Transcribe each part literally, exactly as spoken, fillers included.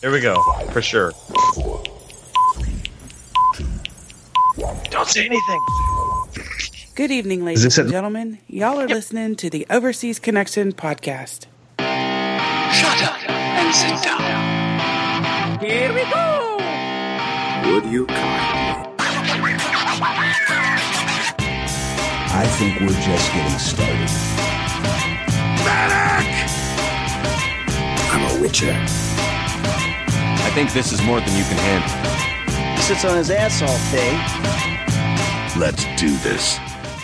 Here we go, for sure. Don't say anything. Good evening, ladies and gentlemen. Y'all are listening to the Overseas Connection podcast. Shut up and sit down. Here we go. Would you kindly? I think we're just getting started. Medic! I'm a witcher. I think this is more than you can handle. He sits on his ass all day. Let's do this.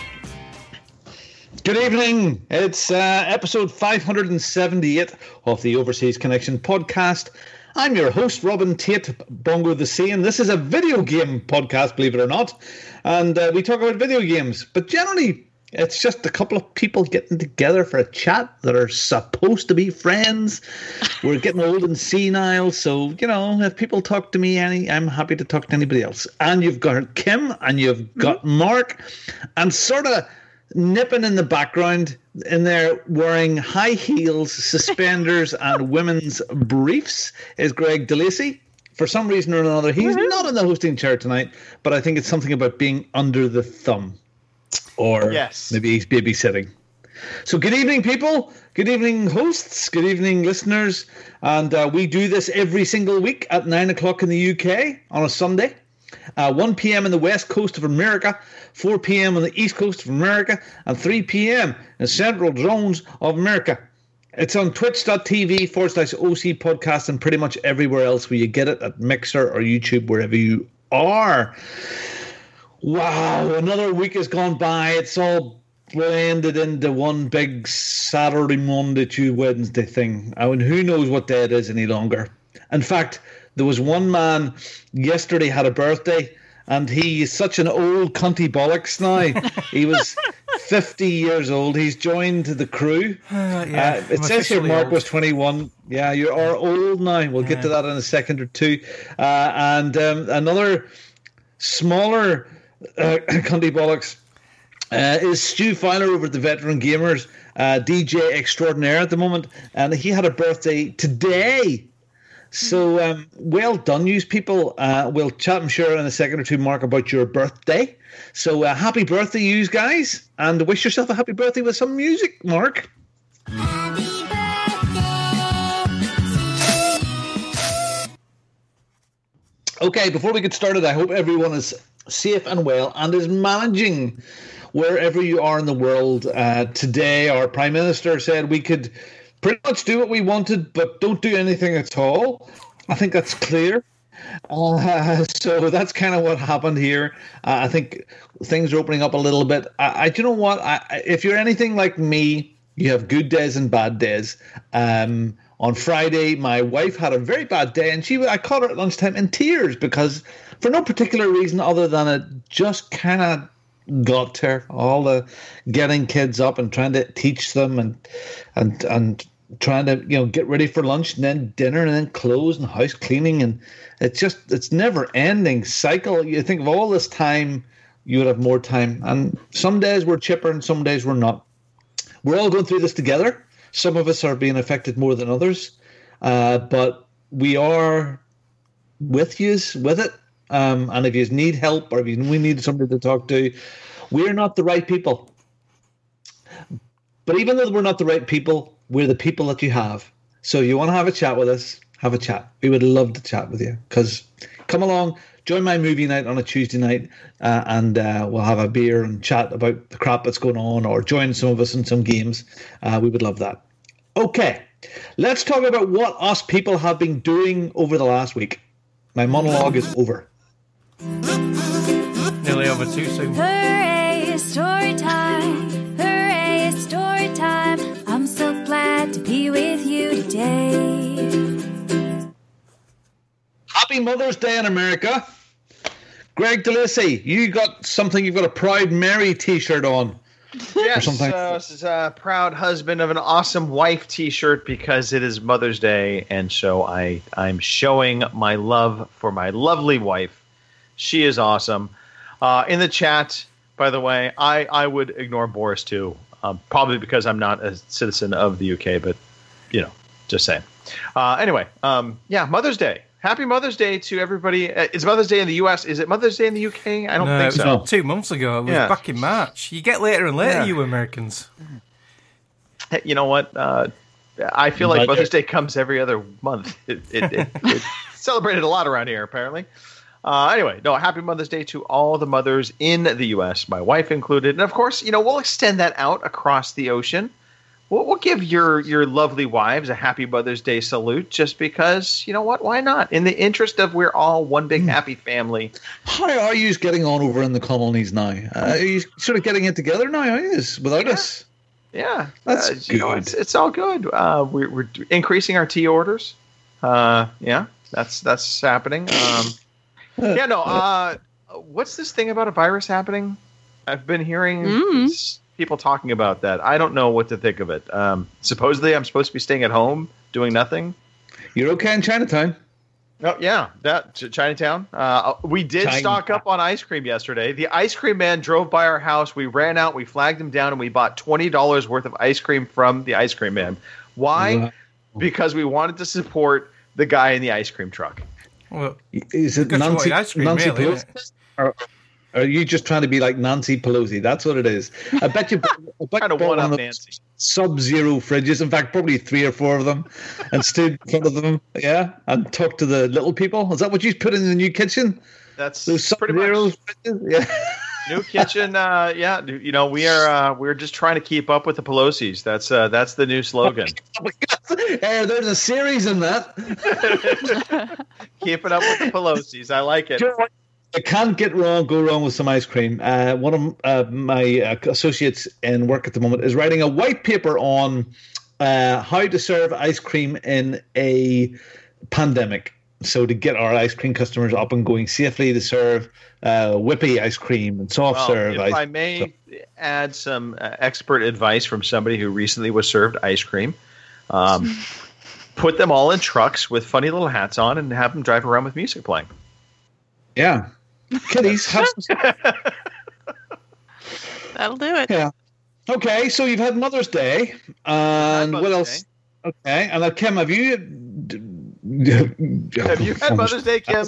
Good evening. It's uh, episode five hundred seventy-eight of the Overseas Connection podcast. I'm your host, Robin Tate, Bongo the Sea, and this is a video game podcast, believe it or not. And uh, we talk about video games, but generally it's just a couple of people getting together for a chat that are supposed to be friends. We're getting old and senile, so, you know, if people talk to me, any, I'm happy to talk to anybody else. And you've got Kim, and you've got mm-hmm. Mark, and sort of nipping in the background in there wearing high heels, suspenders, and women's briefs is Greg DeLacy. For some reason or another, he's mm-hmm. not in the hosting chair tonight, but I think it's something about being under the thumb. Or yes. maybe he's babysitting. So good evening, people. Good evening, hosts. Good evening, listeners. And uh, we do this every single week at nine o'clock in the U K on a Sunday. Uh, one p.m. in the west coast of America, four p.m. on the east coast of America, and three p.m. in central zones of America. It's on twitch.tv forward slash OC podcast and pretty much everywhere else where you get it, at Mixer or YouTube, wherever you are. Wow, another week has gone by. It's all blended into one big Saturday, Monday, Tuesday, Wednesday thing. I mean, who knows what day it is any longer? In fact, there was one man yesterday had a birthday, and he's such an old cunty bollocks now. He was fifty years old. He's joined the crew. Uh, yeah, uh, it says here Mark old. was twenty-one. Yeah, you are old now. We'll yeah. get to that in a second or two. Uh, and um, another smaller uh, cunty bollocks uh, is Stu Fowler over at the Veteran Gamers, uh, D J extraordinaire at the moment, and he had a birthday today. So um, well done, you people. Uh, we'll chat, I'm sure, in a second or two, Mark, about your birthday. So uh, happy birthday, you guys, and wish yourself a happy birthday with some music, Mark. Happy birthday. Okay, before we get started, I hope everyone is safe and well and is managing wherever you are in the world. Uh, today, our Prime Minister said we could pretty much do what we wanted, but don't do anything at all. I think that's clear. Uh, so that's kind of what happened here. Uh, I think things are opening up a little bit. I, I do you know what? I, if you're anything like me, you have good days and bad days. Um, on Friday, my wife had a very bad day, and she I caught her at lunchtime in tears because, for no particular reason other than it just kind of got to her, all the getting kids up and trying to teach them and and and trying to, you know, get ready for lunch and then dinner and then clothes and house cleaning, and it's just it's never ending cycle. You think of all this time, you would have more time, and some days we're chipper and some days we're not. We're all going through this together. Some of us are being affected more than others, uh, but we are with yous with it. Um, and if you need help or if you, we need somebody to talk to, we're not the right people. But even though we're not the right people, we're the people that you have. So if you want to have a chat with us, have a chat. We would love to chat with you. Because come along, join my movie night on a Tuesday night, uh, and uh, we'll have a beer and chat about the crap that's going on, or join some of us in some games. Uh, we would love that. Okay, let's talk about what us people have been doing over the last week. My monologue is over. Nearly over too soon. Hooray, story time. Hooray, story time. I'm so glad to be with you today. Happy Mother's Day in America. Greg DeLacy, you got something, you've got a Proud Mary t-shirt on. Yes, uh, this is a proud husband of an awesome wife t-shirt because it is Mother's Day, and so I, I'm showing my love for my lovely wife. She is awesome. Uh, in the chat, by the way, I, I would ignore Boris too, um, probably because I'm not a citizen of the U K, but, you know, just saying. uh, anyway, um, yeah, Mother's Day. Happy Mother's Day to everybody. Uh, it's Mother's Day in the U S. Is it Mother's Day in the U K? I don't no, think it was so. Two months ago. It was yeah. back in March. You get later and later, yeah. you Americans. Hey, you know what? Uh, I feel like Mother's Day comes every other month. It, it, it, it's celebrated a lot around here, apparently. Uh, anyway, no, happy Mother's Day to all the mothers in the U S, my wife included. And, of course, you know, we'll extend that out across the ocean. We'll, we'll give your, your lovely wives a happy Mother's Day salute just because, you know what, why not? In the interest of we're all one big happy family. How are you getting on over in the colonies now? Uh, are you sort of getting it together now, are you, without yeah. us? Yeah. That's uh, good. You know, it's, it's all good. Uh, we're, we're increasing our tea orders. Uh, yeah, that's that's happening. Um, yeah, no, uh, what's this thing about a virus happening? I've been hearing Mm. people talking about that. I don't know what to think of it. Um, supposedly, I'm supposed to be staying at home, doing nothing. You're okay in Chinatown? Oh, yeah, that Ch- Chinatown. Uh, we did China. stock up on ice cream yesterday. The ice cream man drove by our house. We ran out, we flagged him down, and we bought twenty dollars worth of ice cream from the ice cream man. Why? Wow. Because we wanted to support the guy in the ice cream truck. Well, Is it Good for Nancy, ice cream, Nancy really, Pelosi? Or are you just trying to be like Nancy Pelosi? That's what it is. I bet you. I bet Trying to you bought one up one of Nancy. Sub-zero fridges. In fact, probably three or four of them, and stood in front of them. Yeah, and talked to the little people. Is that what you put in the new kitchen? That's Those pretty Sub-zero much. fridges. Yeah. New kitchen. Uh, yeah, you know we are. Uh, we're just trying to keep up with the Pelosi's. That's uh, that's the new slogan. Hey, there's a series in that. Keeping up with the Pelosi's. I like it. You know what? You can't get wrong, go wrong with some ice cream. Uh, one of uh, my uh, associates in work at the moment is writing a white paper on uh, how to serve ice cream in a pandemic. So to get our ice cream customers up and going safely, to serve uh, whippy ice cream and soft Well, serve. if ice I may add some uh, expert advice from somebody who recently was served ice cream, um, put them all in trucks with funny little hats on and have them drive around with music playing. Yeah. Kiddies. Have some... That'll do it. Yeah. Okay, so you've had Mother's Day. And Mother's what else? Day. Okay, and uh, Kim, have you... Have you had Mother's Day, Kim?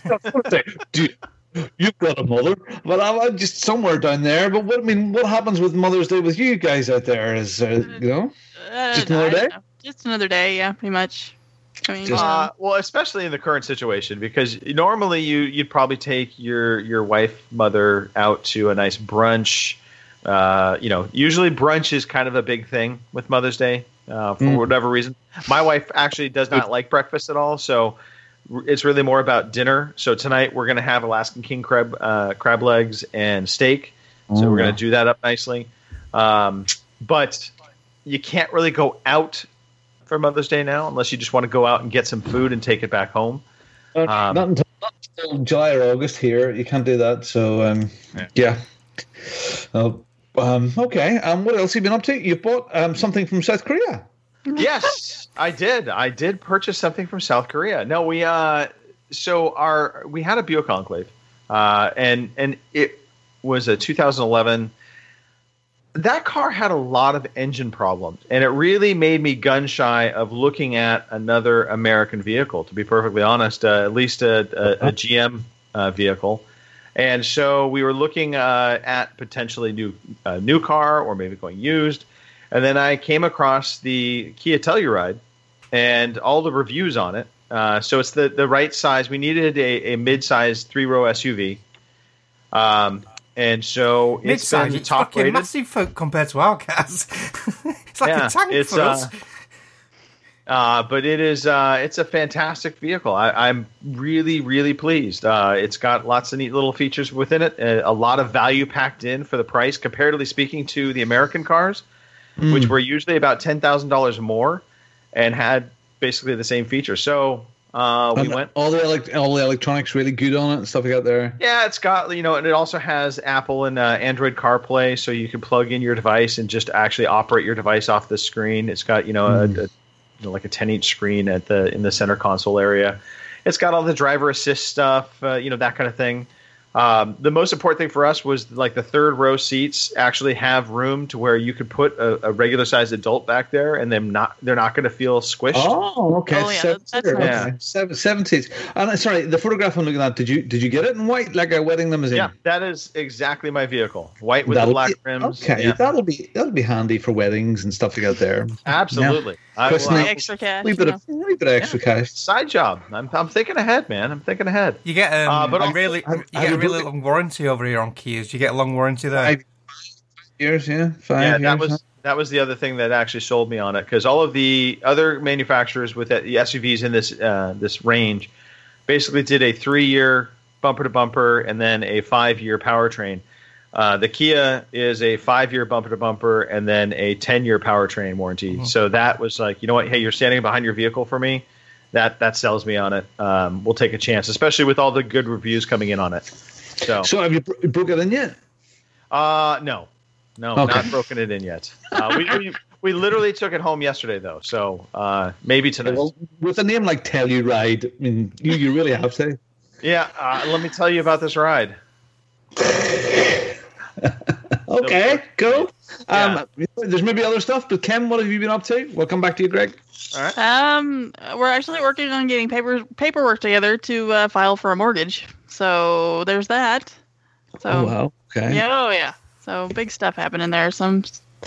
Do you, you've got a mother, but I'm, I'm just somewhere down there. But what I mean, what happens with Mother's Day with you guys out there? Is uh, you know, Uh, just another I don't day? know. Just another day, yeah, pretty much. I mean, Just- Uh, well, especially in the current situation, because normally you you'd probably take your your wife mother out to a nice brunch. Uh, you know, usually brunch is kind of a big thing with Mother's Day uh, for Mm. whatever reason. My wife actually does not like breakfast at all, so it's really more about dinner. So tonight we're going to have Alaskan king crab uh, crab legs and steak. So Oh, we're going wow. to do that up nicely. Um, but you can't really go out for Mother's Day now unless you just want to go out and get some food and take it back home. Uh, Um, not, until, not until July or August here. You can't do that. So um, yeah. Uh, um, okay. Um, what else have you been up to? You bought um, something from South Korea. Yes, I did. I did purchase something from South Korea. No, we uh, so our we had a Buick Enclave, uh, and and it was a two thousand eleven. That car had a lot of engine problems, and it really made me gun shy of looking at another American vehicle. To be perfectly honest, uh, at least a, a, a G M uh, vehicle. And so we were looking uh, at potentially new uh, new car or maybe going used. And then I came across the Kia Telluride and all the reviews on it. Uh, so it's the, the right size. We needed a, a mid-size three-row S U V. Um, and so it's mid-size, been it's fucking top-rated. massive folk compared to our cars. It's like Yeah, a tank it's, for us. uh, Uh, but it is uh, it's a fantastic vehicle. I, I'm really, really pleased. Uh, it's got lots of neat little features within it, uh, a lot of value packed in for the price, comparatively speaking to the American cars, Mm. which were usually about ten thousand dollars more and had basically the same features. So uh, we And went. all the elect- all the electronics really good on it and stuff like that there. Yeah, it's got, you know, and it also has Apple and uh, Android CarPlay, so you can plug in your device and just actually operate your device off the screen. It's got, you know, Mm. a, a you know, like a ten inch screen at the in the center console area. It's got all the driver assist stuff, uh, you know, that kind of thing. Um, the most important thing for us was like the third row seats actually have room to where you could put a, a regular sized adult back there, and them not they're not going to feel squished. Oh, okay. Oh, yeah, seven, that's nice. Yeah. seven, seven seats. And uh, sorry, the photograph I'm looking at. Did you did you get it in white, like a wedding limousine? Yeah, that is exactly my vehicle. White with That'll the black be, rims. Okay, Yeah. that'll be that'll be handy for weddings and stuff to get there. Absolutely. I Chris, will- Nick- Extra cash. A wee bit you of a wee bit of extra cash. Side job. I'm, I'm thinking ahead, man. I'm thinking ahead. You get um, Uh, but a also- really, have- you have get a you really booked- long warranty over here on Kias. You get a long warranty there. Five years, yeah, five Yeah, years. that was that was the other thing that actually sold me on it, because all of the other manufacturers with the S U Vs in this uh, this range basically did a three year bumper to bumper and then a five year powertrain. Uh, the Kia is a five year bumper to bumper and then a ten year powertrain warranty. Mm-hmm. So that was like, you know what? Hey, you're standing behind your vehicle for me. That that sells me on it. Um, we'll take a chance, especially with all the good reviews coming in on it. So, So have you bro- broke it in yet? uh, no, no, Okay. not broken it in yet. Uh, we, we we literally took it home yesterday though, so uh, maybe tonight. Well, with a name like Telluride, I mean, you, you really have to. Yeah, uh, let me tell you about this ride. Okay, cool. Yeah. Um, there's maybe other stuff, but Kim, what have you been up to? We'll come back to you, Greg. All right. Um, we're actually working on getting paper paperwork together to uh, file for a mortgage. So there's that. So Oh, wow. Okay. yeah, oh yeah. So big stuff happening there. Some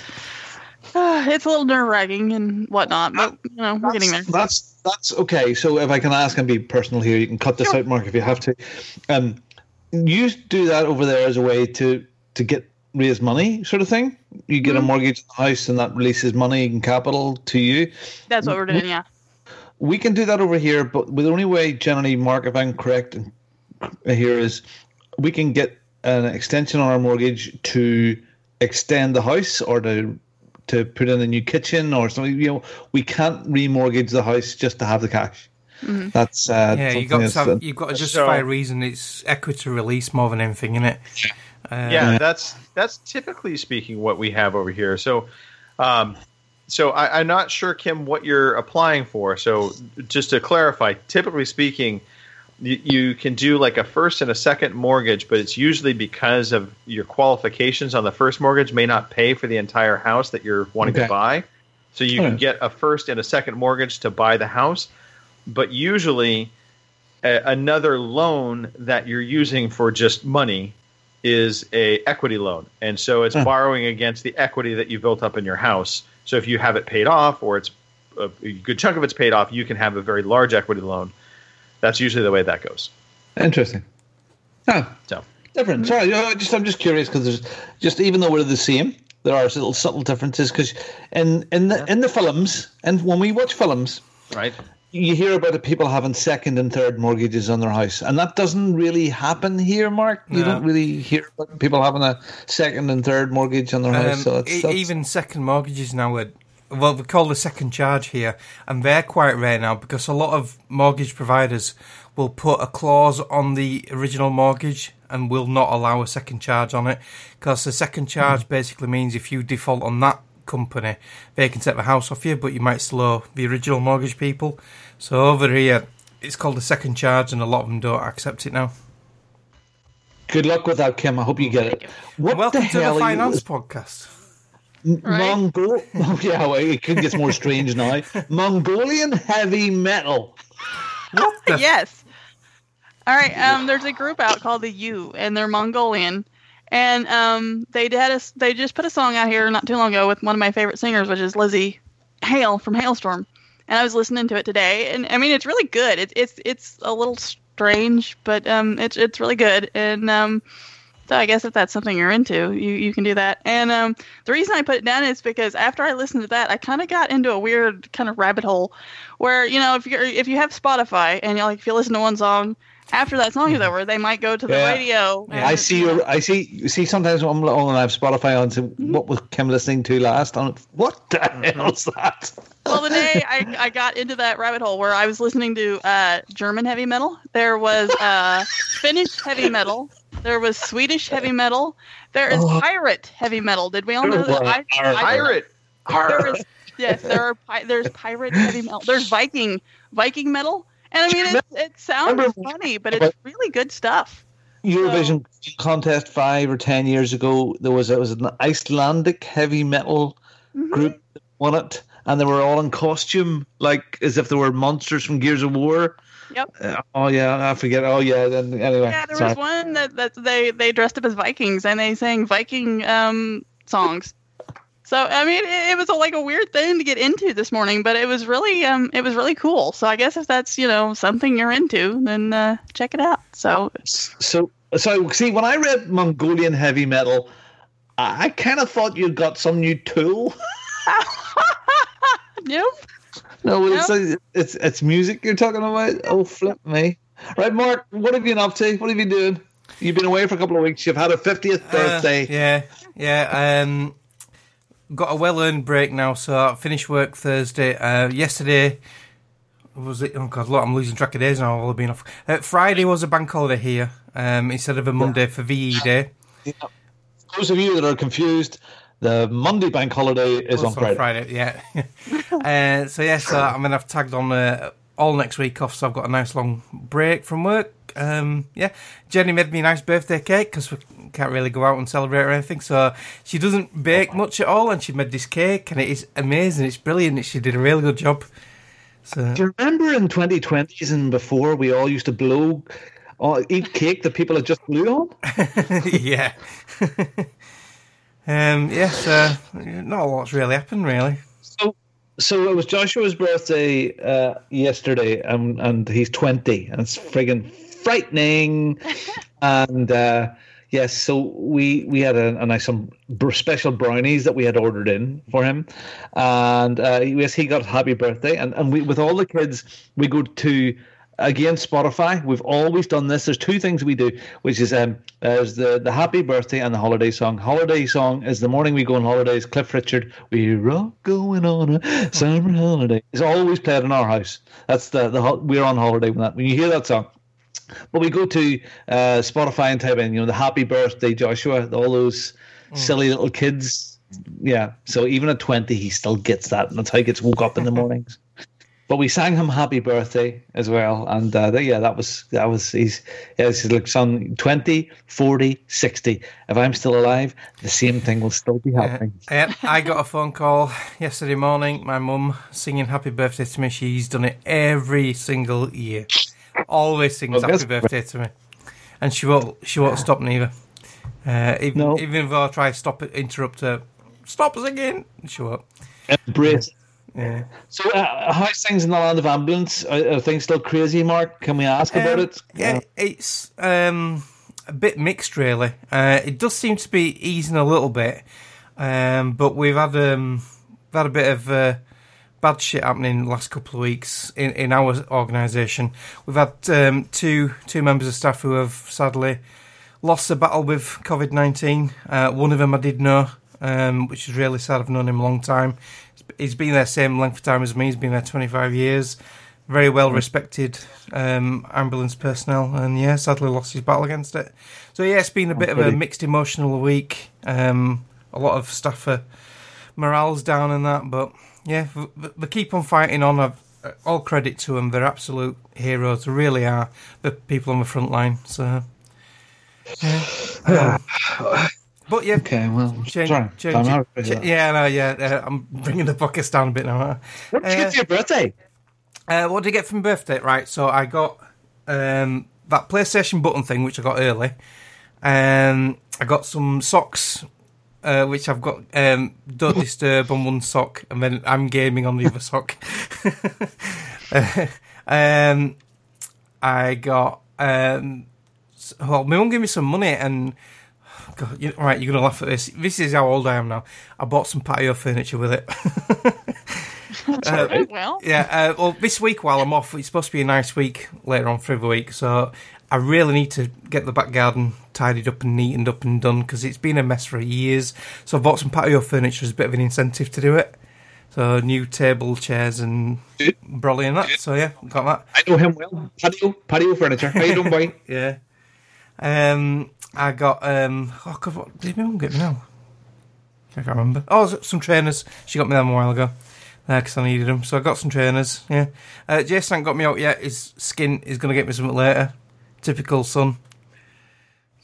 uh, it's a little nerve wracking and whatnot, but you know we're getting there. That's that's okay. So if I can ask and be personal here, you can cut this Sure. out, Mark, if you have to. Um, you do that over there as a way to to get raise money, sort of thing. You get Mm-hmm. a mortgage on the house, and that releases money and capital to you. That's what we're doing. Yeah. We can do that over here, but the only way, generally, Mark, if I'm correct here, is we can get an extension on our mortgage to extend the house or to to put in a new kitchen or something. You know, we can't remortgage the house just to have the cash. Mm-hmm. That's uh, yeah, you something got to that's- have, you've got to justify So- a reason. It's equity release more than anything, isn't it? Uh, Yeah, that's that's typically speaking what we have over here. So, um, so I, I'm not sure, Kim, what you're applying for. So, just to clarify, typically speaking, you, you can do like a first and a second mortgage, but it's usually because of your qualifications on the first mortgage may not pay for the entire house that you're wanting Okay. to buy. So you can Alright. get a first and a second mortgage to buy the house, but usually a, another loan that you're using for just money is a equity loan, and so it's Huh. borrowing against the equity that you built up in your house. So if you have it paid off, or it's a, a good chunk of it's paid off, you can have a very large equity loan. That's usually the way that goes. Interesting. Oh, So different. Sorry, uh, just I'm just curious because there's just even though we're the same, there are little subtle differences. Because in in the in the films, and when we watch films, right, you hear about the people having second and third mortgages on their house, and that doesn't really happen here, Mark. You No. don't really hear about people having a second and third mortgage on their Um, house. So that's, e- that's, even second mortgages now are, well, we call the second charge here, and they're quite rare now because a lot of mortgage providers will put a clause on the original mortgage and will not allow a second charge on it, because the second charge Mm. basically means if you default on that company, they can take the house off you, but you might still owe the original mortgage people. So over here, it's called a second charge, and a lot of them don't accept it now. good luck with that, Kim. I hope you get it. What Welcome the to hell the are you- finance podcast. Right. Mongol? Oh, yeah, well, it couldn't get more strange now. Mongolian heavy metal. What the Yes. All right. Um, there's a group out called the U, and they're Mongolian, and um, they had a, they just put a song out here not too long ago with one of my favorite singers, which is Lizzie Hale from Hailstorm, and I was listening to it today, and I mean it's really good. It's it's it's a little strange, but um, it's it's really good, and um, so I guess if that's something you're into, you you can do that. And um, the reason I put it down is because after I listened to that, I kind of got into a weird kind of rabbit hole, where you know if you're if you have Spotify and you like if you listen to one song. After that song is over, they might go to the Yeah. radio. and- I see your. I see. You see, sometimes when I'm on and I have Spotify on, so what was Kim listening to last? I'm like, what the hell's that? Well, the day I, I got into that rabbit hole where I was listening to uh, German heavy metal, there was uh, Finnish heavy metal, there was Swedish heavy metal, there is Oh. pirate heavy metal. Did we all know that? I, I, pirate. There is, yes, there are. Pi- there's pirate heavy metal. There's Viking Viking metal, and I mean it, it sounds Remember- funny, but it's really good stuff. Eurovision so, contest five or ten years ago, there was, it was an Icelandic heavy metal mm-hmm. group that won it, and they were all in costume, like as if they were monsters from Gears of War. Yep. Uh, oh yeah, I forget. Oh yeah. Then anyway. Yeah, there sorry. was one that, that they they dressed up as Vikings and they sang Viking um, songs. So I mean, it, it was a, like a weird thing to get into this morning, but it was really um it was really cool. So I guess if that's you know something you're into, then uh, check it out. So so so see, when I read Mongolian heavy metal, I, I kind of thought you'd got some new tool. Nope. No, nope. it's, it's it's music you're talking about. Oh, flip me! Right, Mark, what have you been up to? What have you been doing? You've been away for a couple of weeks. You've had a fiftieth birthday. Uh, yeah, yeah. Um, got a well-earned break now, so I finished work Thursday. Uh, yesterday was it? Oh God, look, I'm losing track of days now. I've been off. Uh, Friday was a bank holiday here um, instead of a Monday yeah. for V E Day. Yeah. For those of you that are confused, the Monday bank holiday is on Friday. Friday, yeah. uh, so yeah, so I'm gonna have tagged on uh, all next week off. So I've got a nice long break from work. Um, yeah, Jenny made me a nice birthday cake because we can't really go out and celebrate or anything. So she doesn't bake much at all, and she made this cake, and it is amazing. It's brilliant. She did a really good job. So do you remember in twenty twenties and before we all used to blow, uh, eat cake that people had just blew on? Yeah. Um, yes, uh, not a lot's really happened, really. So, so it was Joshua's birthday uh, yesterday, and and he's twenty, and it's friggin' frightening. and uh, yes, so we we had a, a nice some special brownies that we had ordered in for him, and uh, yes, he got happy birthday, and and we with all the kids we go to. Again, Spotify. We've always done this. There's two things we do, which is um, there's the the happy birthday and the holiday song. Holiday song is the morning we go on holidays. Cliff Richard, we're all going on a summer holiday. It's always played in our house. That's the the we're on holiday when that when you hear that song. But we go to uh, Spotify and type in, you know, the happy birthday Joshua. All those mm. silly little kids. Yeah. So even at twenty, he still gets that, and that's how he gets woke up in the mornings. But we sang him happy birthday as well. And uh, yeah, that was, that was, he's, yeah, he's like, son, twenty, forty, sixty. If I'm still alive, the same thing will still be happening. Uh, I got a phone call yesterday morning, my mum singing happy birthday to me. She's done it every single year. Always sings well, happy birthday to me. And she won't, she won't stop neither. Uh, even, no. even though I try to stop it, interrupt her, stop singing, she won't. Embrace. Yeah. So, uh, how's things in the land of ambulance? Are, are things still crazy, Mark? Can we ask um, about it? Yeah, uh, it's um, a bit mixed, really. Uh, it does seem to be easing a little bit, um, but we've had um, we've had a bit of uh, bad shit happening the last couple of weeks in, in our organisation. We've had um, two two members of staff who have sadly lost the battle with COVID nineteen. Uh, one of them I did know, um, which is really sad. I've known him a long time. He's been there same length of time as me. He's been there twenty-five years. Very well respected um, ambulance personnel, and yeah, sadly lost his battle against it. So yeah, it's been a bit of a mixed emotional week. Um, a lot of staff are morale's down and that, but yeah, they keep on fighting on. I've, all credit to them. They're absolute heroes. They really are. The people on the front line. So yeah. Um, But yeah, okay. Well, change, sorry, change, change, yeah, no, yeah. Uh, I'm bringing the podcast down a bit now. What did you get for your birthday? Uh, what did I get for my birthday? Right, so I got um, that PlayStation button thing, which I got early. Um, I got some socks, uh, which I've got um, Don't Disturb on one sock, and then I'm gaming on the other sock. uh, um, I got um, well, my mum gave me some money and. God, you, right, you're going to laugh at this. This is how old I am now. I bought some patio furniture with it. uh, right. Well, yeah. Uh, well, this week while I'm off, it's supposed to be a nice week later on through the week. So I really need to get the back garden tidied up and neatened up and done because it's been a mess for years. So I bought some patio furniture as a bit of an incentive to do it. So new table, chairs, and brolly and that. So yeah, got that. I know him well. Patio, patio furniture. How you doing, boy? Yeah. Um. I got, um, oh God, what did my mum get me now? I can't remember. Oh, some trainers. She got me them a while ago because uh, I needed them. So I got some trainers, yeah. Uh, Jason hasn't got me out yet. His skin is going to get me something later. Typical son.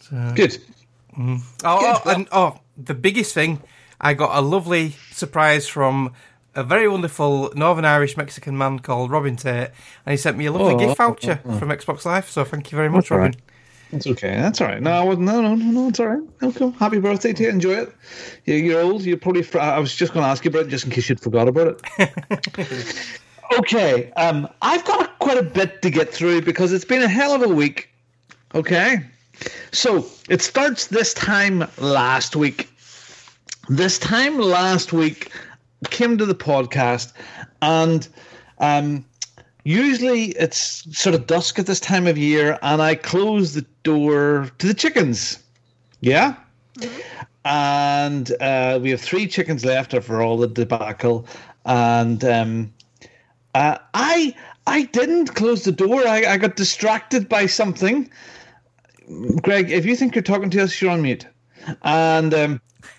So, Good. Mm. Oh, Good. oh, and oh, the biggest thing, I got a lovely surprise from a very wonderful Northern Irish Mexican man called Robin Tate, and he sent me a lovely Oh, gift voucher oh, oh. from Xbox Live. So thank you very much, That's all Robin. right. That's okay. That's all right. No, I wasn't. No, no, no, no. It's all right. Okay. Happy birthday to you. Enjoy it. You're, you're old. You're probably. Fr- I was just going to ask you about it, just in case you'd forgot about it. Okay. Um, I've got a, quite a bit to get through because it's been a hell of a week. Okay. So it starts this time last week. This time last week, came to the podcast, and um. Usually it's sort of dusk at this time of year, and I close the door to the chickens. Yeah? Mm-hmm. And uh, we have three chickens left after all the debacle. And um, uh, I I didn't close the door. I, I got distracted by something. Greg, if you think you're talking to us, you're on mute. And um,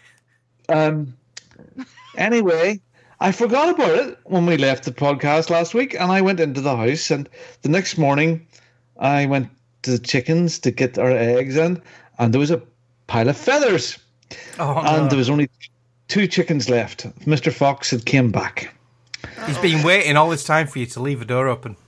um, anyway... I forgot about it when we left the podcast last week, and I went into the house, and the next morning I went to the chickens to get our eggs in, and there was a pile of feathers. Oh, and no. there was only two chickens left. Mister Fox had came back. He's been waiting all this time for you to leave the door open.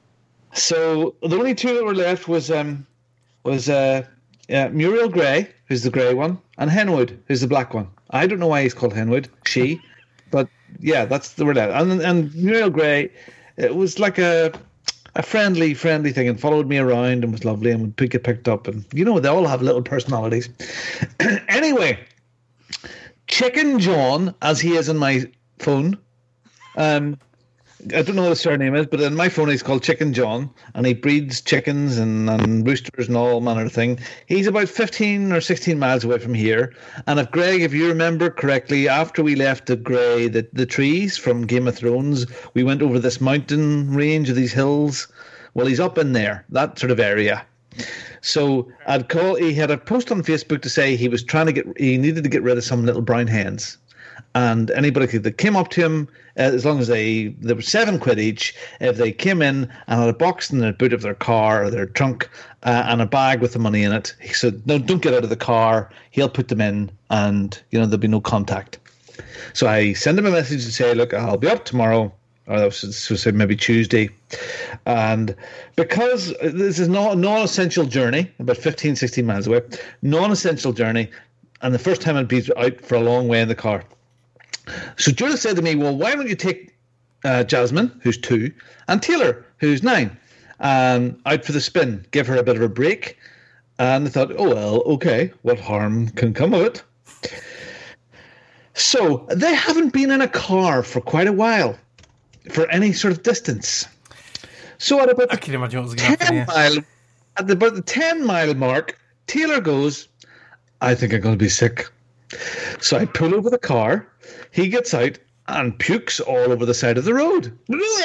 So the only two that were left was um was uh, uh Muriel Grey, who's the grey one, and Henwood, who's the black one. I don't know why he's called Henwood. She. But yeah, that's the word. And and Muriel Grey, it was like a a friendly, friendly thing, and followed me around and was lovely and would get picked up. And you know, they all have little personalities. Anyway, Chicken John, as he is in my phone, um, I don't know what his surname is, but in my phone he's called Chicken John, and he breeds chickens and, and roosters and all manner of thing. He's about fifteen or sixteen miles away from here. And if Greg, if you remember correctly, after we left the Grey, the, the trees from Game of Thrones, we went over this mountain range of these hills. Well, he's up in there, that sort of area. So I'd call. He had a post on Facebook to say he was trying to get, he needed to get rid of some little brown hens. And anybody that came up to him, uh, as long as they, there were seven quid each, if they came in and had a box in the boot of their car or their trunk uh, and a bag with the money in it, he said, no, don't get out of the car. He'll put them in and, you know, there'll be no contact. So I sent him a message to say, look, I'll be up tomorrow, or that was so say maybe Tuesday. And because this is not a non-essential journey, about fifteen, sixteen miles away, non-essential journey, and the first time I'd be out for a long way in the car. So Judith said to me, well, why don't you take uh, Jasmine, who's two, and Taylor, who's nine, um, out for the spin, give her a bit of a break. And I thought, oh, well, okay, what harm can come of it? So they haven't been in a car for quite a while, for any sort of distance. So at about I can imagine what was going to happen, ten mile, at about the ten mile mark, Taylor goes, I think I'm going to be sick. So I pull over the car. He gets out and pukes all over the side of the road.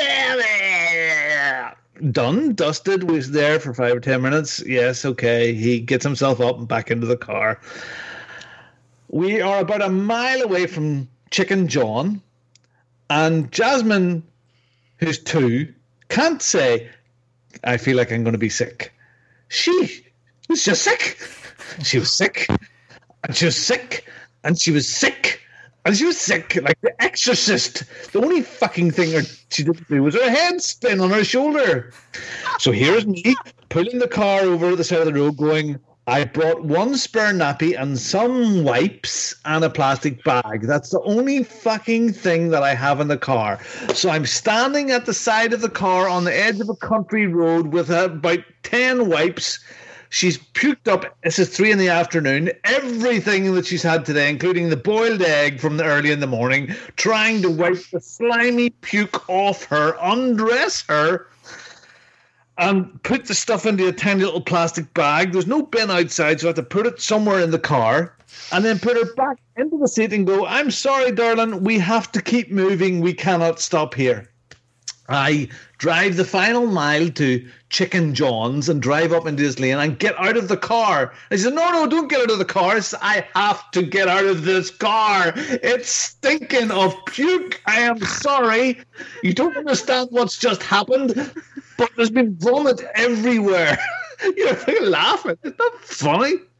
Done, dusted, was there for five or ten minutes. Yes, okay. He gets himself up and back into the car. We are about a mile away from Chicken John, and Jasmine, who's two, can't say, I feel like I'm going to be sick. She was just sick. She was sick, and she was sick, and she was sick. And she was sick, like the Exorcist. The only fucking thing she didn't do was her head spin on her shoulder. So here's me pulling the car over the side of the road going, I brought one spare nappy and some wipes and a plastic bag. That's the only fucking thing that I have in the car. So I'm standing at the side of the car on the edge of a country road with about ten wipes. She's puked up. This is three in the afternoon. Everything that she's had today, including the boiled egg from the early in the morning, trying to wipe the slimy puke off her, undress her, and put the stuff into a tiny little plastic bag. There's no bin outside, so I have to put it somewhere in the car, and then put her back into the seat and go, I'm sorry, darling, we have to keep moving. We cannot stop here. I drive the final mile to Chicken John's and drive up into this lane and get out of the car. I said, no, no, don't get out of the car. Said, I have to get out of this car. It's stinking of puke. I am sorry. You don't understand what's just happened, but there's been vomit everywhere. You're laughing. It's not funny.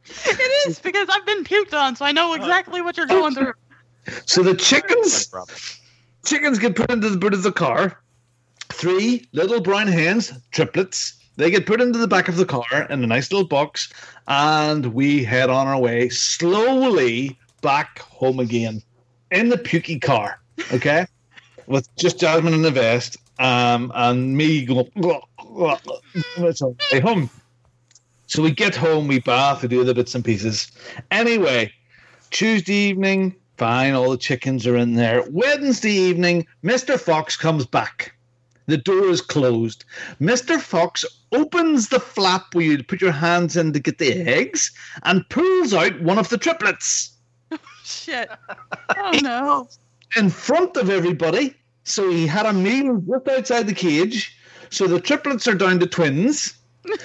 It is, because I've been puked on, so I know exactly what you're going through. So the chickens, chickens get put into the boot of the car. Three little brown hens, triplets. They get put into the back of the car in a nice little box, and we head on our way slowly back home again in the pukey car, okay? With just Jasmine in the vest, um, and me going, it's all the way home. So we get home, we bath, we do the bits and pieces. Anyway, Tuesday evening, fine, all the chickens are in there. Wednesday evening, Mister Fox comes back. The door is closed. Mister Fox opens the flap where you put your hands in to get the eggs and pulls out one of the triplets. Shit. Oh, no. In front of everybody. So he had a meal just outside the cage. So the triplets are down to twins.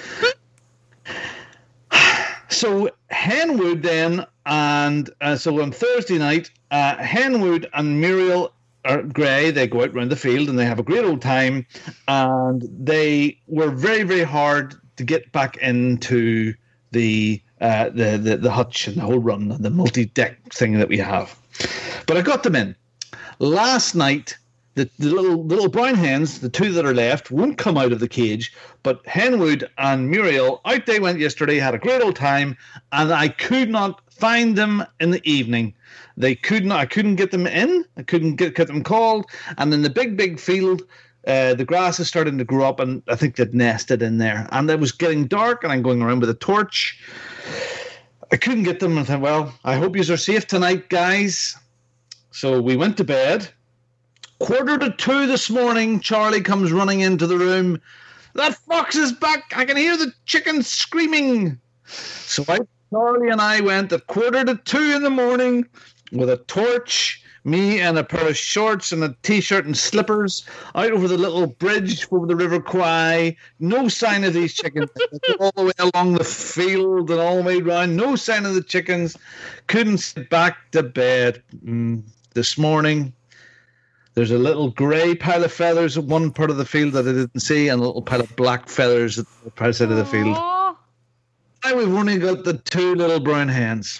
So Henwood then, and uh, so on Thursday night, uh, Henwood and Muriel are Gray, they go out around the field and they have a great old time, and they were very, very hard to get back into the uh, the, the the hutch and the whole run and the multi-deck thing that we have. But I got them in. Last night, the, the little little brown hens, the two that are left, won't come out of the cage, but Henwood and Muriel, out they went yesterday, had a great old time, and I could not find them in the evening. They couldn't. I couldn't get them in. I couldn't get, get them called. And in the big, big field, uh, the grass is starting to grow up, and I think they'd nested in there. And it was getting dark, and I'm going around with a torch. I couldn't get them. And I thought, well, I hope you are safe tonight, guys. So we went to bed. Quarter to two this morning, Charlie comes running into the room. That fox is back. I can hear the chickens screaming. So I, Charlie and I went at quarter to two in the morning with a torch, me and a pair of shorts and a T-shirt and slippers, out over the little bridge over the River Kwai. No sign of these chickens. All the way along the field and all the way around. No sign of the chickens. Couldn't sit back to bed. Mm, this morning, there's a little grey pile of feathers at one part of the field that I didn't see, and a little pile of black feathers at the other side of the field. Now we've only got the two little brown hens.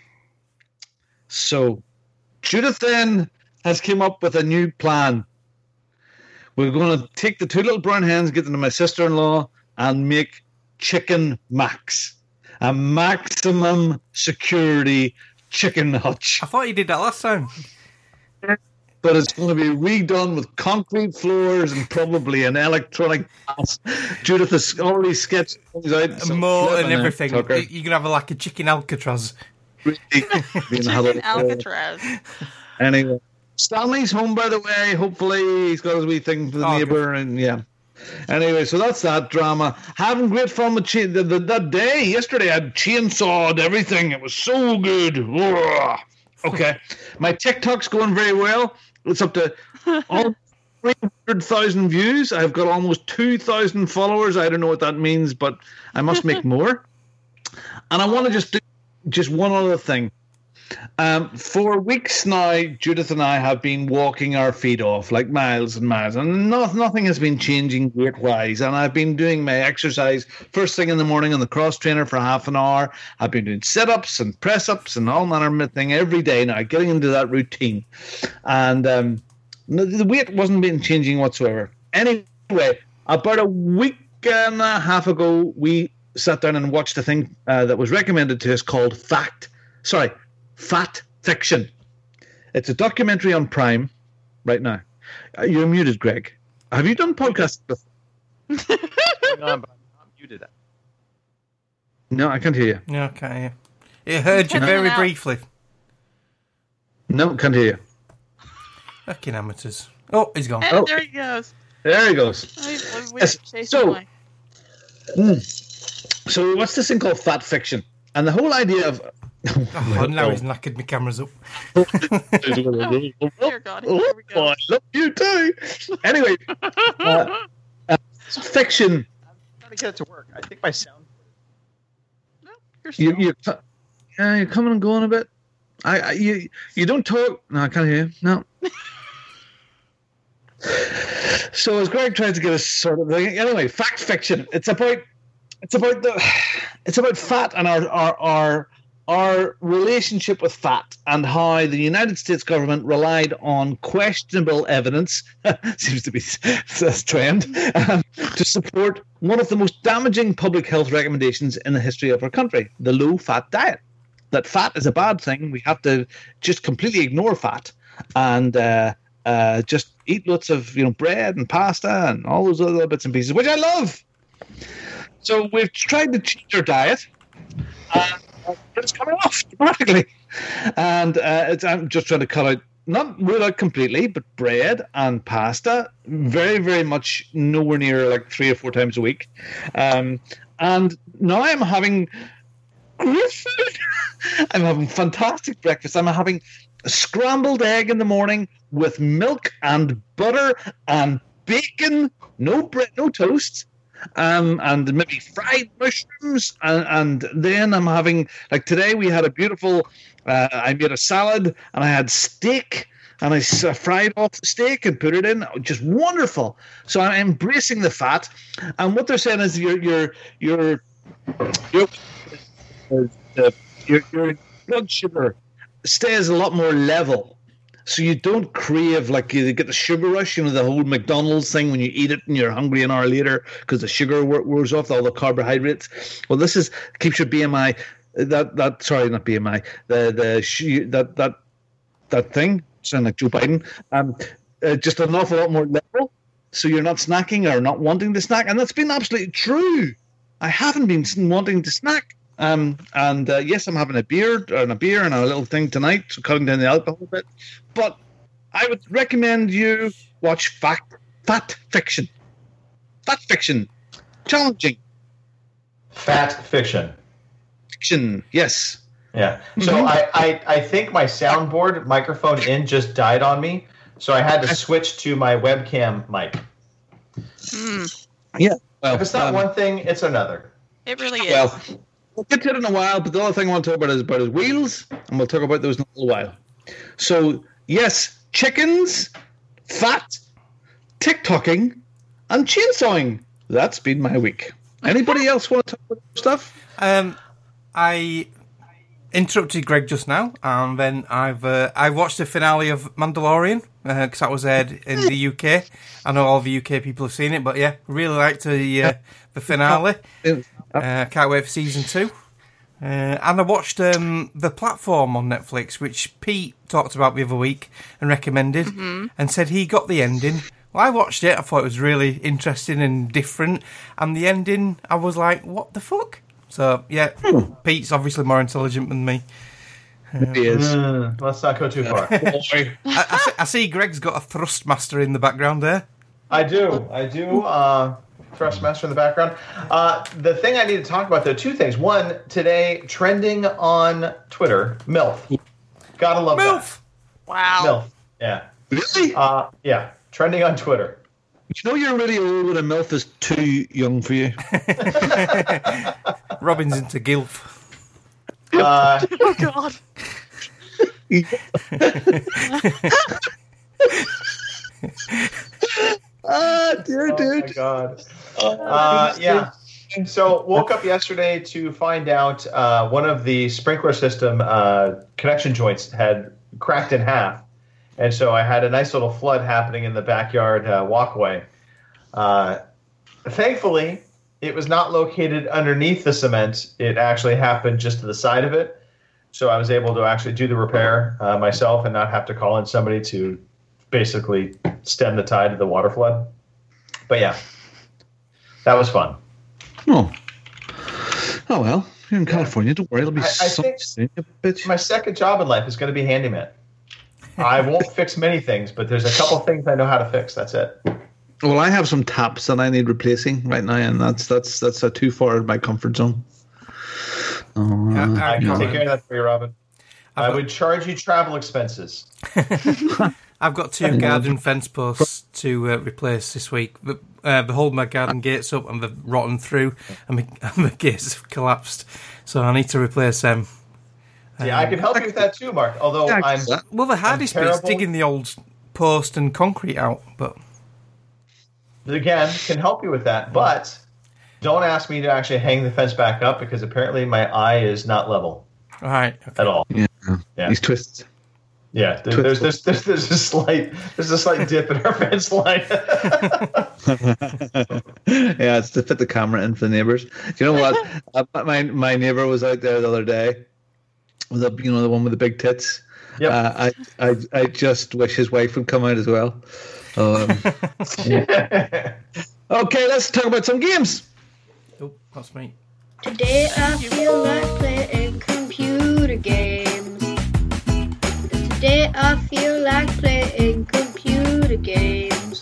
So Judith then has come up with a new plan. We're going to take the two little brown hens, get them to my sister-in-law, and make chicken max. A maximum security chicken hutch. I thought you did that last time. But it's going to be redone with concrete floors and probably an electronic glass. Judith has already sketched things out. So more and everything. You're going to have a, like a chicken Alcatraz. Chicken Alcatraz. Anyway, Stanley's home, by the way. Hopefully he's got his wee thing for the oh, neighbour. Good. And yeah. Anyway, so that's that drama. Having great fun with chain- the, the, that day. Yesterday I chainsawed everything. It was so good. Okay. My TikTok's going very well. It's up to almost three hundred thousand views. I've got almost two thousand followers. I don't know what that means, but I must make more. And I want to just do just one other thing. Um, for weeks now, Judith and I have been walking our feet off like miles and miles, and not, nothing has been changing weight-wise. And I've been doing my exercise first thing in the morning on the cross trainer for half an hour. I've been doing sit-ups and press-ups and all manner of thing every day now, getting into that routine. And um, the weight wasn't been changing whatsoever. Anyway, about a week and a half ago, we sat down and watched a thing uh, that was recommended to us called Fact. Sorry. Fat Fiction. It's a documentary on Prime right now. You're muted, Greg. Have you done podcasts before? No, but I'm muted. No, I can't hear you. No, I can't hear you. It heard you very briefly. No, can't hear you. Fucking amateurs. Oh, he's gone. And oh. there he goes. There he goes. We, we yes. So, mm, so what's this thing called Fat Fiction? And the whole idea of Oh, now he's knackered my cameras up. oh, dear God, here we go. Oh, I love you too. Anyway, uh, uh, fiction. I'm trying to get it to work. I think my sound. No, you're still. You, you, yeah, you're coming and going a bit. I, I, you, you don't talk. No, I can't hear you. No. So as Greg tries to get us sort of thing, anyway, fact fiction. It's about, it's about the. it's about fat and our our our our relationship with fat and how the United States government relied on questionable evidence, seems to be this trend, um, to support one of the most damaging public health recommendations in the history of our country, the low-fat diet. That fat is a bad thing. We have to just completely ignore fat and uh, uh, just eat lots of you know bread and pasta and all those other bits and pieces, which I love. So we've tried to change our diet. Uh, It's coming off dramatically, and uh, it's, I'm just trying to cut out, not rule out completely, but bread and pasta, very, very much nowhere near like three or four times a week. Um, and now I'm having great food. I'm having fantastic breakfast. I'm having a scrambled egg in the morning with milk and butter and bacon, no bread, no toast. Um, and maybe fried mushrooms, and, and then I'm having, like today we had a beautiful, uh, I made a salad, and I had steak, and I fried off the steak and put it in, just wonderful. So I'm embracing the fat, and what they're saying is your your your your your, your, your blood sugar stays a lot more level. So you don't crave, like you get the sugar rush, you know, the whole McDonald's thing when you eat it and you're hungry an hour later because the sugar wears off, all the carbohydrates. Well, this is keeps your B M I, that, that sorry, not B M I, the, the that that that thing, sound like Joe Biden, um, uh, just an awful lot more level. So you're not snacking or not wanting to snack. And that's been absolutely true. I haven't been wanting to snack. Um, and uh, yes, I'm having a beer and a beer and a little thing tonight, so cutting down the alcohol a bit. But I would recommend you watch Fat, fat Fiction. Fat Fiction. Challenging. Fat Fiction. Fiction, yes. Yeah. So mm-hmm. I, I, I think my soundboard microphone in just died on me, so I had to switch to my webcam mic. Mm. Yeah. Well, if it's not um, one thing, it's another. It really is. Well, we'll get to it in a while, but the other thing I want to talk about is about his wheels, and we'll talk about those in a little while. So, yes, chickens, fat, TikToking, and chainsawing. That's been my week. Anybody else want to talk about stuff? Um, I interrupted Greg just now, and then I've uh, I watched the finale of Mandalorian because uh, that was aired in the U K. I know all the U K people have seen it, but yeah, really liked the uh, the finale. Uh, can't wait for season two. Uh, and I watched um, The Platform on Netflix, which Pete talked about the other week and recommended, mm-hmm. and said he got the ending. Well, I watched it. I thought it was really interesting and different. And the ending, I was like, what the fuck? So, yeah, hmm. Pete's obviously more intelligent than me. Um, he is. Mm, let's not go too far. I, I, see, I see Greg's got a Thrustmaster in the background there. I do. I do. Uh, Thrustmaster in the background. Uh, the thing I need to talk about, though, two things. One, today, trending on Twitter, MILF. Gotta love MILF. that. Wow. MILF. Yeah. Really? Uh, yeah. Trending on Twitter. You know you're really old when a MILF is too young for you. Robin's into GILF. Uh, oh, God. Ah, dear oh dude. my God. Uh, yeah. So woke up yesterday to find out uh, one of the sprinkler system uh, connection joints had cracked in half. And so I had a nice little flood happening in the backyard uh, walkway. Uh, thankfully, it was not located underneath the cement. It actually happened just to the side of it. So I was able to actually do the repair uh, myself and not have to call in somebody to basically stem the tide of the water flood. But yeah, that was fun. Oh, oh well, you're in California. Don't worry, it'll be I, I something. Think my second job in life is going to be handyman. I won't fix many things, but there's a couple things I know how to fix. That's it. Well, I have some taps that I need replacing right now, and that's that's that's uh, too far out of my comfort zone. Uh, yeah, I can no. take care of that for you, Robin. I've I would got... charge you travel expenses. I've got two garden fence posts to uh, replace this week. The, uh, they hold my garden gates up and they've rotten through, and my, and my gates have collapsed. So I need to replace them. Yeah, um, I can help you with that too, Mark. Although yeah, I'm well, the hardest bit is digging the old post and concrete out. But again, can help you with that. But Don't ask me to actually hang the fence back up because apparently my eye is not level. All right. Okay. At all. Yeah. Yeah. He's twisted. Yeah, there, there's, there's there's there's a slight there's a slight dip in our fence line. Yeah, it's to fit the camera in for the neighbors. Do you know what? uh, my my neighbor was out there the other day, with the you know the one with the big tits. Yep. Uh, I I I just wish his wife would come out as well. Um, okay, let's talk about some games. Oh, that's me. Today I feel like playing computer games. Today I feel like playing computer games.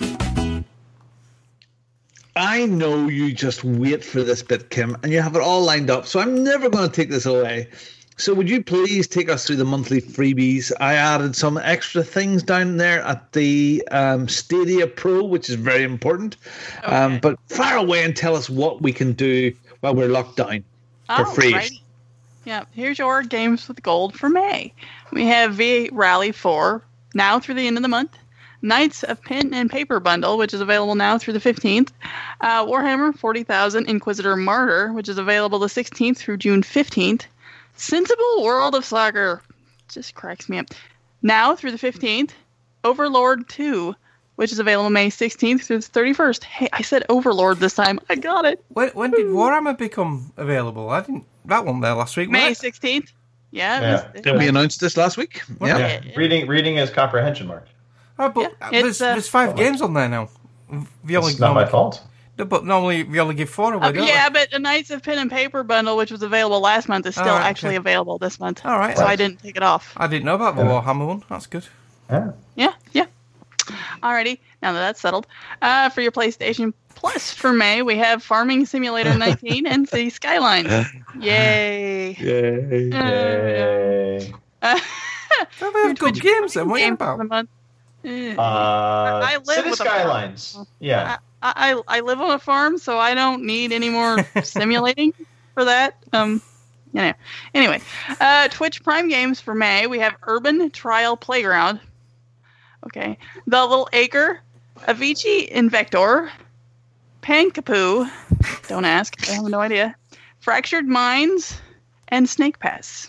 I know you just wait for this bit, Kim, and you have it all lined up, so I'm never going to take this away. So would you please take us through the monthly freebies? I added some extra things down there at the um, Stadia Pro, which is very important. Okay. Um, but fire away and tell us what we can do while we're locked down for oh, free. Right. Yeah, here's your games with gold for May. We have V Rally four, now through the end of the month. Knights of Pen and Paper Bundle, which is available now through the fifteenth. Uh, Warhammer forty thousand Inquisitor Martyr, which is available the sixteenth through June fifteenth. Sensible World of Soccer, just cracks me up. Now through the fifteenth. Overlord two, which is available May sixteenth through the thirty-first. Hey, I said Overlord this time. I got it. When, when did Warhammer become available? I didn't. That one there last week. May sixteenth. Yeah. yeah. It was, Did we announce this last week? Yeah. Yeah. yeah. Reading reading is comprehension mark. Oh, but yeah, there's, uh, there's five games on there now. We only, it's not normally, my fault. But normally we only give four away, uh, don't Yeah, we? but the Knights of Pen and Paper Bundle, which was available last month, is still right, actually okay. available this month. All right. So Right. I didn't take it off. I didn't know about the Yeah. Warhammer one. That's good. Yeah. Yeah, yeah. Alrighty, now that that's settled. Uh, for your PlayStation Plus for May, we have Farming Simulator nineteen and City Skylines. Yay! Yay. Yay. Uh, Oh, we have good games then. What are you game for about? the month. Eh. Uh, I live City with a Skylines. farm. Yeah. I, I I live on a farm, so I don't need any more simulating for that. Um, you know. Anyway, uh, Twitch Prime games for May. We have Urban Trial Playground. Okay, The Little Acre, Avicii Invector, Pankapoo. Don't ask. I have no idea. Fractured Minds and Snake Pass.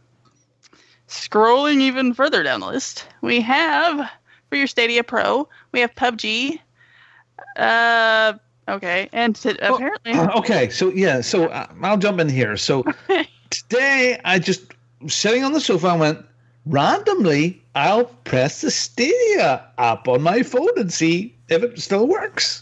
Scrolling even further down the list, we have for your Stadia Pro, we have P U B G. Uh, okay, and t- Well, apparently, okay, so yeah, so uh, I'll jump in here. So today I just sitting on the sofa and went randomly. I'll press the Stadia app on my phone and see if it still works.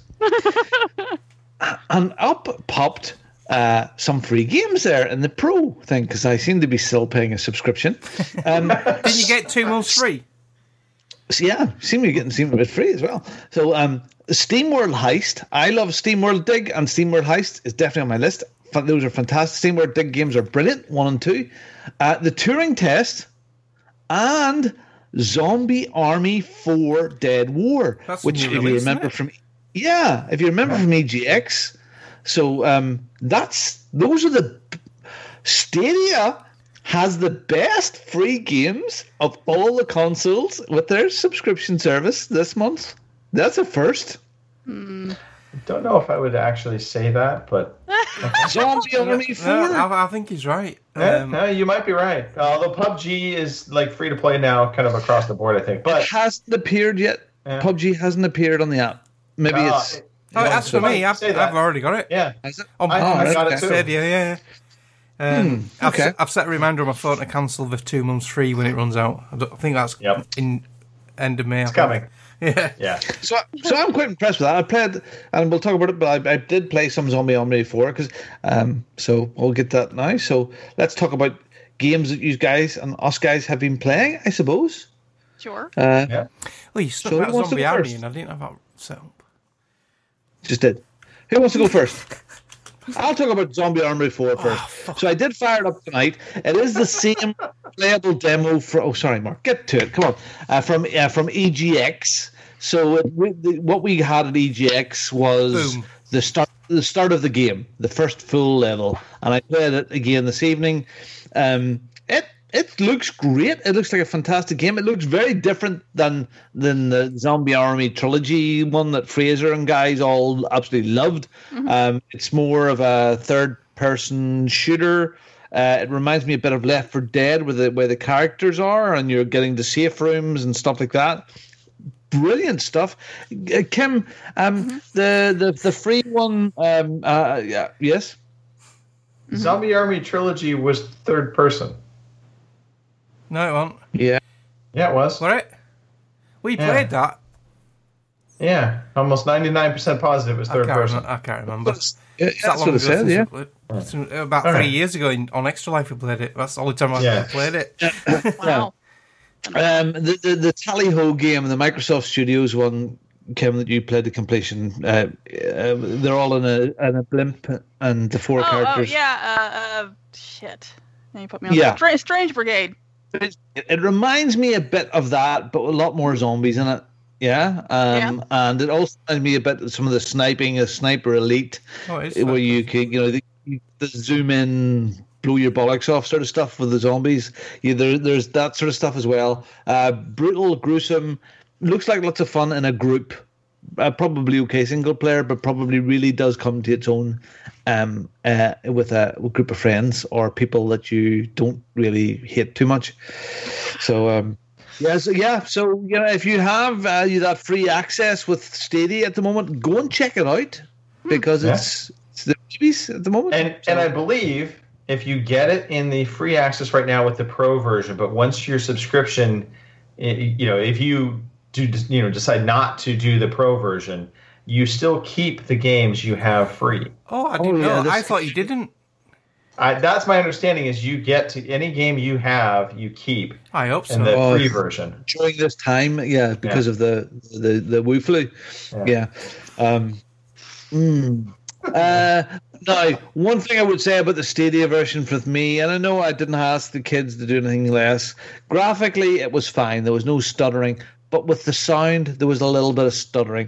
And up popped uh, some free games there in the Pro thing because I seem to be still paying a subscription. Um, Did you get two months free? So yeah, seem to be getting seem a bit free as well. So um, SteamWorld Heist. I love SteamWorld Dig, and SteamWorld Heist is definitely on my list. Those are fantastic. SteamWorld Dig games are brilliant. One and two. Uh, the Turing Test and Zombie Army four Dead War, That's which new if you release, remember isn't from yeah, if you remember from E G X. So um, that's those are the Stadia has the best free games of all the consoles with their subscription service this month. That's a first. hmm. Don't know if I would actually say that, but Zombie Army No, four. I, I think he's right. yeah, Um, no, you might be right. Although P U B G is like free to play now, kind of across the board, I think. But It hasn't appeared yet. Yeah. P U B G hasn't appeared on the app. Maybe uh, it's. you oh, know, that's for somebody me. I've, say that. I've already got it. Yeah, Has it? On, I- on I got it okay. too. Stadia, yeah, yeah. Um, Hmm, I've, okay. set, I've set a reminder on my phone to cancel the two months free when it runs out. I, don't, I think that's Yep. in end of May. it's coming. Yeah. Yeah. So, so I'm quite impressed with that. I played, and we'll talk about it, but I, I did play some Zombie Army four, because, um, so we'll get that now. So let's talk about games that you guys and us guys have been playing, I suppose. Sure. Uh, Yeah. Well, you stuck So who that wants to zombie go army first? and I didn't have that set up. Just did. Who wants to go first? I'll talk about Zombie Army four first. So I did fire it up tonight. It is the same playable demo for. Oh, sorry, Mark. Get to it. Come on. Uh, from uh, from E G X. So it, we, the, what we had at E G X was Boom. the start the start of the game, the first full level, and I played it again this evening. Um, it it looks great. It looks like a fantastic game. It looks very different than than the Zombie Army trilogy one that Fraser and guys all absolutely loved. Mm-hmm. Um, it's more of a third-person shooter. Uh, it reminds me a bit of Left four Dead, where the where the characters are, and you're getting to safe rooms and stuff like that. Brilliant stuff, uh, Kim. Um, mm-hmm. the, the the free one. Um, uh, yeah, yes. Mm-hmm. Zombie Army trilogy was third person. No, it wasn't. Yeah, yeah, it was. Right? We yeah. played that. Yeah, almost ninety-nine percent positive it was third I person. Remember, I can't remember. Yeah, that's that what it said. Yeah, it's about All three right. years ago in, on Extra Life we played it. That's the only time I yeah. played it. Wow. Um, the, the the Tally Ho game, the Microsoft Studios one, Kim, that you played the completion. Uh, uh, they're all in a in a blimp, and the four oh, characters. Oh yeah, uh, uh, shit. Now you put me on. Yeah. Strange, Strange Brigade. It, it reminds me a bit of that, but with a lot more zombies in it. Yeah, um, yeah. And it also reminds me a bit of some of the sniping, a Sniper Elite, oh, where you can, you know, the, the zoom in, blow your bollocks off sort of stuff with the zombies. Yeah, there, there's that sort of stuff as well. Uh, brutal, gruesome, looks like lots of fun in a group. Uh, probably okay single player, but probably really does come to its own um, uh, with a, a group of friends or people that you don't really hate too much. So, um, yeah, so, yeah, so you know, if you have uh, you that free access with Stadia at the moment, go and check it out because yeah. it's, it's the babies at the moment. And so. and I believe if you get it in the free access right now with the Pro version, but once your subscription, you know, if you do you know decide not to do the Pro version, you still keep the games you have free. Oh, I didn't oh, yeah, know. I thought you didn't. I, that's my understanding. Is you get to any game you have, you keep. I hope so. In the oh, free version during this time, yeah, because yeah. of the the the Wu flu. Yeah. yeah. Um, mm. uh, now, one thing I would say about the Stadia version for me, and I know I didn't ask the kids to do anything less. Graphically, it was fine. There was no stuttering, but with the sound, there was a little bit of stuttering.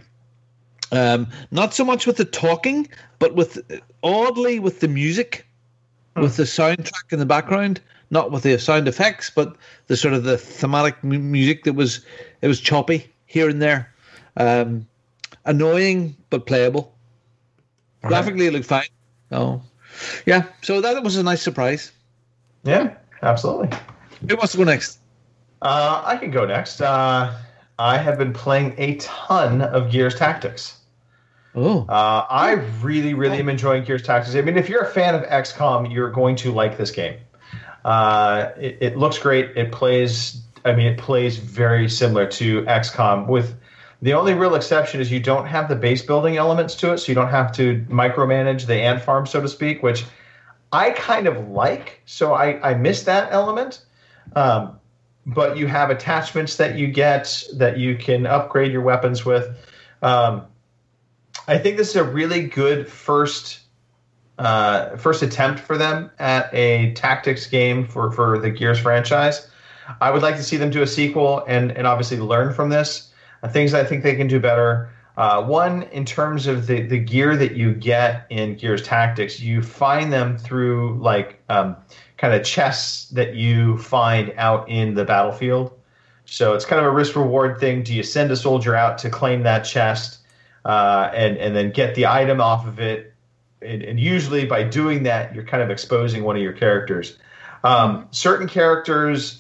Um, not so much with the talking, but with oddly with the music. With the soundtrack in the background, not with the sound effects, but the sort of the thematic m- music that was it was choppy here and there, um, annoying but playable. Okay. Graphically, it looked fine. Oh, yeah. So that was a nice surprise. Yeah, absolutely. Who wants to go next? Uh, I can go next. Uh, I have been playing a ton of Gears Tactics. Oh, uh, I really, really am enjoying Gears Tactics. I mean, if you're a fan of X COM, you're going to like this game. Uh, it, it looks great. It plays. I mean, it plays very similar to X COM. With the only real exception is you don't have the base building elements to it, so you don't have to micromanage the ant farm, so to speak, which I kind of like. So I, I miss that element. Um, but you have attachments that you get that you can upgrade your weapons with. Um, I think this is a really good first uh, first attempt for them at a tactics game for, for the Gears franchise. I would like to see them do a sequel and, and obviously learn from this. Uh, things I think they can do better. Uh, one, in terms of the, the gear that you get in Gears Tactics, you find them through like um, kind of chests that you find out in the battlefield. So it's kind of a risk-reward thing. Do you send a soldier out to claim that chest? Uh, and, and then get the item off of it. And, and usually by doing that, you're kind of exposing one of your characters. Um, certain characters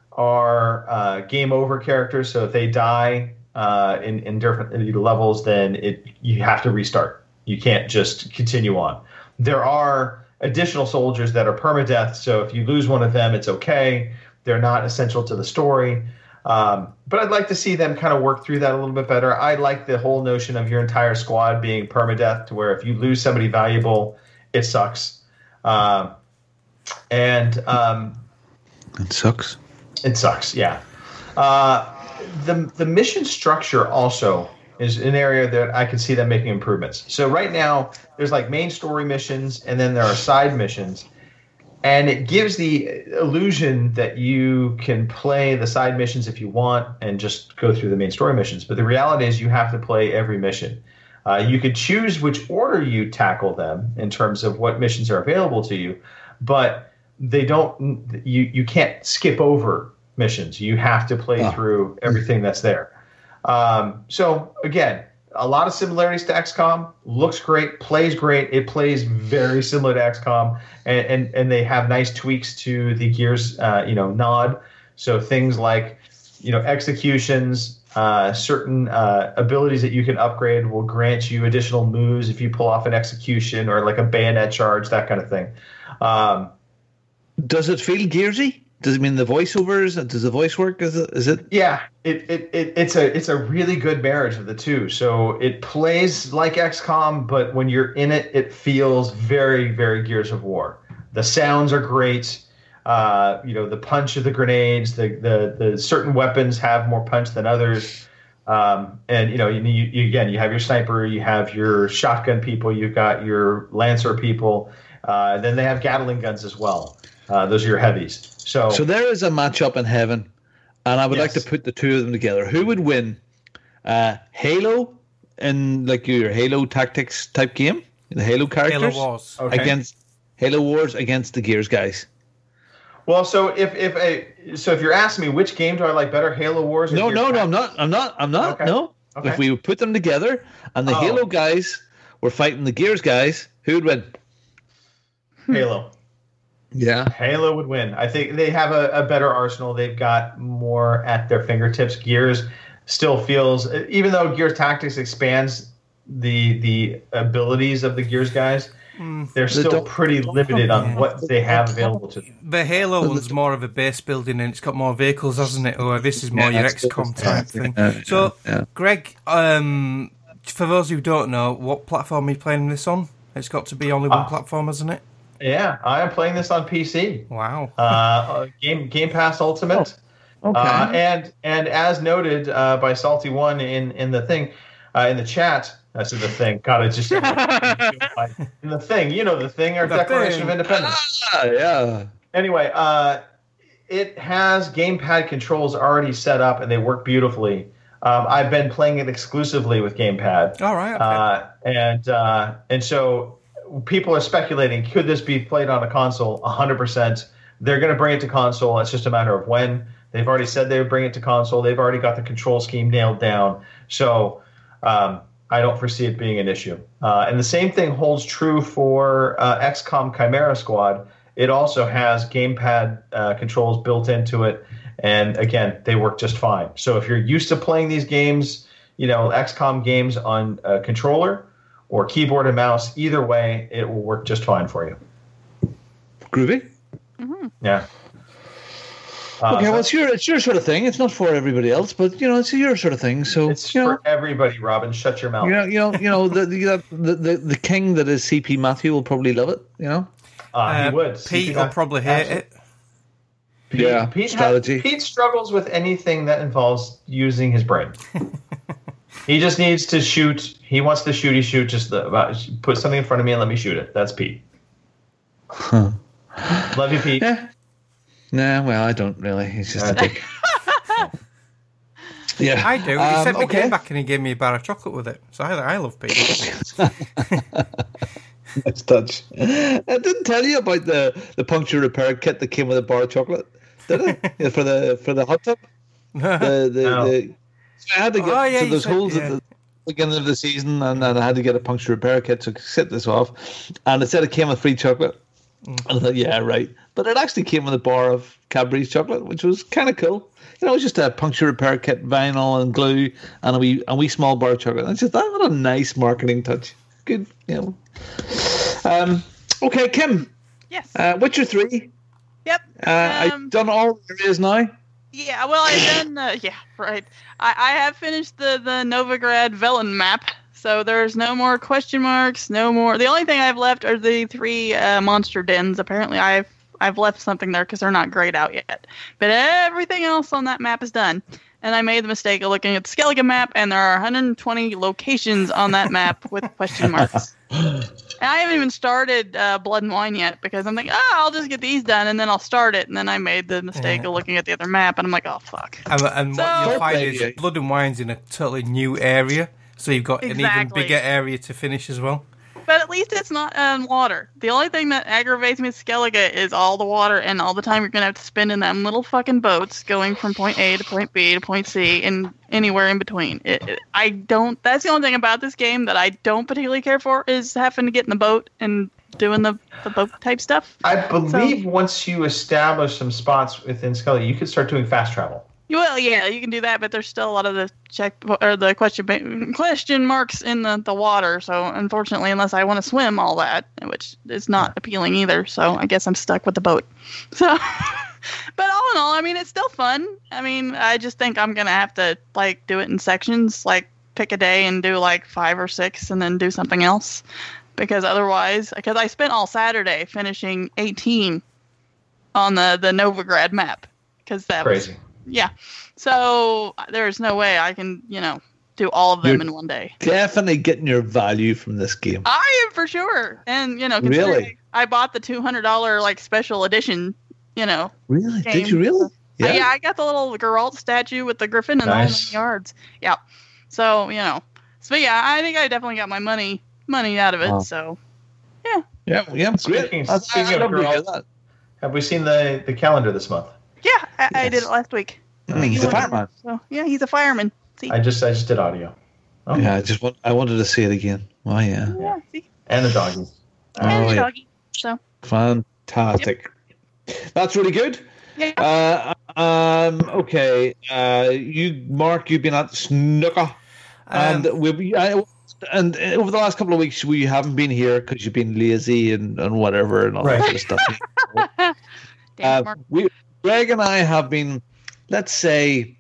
are uh, game over characters. So if they die uh, in, in different levels, then it you have to restart. You can't just continue on. There are additional soldiers that are permadeath. So if you lose one of them, it's okay. They're not essential to the story. Um, but I'd like to see them kind of work through that a little bit better. I like the whole notion of your entire squad being permadeath, to where if you lose somebody valuable, it sucks. Um, and um, it sucks. It sucks, yeah. Uh, the the mission structure also is an area that I can see them making improvements. So right now, there's like main story missions, and then there are side missions. And it gives the illusion that you can play the side missions if you want and just go through the main story missions. But the reality is you have to play every mission. Uh, you could choose which order you tackle them in terms of what missions are available to you. But they don't. You you can't skip over missions. You have to play Oh. through everything that's there. Um, so again, a lot of similarities to X COM. Looks great, plays great. It plays very similar to X COM, and and, and they have nice tweaks to the Gears, uh, you know, nod. So things like, you know, executions, uh, certain uh, abilities that you can upgrade will grant you additional moves if you pull off an execution or like a bayonet charge, that kind of thing. Um, Does it feel Gearsy? Does it mean the voiceovers? Does the voice work? Is it? Is it? Yeah, it, it, it it's a it's a really good marriage of the two. So it plays like X COM, but when you're in it, it feels very, very Gears of War. The sounds are great. Uh, you know, the punch of the grenades, the, the the certain weapons have more punch than others. Um, and you know, you, you, you again, you have your sniper, you have your shotgun people, you've got your lancer people. Uh, then they have Gatling guns as well. Uh, those are your heavies. So, So there is a matchup in heaven, and I would Yes. like to put the two of them together. Who would win? Uh, Halo in like your Halo Tactics type game, the Halo characters, Halo Wars. Okay. against Halo Wars against the Gears guys. well, so if if a so if you're asking me which game do I like better, Halo Wars? Or No, Gears no, no, Tactics? I'm not. I'm not. I'm not. Okay. No. Okay. If we would put them together, and the Oh. Halo guys were fighting the Gears guys, who would win? Halo. Yeah. Halo would win. I think they have a, a better arsenal. They've got more at their fingertips. Gears still feels, even though Gears Tactics expands the the abilities of the Gears guys, Mm. they're They still don't- pretty limited on what they have available to them. The Halo one's more of a base building and it's got more vehicles, hasn't it? Or this is more Yeah, your that's X COM good. type Yeah, thing. yeah, So, yeah. Greg, um, for those who don't know, what platform are you playing this on? It's got to be only one Ah. platform, hasn't it? Yeah, I am playing this on P C. Wow. Uh, Game Game Pass Ultimate. Okay. Uh, and and as noted uh, by Salty One in in the thing, uh, in the chat. That's in the thing. God, I just said in the thing. You know the thing. Our The Declaration thing. of Independence. Ah, yeah. Anyway, uh, it has gamepad controls already set up, and they work beautifully. Um, I've been playing it exclusively with gamepad. All right. Okay. Uh, and uh, and so people are speculating, could this be played on a console? one hundred percent. They're going to bring it to console. It's just a matter of when. They've already said they would bring it to console. They've already got the control scheme nailed down. So um, I don't foresee it being an issue. Uh, and the same thing holds true for uh, X COM Chimera Squad. It also has gamepad uh, controls built into it. And again, they work just fine. So if you're used to playing these games, you know, X COM games on a controller or keyboard and mouse, either way, it will work just fine for you. Groovy. Mm-hmm. Yeah. Uh, Okay, so well, it's your it's your sort of thing. It's not for everybody else, but you know, it's your sort of thing. So it's you know, for everybody, Robin. Shut your mouth. you know, you know, you know, the the, the the the king that is C P Matthew will probably love it. You know. Uh, Uh, he would. Pete will probably hate it. Pete, Yeah, Pete, ha- strategy. Pete struggles with anything that involves using his brain. He just needs to shoot. He wants to shoot. He shoot. Just the, uh, put something in front of me and let me shoot it. That's Pete. Huh. Love you, Pete. Yeah. Nah, well, I don't really. He's just a dick. Yeah, I do. He Um, sent me okay. game back and he gave me a bar of chocolate with it. So I, I love Pete. Nice touch. I didn't tell you about the, the puncture repair kit that came with a bar of chocolate, did I? Yeah, for the for the hot tub. The the, No. the I had to get Oh, yeah, so you there's said- holes yeah. at the beginning of the season, and, and I had to get a puncture repair kit to set this off. And it said it came with free chocolate. Mm. And I thought, yeah, right. But it actually came with a bar of Cadbury's chocolate, which was kind of cool. You know, it was just a puncture repair kit, vinyl and glue, and a wee, a wee small bar of chocolate. And I just thought, what a nice marketing touch. Good, you know. Um, okay, Kim. Yes. Uh, Witcher three. Yep. Uh, Um, I've done all the areas now. Yeah, well, I've done. Uh, yeah, right. I, I have finished the the Novigrad Velen map, so there's no more question marks. No more. The only thing I've left are the three uh, monster dens. Apparently, I've I've left something there because they're not grayed out yet. But everything else on that map is done. And I made the mistake of looking at the Skellige map, and there are one hundred twenty locations on that map with question marks. And I haven't even started uh, Blood and Wine yet because I'm like, ah, I'll just get these done and then I'll start it. And then I made the mistake Yeah. of looking at the other map, and I'm like, oh fuck. And, and So- what you'll find Yeah. is Blood and Wine's in a totally new area, so you've got an even Exactly. bigger area to finish as well. But at least it's not um, water. The only thing that aggravates me with Skellige is all the water and all the time you're going to have to spend in them little fucking boats going from point A to point B to point C and anywhere in between. It, it, I don't. That's the only thing about this game that I don't particularly care for is having to get in the boat and doing the, the boat type stuff. I believe So- once you establish some spots within Skellige, you can start doing fast travel. Well, yeah, you can do that, but there's still a lot of the check or the question question marks in the, the water. So unfortunately, unless I want to swim all that, which is not appealing either, so I guess I'm stuck with the boat. So, but all in all, I mean, it's still fun. I mean, I just think I'm gonna have to like do it in sections, like pick a day and do like five or six, and then do something else, because otherwise, because I spent all Saturday finishing eighteen on the the Novigrad map, because that Crazy. was. Yeah. So there's no way I can, you know, do all of them You're in one day. Definitely getting your value from this game. I am for sure. And, you know, considering Really? I bought the two hundred dollars like special edition, you know. Really? game. Did you really? Yeah. yeah, I got the little Geralt statue with the griffin and Nice. all the yards. Yeah. So, you know. So yeah, I think I definitely got my money money out of it. Wow. So Yeah, yeah, great. Speaking, That's- speaking I of love to hear Geralt, that. have we seen the, the calendar this month? yeah, I, I did Yes. it last week. I mean, he's a fireman. So yeah, he's a fireman. See? I just I just did audio. Oh. Yeah, I just want, I wanted to see it again. Oh yeah, yeah, see? And the doggies. And Oh, the yeah. doggy. So Fantastic. That's really good. yeah. Uh, um, okay. Uh, you, Mark, you've been at Snooker, and Um, we, I, and uh, over the last couple of weeks, we haven't been here because you've been lazy and, and whatever and all Right. that sort of stuff. Damn, uh, Mark. we, Greg and I have been, let's say,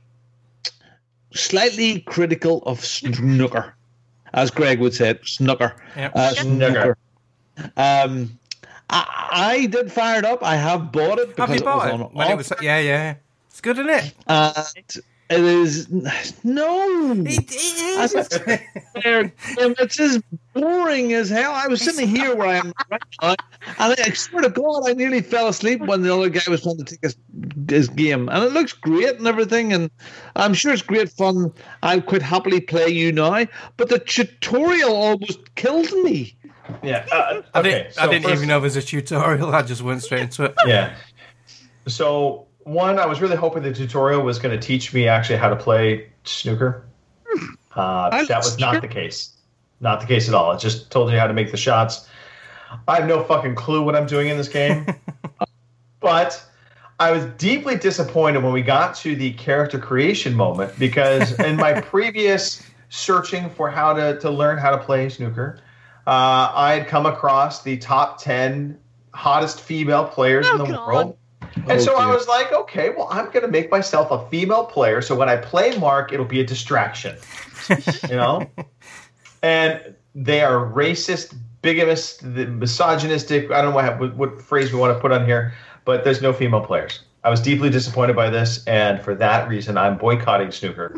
slightly critical of Snooker, as Greg would say it, Snooker. Yep. Uh, Snooker. Um, I, I did fire it up. I have bought it because Have you bought it it? was on When it was, offer. yeah, yeah. It's good, isn't it? And it is no. It, I it swear, it's as boring as hell. I was sitting here where I am right now, and I swear to God, I nearly fell asleep when the other guy was trying to take his, his game. And it looks great and everything, and I'm sure it's great fun. I could happily play you now, but the tutorial almost killed me. Yeah. Uh, I okay. didn't, so I didn't first- even know there was a tutorial. I just went straight into it. Yeah. So one, I was really hoping the tutorial was going to teach me actually how to play snooker. Uh, I that was not the case. Not the case at all. It just told you how to make the shots. I have no fucking clue what I'm doing in this game. But I was deeply disappointed when we got to the character creation moment because in my previous searching for how to, to learn how to play snooker, uh, I had come across the top ten hottest female players Oh, in the God. world. And Oh, so I dear. was like, okay, well, I'm going to make myself a female player. So when I play Mark, it'll be a distraction, you know? And they are racist, bigamist, the misogynistic. I don't know what, what phrase we want to put on here, but there's no female players. I was deeply disappointed by this. And for that reason, I'm boycotting snooker.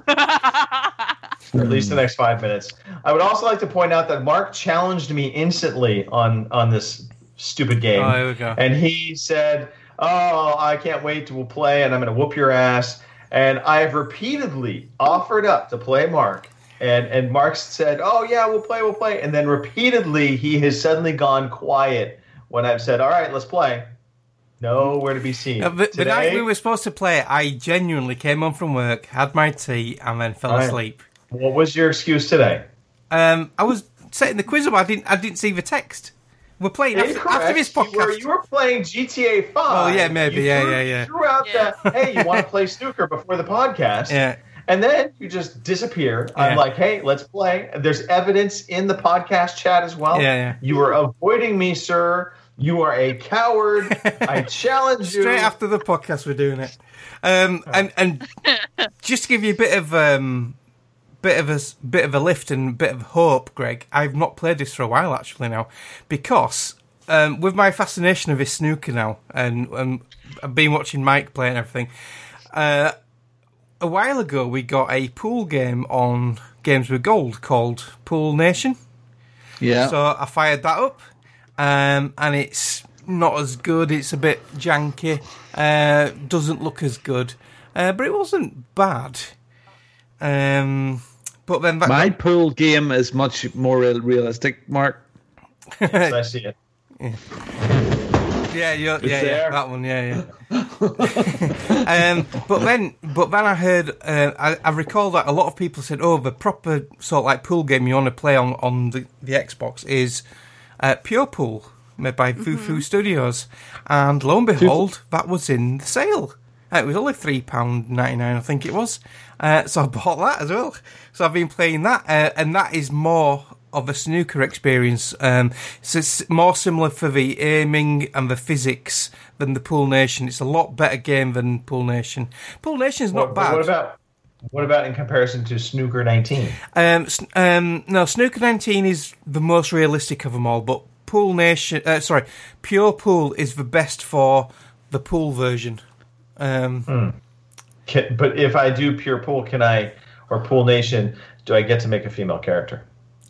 For at least the next five minutes. I would also like to point out that Mark challenged me instantly on, on this stupid game. Oh, here we go. And he said, oh, I can't wait to play, and I'm going to whoop your ass. And I have repeatedly offered up to play Mark. And, and Mark said, oh, yeah, we'll play, we'll play. And then repeatedly, he has suddenly gone quiet when I've said, all right, let's play. Nowhere to be seen. Uh, the, the night Today- we were supposed to play, I genuinely came home from work, had my tea, and then fell All right. asleep. What was your excuse today? Um, I was setting the quiz up. I didn't. I didn't see the text. We're playing after, Incorrect. after this podcast. You were, you were playing G T A five. Oh, yeah, maybe. You Yeah, threw, yeah, yeah. You threw out Yeah. the, hey, you want to play snooker before the podcast? Yeah. And then you just disappear. I'm Yeah. like, hey, let's play. There's evidence in the podcast chat as well. Yeah, yeah. You are avoiding me, sir. You are a coward. I challenge you. Straight after the podcast, we're doing it. Um, and and just to give you a bit of um, bit of a s- bit of a lift and a bit of hope, Greg. I've not played this for a while actually now, because um, with my fascination of this snooker now, and, and I've been watching Mike play and everything. Uh, a while ago, we got a pool game on Games with Gold called Pool Nation. Yeah. So I fired that up, um, and it's not as good. It's a bit janky. Uh, doesn't look as good, uh, but it wasn't bad. Um, but then that My pool game is much more real- realistic, Mark. Yes, I see it. Yeah, yeah, you're, It's yeah, yeah, there. that one, yeah, yeah. um, but then, but then I heard, uh, I, I recall that a lot of people said, "Oh, the proper sort of like pool game you want to play on on the, the Xbox is uh, Pure Pool, made by Foo Foo Studios," and lo and behold, that was in the sale. Uh, it was only three pound ninety nine, I think it was. Uh, so I bought that as well. So I've been playing that, uh, and that is more of a snooker experience. Um, so it's more similar for the aiming and the physics than the Pool Nation. It's a lot better game than Pool Nation. Pool Nation's not What, bad. what about what about in comparison to Snooker nineteen? Um, s- um, no, Snooker nineteen is the most realistic of them all, but Pool Nation, uh, sorry, Pure Pool is the best for the pool version. Um, Hmm. Can, but if I do Pure Pool, can I, or Pool Nation, do I get to make a female character?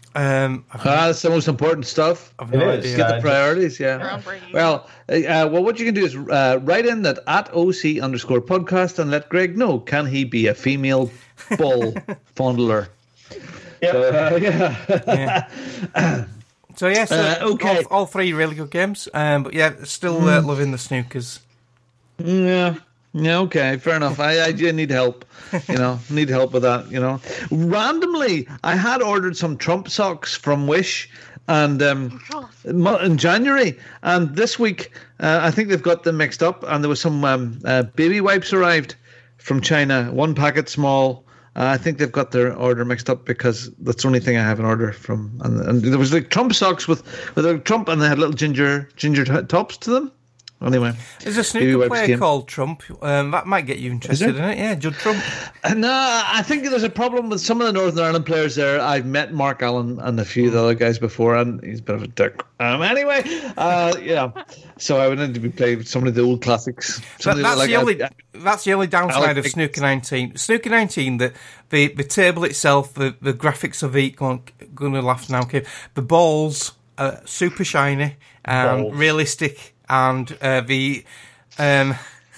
Um, ah, that's the most important stuff. I've It no is. idea. Get the Uh, priorities, yeah. Well, uh, well, what you can do is uh, write in that at O C underscore podcast and let Greg know, can he be a female ball fondler? Yep. So, uh, yeah. Yeah. So yeah, so Uh, okay. all, all three really good games. Um, but yeah, still uh, loving the snookers. Yeah. Yeah, okay, fair enough. I, I do need help, you know, need help with that, you know. Randomly, I had ordered some Trump socks from Wish and um, in January, and this week uh, I think they've got them mixed up, and there was some um, uh, baby wipes arrived from China, one packet small. Uh, I think they've got their order mixed up because that's the only thing I have an order from. And, and there was like Trump socks with with a Trump, and they had little ginger ginger t- tops to them. Anyway, There's a baby snooker wipes player game. called Trump. Um, that might get you interested in there? it. Yeah, Judd Trump. Uh, No, I think there's a problem with some of the Northern Ireland players there. I've met Mark Allen and a few of the other guys before, and he's a bit of a dick. Um, anyway, uh, yeah. So I would need to be playing some of the old classics. That, Something that's like the only. I- That's the only downside Alex- of Snooker nineteen. Snooker nineteen, the the, the table itself, the, the graphics of it. Going, going to laugh now, kid. The balls are super shiny and Balls. realistic, and uh, the um.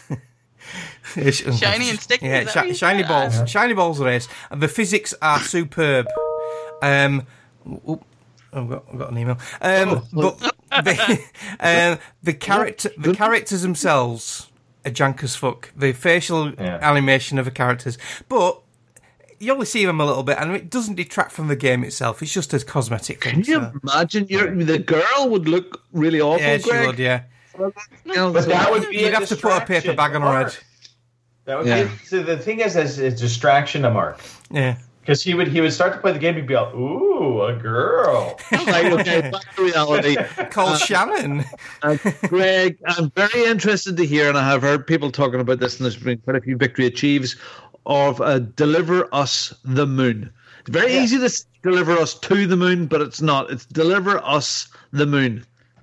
Shiny and sticky, Yeah, is that shi- what you shiny said? balls. Uh-huh. Shiny balls are ace. And the physics are superb. Um, oop, I've got, I've got an email. Um, but the, um, the character, the characters themselves are jank as fuck. The facial animation of the characters, but you only see them a little bit, and it doesn't detract from the game itself. It's just a cosmetic thing. Can you so. imagine? You're, the girl would look really awful. Yeah, she Greg. would. Yeah, You know, But so- that would be you'd a have to put a paper distraction bag on to her Mark. head. That would Yeah. be so. The thing is, as a distraction to Mark, Yeah. because he would he would start to play the game. He'd be like, "Ooh, a girl." Right, okay, back to reality. Call Shannon. Uh, Greg, I'm very interested to hear, and I have heard people talking about this, and there's been quite a few victory achieves of uh, Deliver Us the Moon. It's very Yeah. easy to say deliver us to the moon, but it's not. It's Deliver Us the Moon.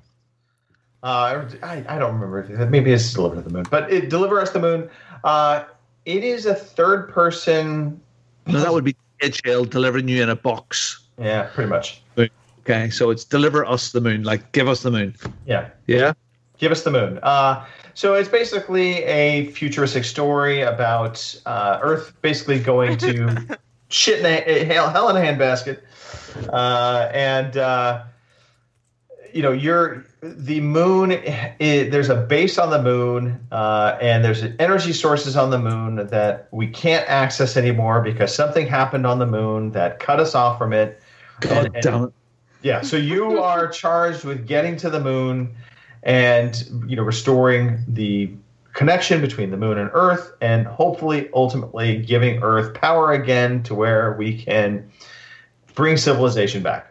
Uh, I, I don't remember. If maybe it's Deliver the Moon, but it, Deliver Us the Moon. Uh, it is a third person. No, that would be H L delivering you in a box. Yeah, pretty much. Okay, so it's Deliver Us the Moon, like give us the moon. Yeah. Yeah? Give us the moon. Uh, so it's basically a futuristic story about uh, Earth basically going to shit in a hell, hell in a handbasket, uh, and uh, you know you're the moon. It, there's a base on the moon, uh, and there's energy sources on the moon that we can't access anymore because something happened on the moon that cut us off from it. God And- damn it. Yeah, so you are charged with getting to the moon and, you know, restoring the connection between the moon and Earth, and hopefully, ultimately, giving Earth power again to where we can bring civilization back.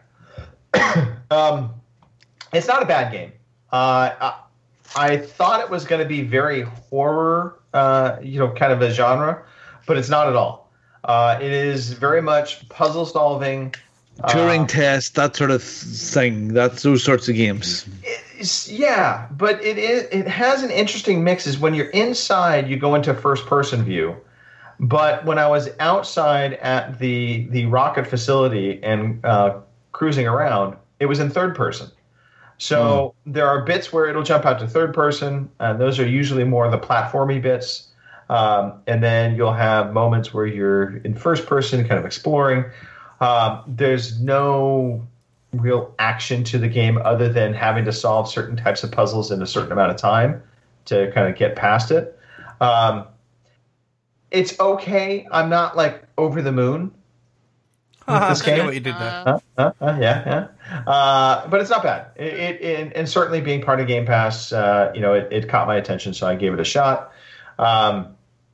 um, it's not a bad game. Uh, I, I thought it was going to be very horror, uh, you know, kind of a genre, but it's not at all. Uh, it is very much puzzle solving. Turing Uh, test, that sort of thing. That's those sorts of games. It's- yeah, but it is it has an interesting mix. Is when you're inside, you go into first person view, but when I was outside at the the rocket facility and uh, cruising around, it was in third person. So there are bits where it'll jump out to third person, and those are usually more the platformy bits. Um, and then you'll have moments where you're in first person, kind of exploring. Um, there's no real action to the game other than having to solve certain types of puzzles in a certain amount of time to kind of get past it. Um, it's okay. I'm not like over the moon with this game. What you did there. Uh, uh, uh, yeah, yeah. Uh, but it's not bad. It, it, it and certainly being part of Game Pass, uh, you know, it, it caught my attention, so I gave it a shot. Um,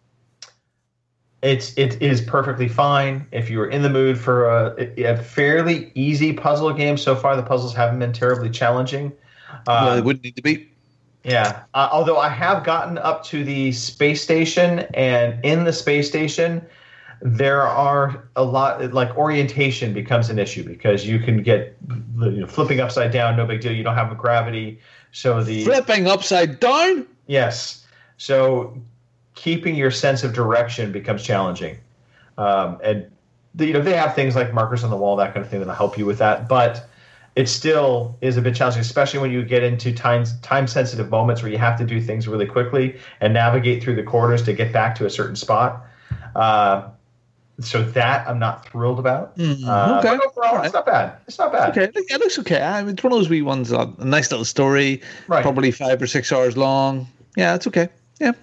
It's it is perfectly fine if you were in the mood for a, a fairly easy puzzle game. So far, the puzzles haven't been terribly challenging. Um, well, they wouldn't need to be. Yeah, uh, although I have gotten up to the space station, and in the space station, there are a lot like orientation becomes an issue because you can get you know, flipping upside down, no big deal. You don't have gravity, so the flipping upside down. Yes, so. Keeping your sense of direction becomes challenging, um, and the, you know they have things like markers on the wall, that kind of thing that'll help you with that. But it still is a bit challenging, especially when you get into time time sensitive moments where you have to do things really quickly and navigate through the corridors to get back to a certain spot. Uh, so that I'm not thrilled about. Mm, uh, okay, but overall, right. it's not bad. It's not bad. Okay, it looks okay. I mean, it's one of those wee ones. Uh, a nice little story, right. Probably five or six hours long. Yeah, it's okay. Yeah.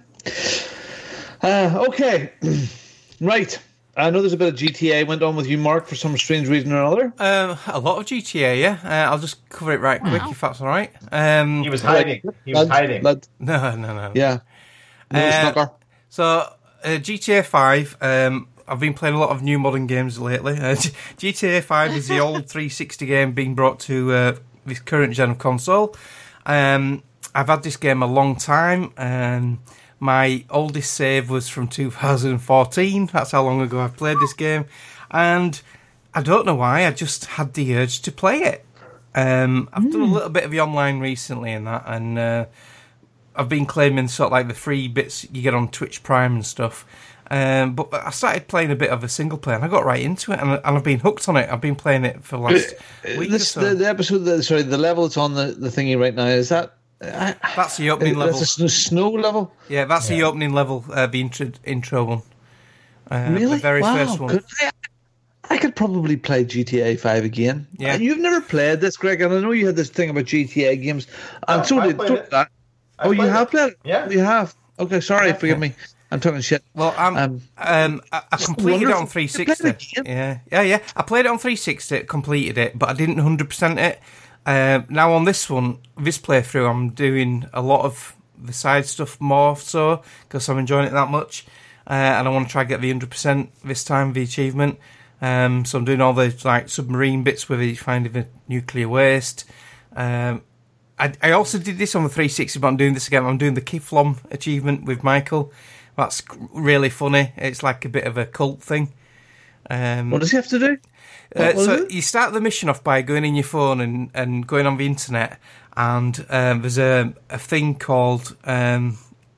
Uh, okay, right. I know there's a bit of G T A went on with you, Mark, for some strange reason or another. Um, a lot of G T A, yeah. Uh, I'll just cover it right quick, wow. if that's all right. Um, he was hiding. He was lad, hiding. Lad. No, no, no. Yeah. No, uh, so, uh, G T A five, um, I've been playing a lot of new modern games lately. Uh, G T A five is the old three sixty game being brought to uh, this current gen of console. Um, I've had this game a long time, and my oldest save was from two thousand fourteen. That's how long ago I've played this game. And I don't know why, I just had the urge to play it. Um, I've mm. done a little bit of the online recently and that, and uh, I've been claiming sort of like the free bits you get on Twitch Prime and stuff. Um, but I started playing a bit of a single player, and I got right into it, and, and I've been hooked on it. I've been playing it for the last week this, or so. The, the episode, that, sorry, the level it's on the, the thingy right now, is that... I, that's the opening that's level. That's a snow level? Yeah, that's yeah. the opening level, uh, the intro, intro one. Uh, really? The very wow. first one. Could I, I could probably play G T A five again. Yeah. You've never played this, Greg, and I know you had this thing about G T A games. And oh, so did that. Oh, you have it. played it? Yeah. You have? Okay, sorry, yeah. forgive me. I'm talking shit. Well, I'm, um, um, I, I completed it on three sixty. Yeah, yeah, yeah. I played it on three sixty, completed it, but I didn't one hundred percent it. Uh, now on this one, this playthrough, I'm doing a lot of the side stuff more so because I'm enjoying it that much, uh, and I want to try and get the one hundred percent this time, the achievement. Um, so I'm doing all the like submarine bits where you find the nuclear waste. Um, I, I also did this on the three sixty, but I'm doing this again. I'm doing the Kiflom achievement with Michael. That's really funny. It's like a bit of a cult thing. Um, what does he have to do? Uh, so you start the mission off by going in your phone and, and going on the internet, and um, there's a, a thing called um,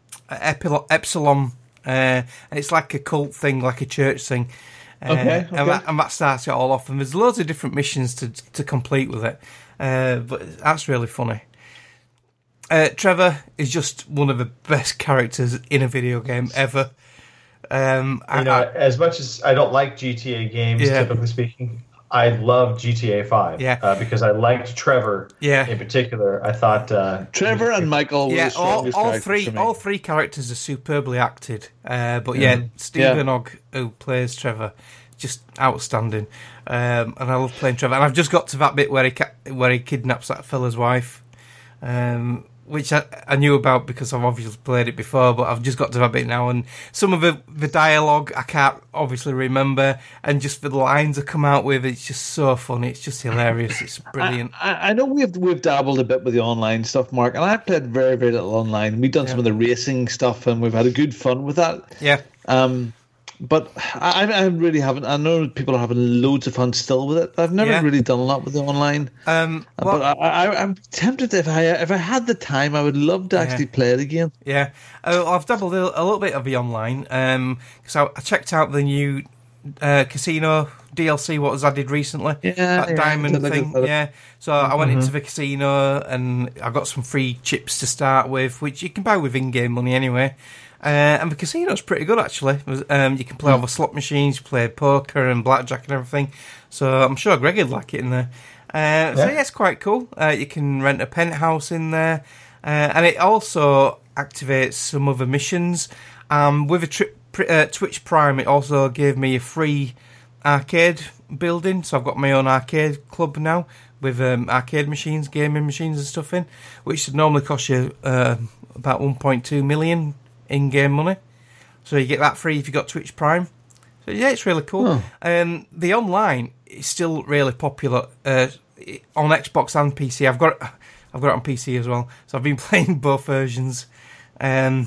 Epsilon, uh, and it's like a cult thing, like a church thing. Uh, okay, okay. And, that, and that starts it all off, and there's loads of different missions to to complete with it, uh, but that's really funny. Uh, Trevor is just one of the best characters in a video game ever. Um, you I, know, I, as much as I don't like G T A games, yeah. typically speaking, I love G T A five. Yeah. Uh, because I liked Trevor. Yeah. In particular, I thought uh, Trevor and Michael. Were yeah, the all, all three, for me. all three characters are superbly acted. Uh, but yeah, Mm. Stephen yeah. Ogg, who plays Trevor, just outstanding. Um, and I love playing Trevor. And I've just got to that bit where he ca- where he kidnaps that fella's wife. Um, which I, I knew about because I've obviously played it before, but I've just got to that bit now, and some of the, the dialogue I can't obviously remember, and just the lines I come out with, it's just so funny, it's just hilarious, it's brilliant. I, I know we've we've dabbled a bit with the online stuff, Mark, and I've played very, very little online. We've done yeah. some of the racing stuff, and we've had a good fun with that. Yeah. Um, but I, I really haven't. I know people are having loads of fun still with it. I've never yeah. really done a lot with the online. Um, well, but I, I, I'm tempted if I if I had the time, I would love to actually yeah. play it again. Yeah, uh, I've dabbled a, a little bit of the online because um, I, I checked out the new uh, casino D L C what was added recently. Yeah, that yeah, diamond thing. Yeah, so I went mm-hmm. into the casino and I got some free chips to start with, which you can buy with in-game money anyway. Uh, and the casino's pretty good, actually. Um, you can play mm. all the slot machines, you play poker and blackjack and everything. So I'm sure Greg would like it in there. Uh, so Yeah. yeah, it's quite cool. Uh, you can rent a penthouse in there, uh, and it also activates some other missions. Um, with a tri- pr- uh, Twitch Prime, it also gave me a free arcade building, so I've got my own arcade club now with um, arcade machines, gaming machines and stuff in, which would normally cost you uh, about one point two million in-game money. So you get that free if you got Twitch Prime. So yeah, it's really cool. Oh. Um, the online is still really popular uh, on Xbox and P C. I've got it, I've got it on P C as well, so I've been playing both versions. Um,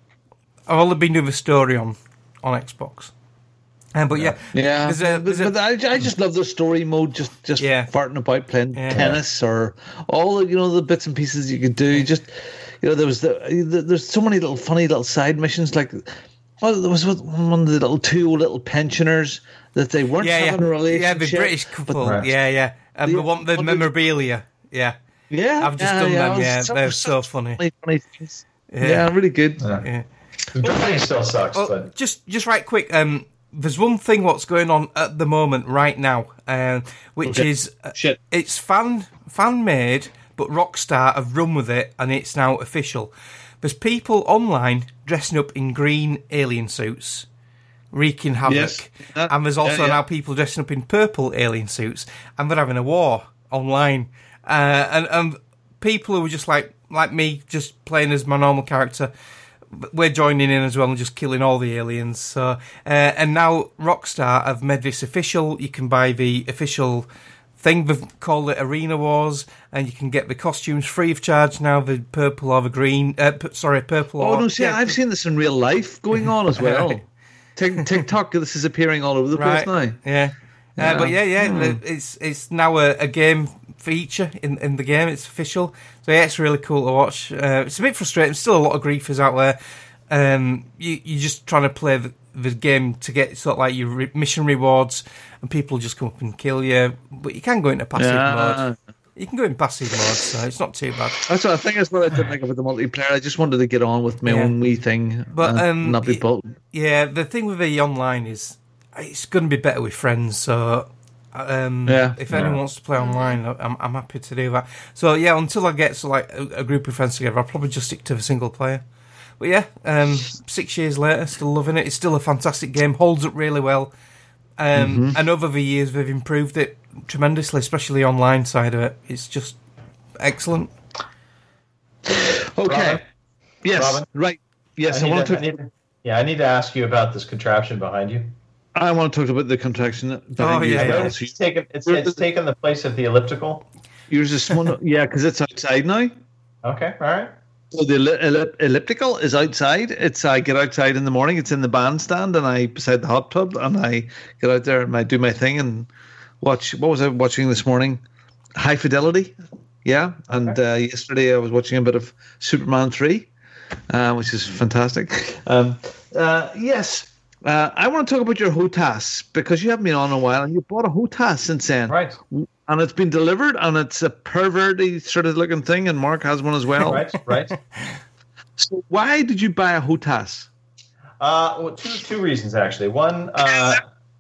I've only been doing the story on on Xbox. Um, but yeah, yeah, there's a, but, there's a, but I, I just love the story mode. Just, just Yeah. farting about playing Yeah. tennis or all the, you know, the bits and pieces you could do. You just, you know, there was the, the there's so many little funny little side missions. Like, well, there was one of the little two little pensioners that they weren't yeah, having yeah. a relationship. Yeah, the British couple. but- Yeah, yeah, and The- the one the memorabilia. Yeah, yeah, I've just yeah, done yeah, them. it was Yeah, so- they're so so funny. funny, funny things. Yeah. Yeah, really good. Yeah. The driving still sucks, Oh, but just just right quick. Um, there's one thing what's going on at the moment right now, uh, which Okay. is uh, Shit. it's fan fan made, but Rockstar have run with it, and it's now official. There's people online dressing up in green alien suits, wreaking havoc, Yes. That- and there's also yeah, yeah. now people dressing up in purple alien suits, and they're having a war online, uh, and and people who are just like like me, just playing as my normal character. We're joining in as well and just killing all the aliens. So, uh, and now Rockstar have made this official. You can buy the official thing. They've called it Arena Wars, and you can get the costumes free of charge now. The purple or the green. Uh, p- sorry, purple. Oh or, no! See, yeah, I've seen this in real life going on as well. Right. Tik- TikTok, this is appearing all over the place right. now. Yeah. Yeah. Uh, but yeah, yeah, Hmm. it's it's now a, a game feature in, in the game. It's official. So yeah, it's really cool to watch. Uh, it's a bit frustrating. There's still a lot of griefers out there. Um, you, you're just trying to play the, the game to get sort of like your re- mission rewards, and people just come up and kill you. But you can go into passive Yeah. mode. You can go in passive mode, so it's not too bad. That's what I think. That's what I didn't like about the multiplayer. I just wanted to get on with my Yeah. own wee thing, But, and um, not be it- built. Yeah, the thing with the online is it's going to be better with friends. So um, Yeah. if anyone wants to play online, I'm I'm happy to do that. So yeah, until I get so like a, a group of friends together, I'll probably just stick to the single player. But yeah, um, six years later, still loving it. It's still a fantastic game. Holds up really well. Um, Mhm. And over the years, they've improved it tremendously, especially the online side of it. It's just excellent. Okay. Robin? Yes. Robin? Right. Yes. I, I need want to, to. I need to- yeah, I need to ask you about this contraption behind you. I want to talk about the contraction. behind Oh, you yeah, as well. It's taken, it's, it's taken the place of the elliptical. Yours is one. Yeah, because it's outside now. Okay, all right. So the elli- elli- elliptical is outside. It's I get outside in the morning. It's in the bandstand, and I beside the hot tub, and I get out there and I do my thing and watch. What was I watching this morning? High Fidelity. Yeah, and uh, yesterday I was watching a bit of Superman three, uh, which is fantastic. Um, uh, yes, uh, I want to talk about your H O T A S because you haven't been on in a while, and you bought a H O T A S since then, right? And it's been delivered, and it's a perverty sort of looking thing, and Mark has one as well. Right, right. So why did you buy a H O T A S? Uh, well, two two reasons actually. One, uh,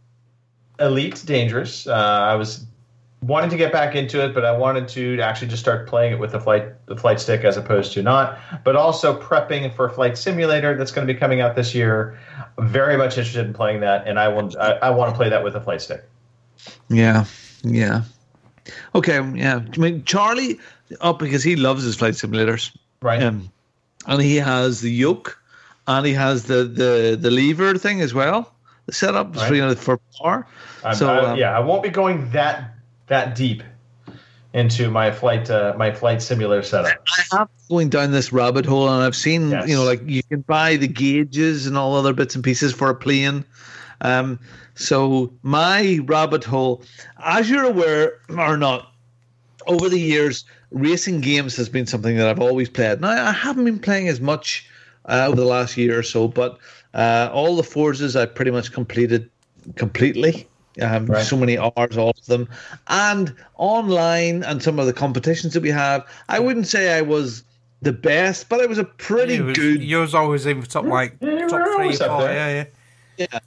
Elite Dangerous. Uh, I was wanting to get back into it, but I wanted to actually just start playing it with the flight the flight stick as opposed to not. But also prepping for Flight Simulator that's going to be coming out this year. I'm very much interested in playing that, and I will. I, I want to play that with a flight stick. Yeah, yeah. Okay, yeah. I mean, Charlie, up because he loves his flight simulators, right? Um, and he has the yoke, and he has the the, the lever thing as well. The setup Right. for, you know, for power. I'm, so I, um, yeah, I won't be going that that deep into my flight uh, my flight simulator setup. I have going down this rabbit hole, and I've seen Yes. you know, like you can buy the gauges and all other bits and pieces for a plane. Um, so my rabbit hole, as you're aware or not, over the years, racing games has been something that I've always played. Now I haven't been playing as much uh, over the last year or so, but uh, all the Forzas I pretty much completed completely. Um, Right. So many hours, all of them, and online and some of the competitions that we have. I wouldn't say I was the best, but I was a pretty You was- good. Yours always in the top like Yeah, you top were three, always up four. there. Yeah, yeah. Yeah,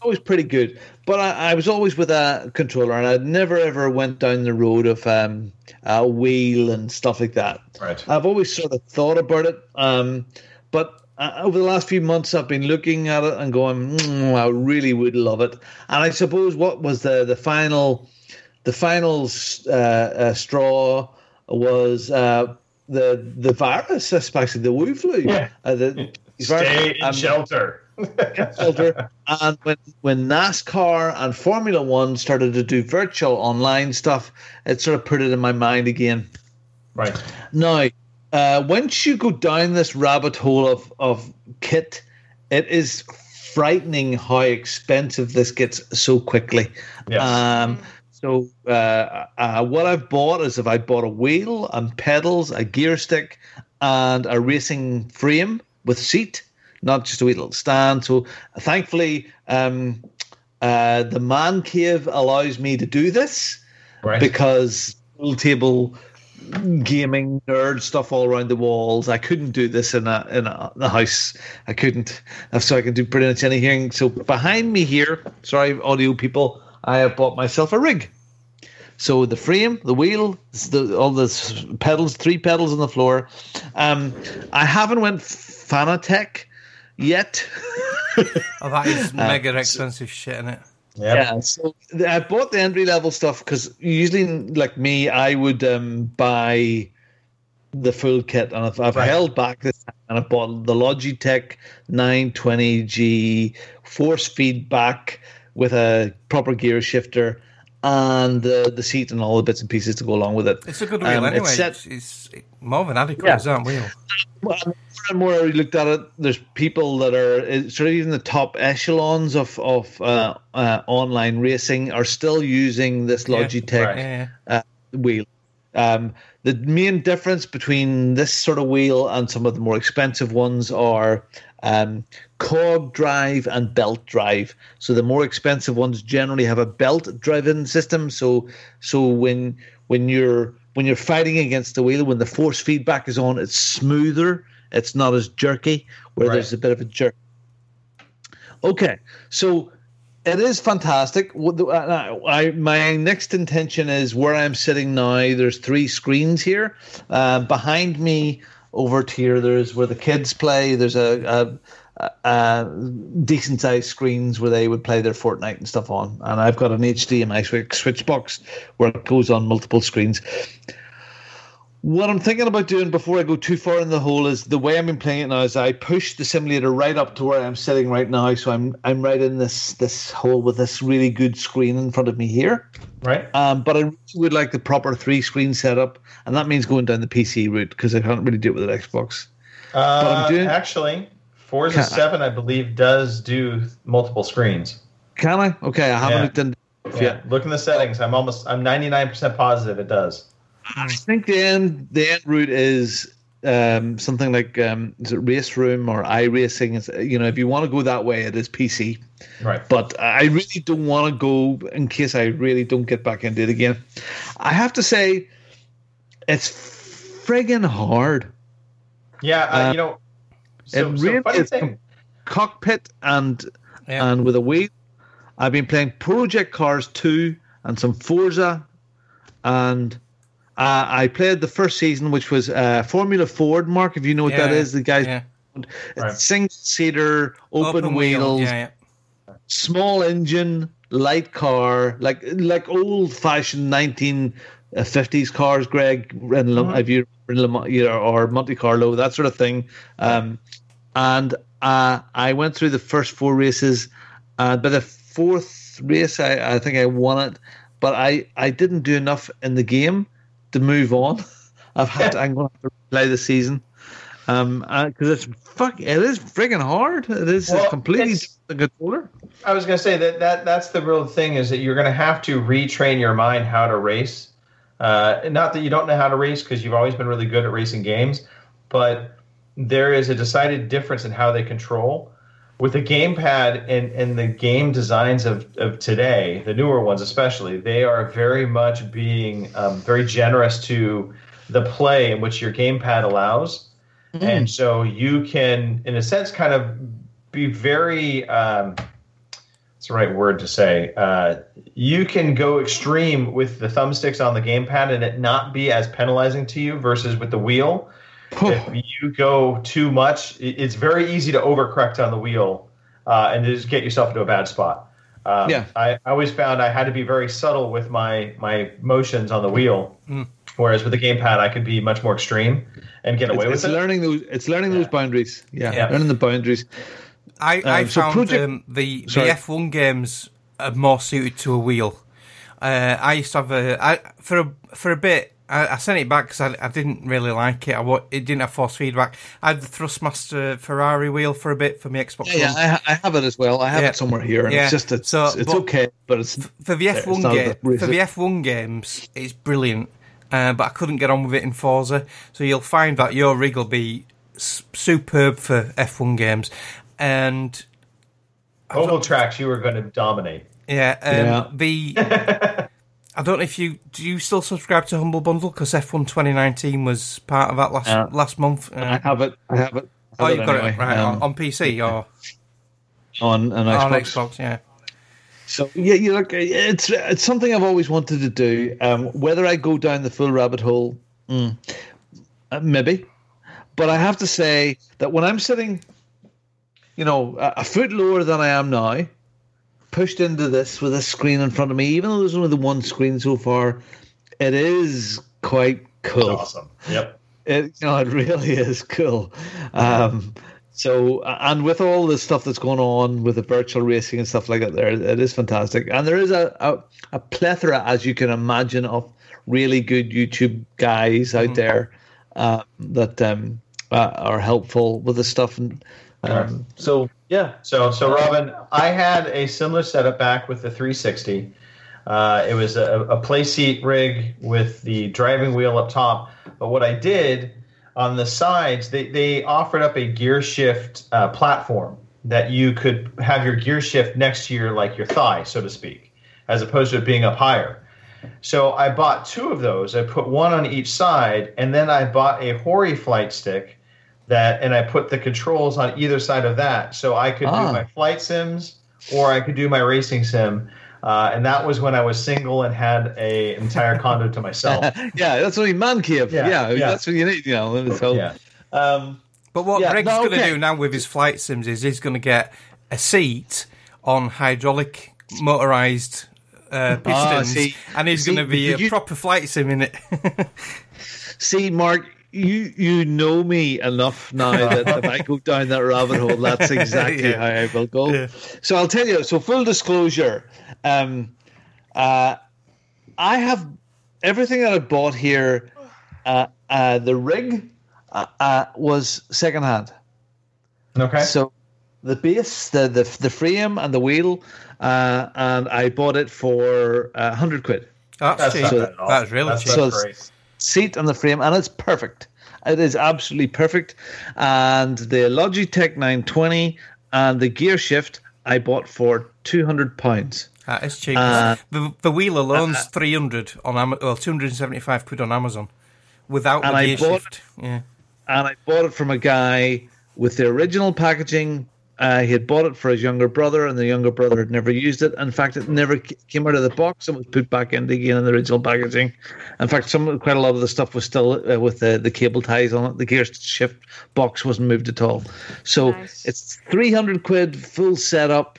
always pretty good. But I, I was always with a controller, and I never ever went down the road of um, a wheel and stuff like that. Right. I've always sort of thought about it, um, but uh, over the last few months, I've been looking at it and going, mm, I really would love it. And I suppose what was the the final, the final uh, uh, straw was uh, the the virus, especially the Wu flu. Yeah. Uh, the, Stay in um, shelter. shelter. And when, when NASCAR and Formula One started to do virtual online stuff, it sort of put it in my mind again. Right. Now, uh, once you go down this rabbit hole of, of kit, it is frightening how expensive this gets so quickly. Yes. Um, so uh, uh, what I've bought is if I bought a wheel and pedals, a gear stick, and a racing frame with seat, not just a wee little stand. So thankfully, um, uh, the man cave allows me to do this, right? Because full table gaming nerd stuff all around the walls. I couldn't do this in a in a, in a house. I couldn't. So I can do pretty much anything. So behind me here, sorry, audio people, I have bought myself a rig. So the frame, the wheel, the, all the pedals, three pedals on the floor. Um, I haven't went Fanatec yet. Oh, that is Uh, mega expensive shit, isn't it? Yep. Yeah, so I bought the entry level stuff because usually, like me, I would um, buy the full kit, and I've, I've Right. held back this time, and I bought the Logitech nine twenty G force feedback with a proper gear shifter and the the seat and all the bits and pieces to go along with it. It's a good wheel Um, anyway. it's set- It's, it's more than adequate Yeah. as that wheel. Well, more and more I looked at it, there's people that are it's sort of even the top echelons of of uh, uh, online racing are still using this Yeah, Logitech right. Yeah, uh, wheel. Um, the main difference between this sort of wheel and some of the more expensive ones are um, cog drive and belt drive. So the more expensive ones generally have a belt-driven system. So so when when you're when you're fighting against the wheel, when the force feedback is on, it's smoother. It's not as jerky, where Right. there's a bit of a jerk. Okay, so it is fantastic. What the- uh, I, my next intention is where I'm sitting now. There's three screens here. Uh, behind me, over to here, there's where the kids play. There's a, a, a, a decent sized screens where they would play their Fortnite and stuff on. And I've got an H D M I switch, switch box where it goes on multiple screens. What I'm thinking about doing before I go too far in the hole is the way I've been playing it now is I push the simulator right up to where I'm sitting right now, so I'm I'm right in this this hole with this really good screen in front of me here. Right. Um, but I really would like the proper three screen setup, and that means going down the P C route because I can't really do it with an Xbox. Uh, but I'm doing actually, Forza Can- seven, I believe, does do multiple screens. Can I? Okay, I haven't Yeah. looked into it Yeah. yet. Look in the settings. I'm almost. I'm ninety-nine percent positive it does. I think the end the end route is um, something like um, is it Race Room or iRacing? It's, you know, if you want to go that way, it is P C. Right. But I really don't want to go in case I really don't get back into it again. I have to say, it's friggin' hard. Yeah. Uh, Uh, you know. So, it so really funny is thing. cockpit and Yeah. and with a wheel. I've been playing Project Cars two and some Forza, and uh, I played the first season, which was uh, Formula Ford. Mark, if you know what Yeah, that is, the guys. yeah. It's Right. single seater, open, Open wheel, wheels, yeah, yeah. small engine, light car, like like old fashioned nineteen fifties cars, Greg, in Le, if you in Le Mans, you know, or Monte Carlo, that sort of thing. Um, and uh, I went through the first four races. Uh, by the fourth race, I, I think I won it, but I, I didn't do enough in the game to move on. I've had to, I'm going to have to play the season because um, uh, it's fuck. It is friggin' hard. It is Well, a completely it's- different controller. I was going to say that, that that's the real thing is that you're going to have to retrain your mind how to race. Uh, not that you don't know how to race because you've always been really good at racing games, but there is a decided difference in how they control. With the gamepad and, and the game designs of, of today, the newer ones especially, they are very much being um, very generous to the play in which your gamepad allows. Mm. And so you can, in a sense, kind of be very um, what's the right word to say? Uh, you can go extreme with the thumbsticks on the gamepad and it not be as penalizing to you versus with the wheel. If you go too much, it's very easy to overcorrect on the wheel uh, and just get yourself into a bad spot. Um, yeah, I, I always found I had to be very subtle with my my motions on the wheel, mm. whereas with the gamepad I could be much more extreme and get away it's, with it's it. Learning those, it's learning yeah. those boundaries. Yeah, yeah, learning the boundaries. I, I um, so found project, um, the the F one games are more suited to a wheel. Uh, I used to have a I, for a for a bit. I, I sent it back because I, I didn't really like it. I it didn't have force feedback. I had the Thrustmaster Ferrari wheel for a bit for my Xbox yeah, One. Yeah, I, I have it as well. I have yeah. it somewhere here, and yeah. it's just it's, so, it's but okay, but it's for the F one game for the F one games. It's brilliant, uh, but I couldn't get on with it in Forza. So you'll find that your rig will be s- superb for F one games, and oval tracks you were going to dominate. Yeah, um, yeah. the. I don't know if you do. You still subscribe to Humble Bundle because F one twenty nineteen was part of that last uh, last month. Uh, I have it. I have it. I oh, have you've it got anyway. it right um, on, on P C or on an Xbox. On Xbox, yeah. So yeah, you look. It's it's something I've always wanted to do. Um, whether I go down the full rabbit hole, mm, uh, maybe, but I have to say that when I'm sitting, you know, a, a foot lower than I am now, pushed into this with this screen in front of me, even though there's only the one screen so far, it is quite cool. Awesome. Yep. It, you know, it really is cool. Um, so, and with all the stuff that's going on with the virtual racing and stuff like that, there, it is fantastic. And there is a, a, a plethora, as you can imagine, of really good YouTube guys out mm. there uh, that um, uh, are helpful with the stuff. And um, right. so, yeah. So, so Robin, I had a similar setup back with the three sixty. Uh, it was a, a play seat rig with the driving wheel up top. But what I did on the sides, they, they offered up a gear shift uh, platform that you could have your gear shift next to your like your thigh, so to speak, as opposed to it being up higher. So I bought two of those. I put one on each side, and then I bought a Hori flight stick. That and I put the controls on either side of that, so I could ah. do my flight sims or I could do my racing sim, uh, and that was when I was single and had a entire condo to myself. Yeah, that's what you man cave. Yeah, yeah, yeah, that's what you need. You know, so. Yeah. Um, but what yeah, Greg's no, going to okay. do now with his flight sims is he's going to get a seat on hydraulic motorized uh, pistons, ah, see, and he's going to be a you, proper flight sim in it. See, Mark. You you know me enough now that if I go down that rabbit hole, that's exactly yeah. how I will go. Yeah. So I'll tell you. So full disclosure, um, uh, I have everything that I bought here. Uh, uh, the rig uh, uh, was secondhand. Okay. So the base, the the, the frame, and the wheel, uh, and I bought it for a uh, hundred quid. Oh, that's cheap. So that's really that's, cheap. That's so great. Seat and the frame, and it's perfect. It is absolutely perfect. And the Logitech nine twenty and the gear shift I bought for two hundred pounds. That is cheap. Uh, the the wheel alone's uh, three hundred on Am- well two hundred seventy five quid on Amazon without the gear bought, shift. Yeah, and I bought it from a guy with the original packaging. Uh, he had bought it for his younger brother, and the younger brother had never used it. In fact, it never came out of the box and was put back in again in the original packaging. In fact, some quite a lot of the stuff was still uh, with the, the cable ties on it. The gear shift box wasn't moved at all. So nice. It's three hundred quid, full setup.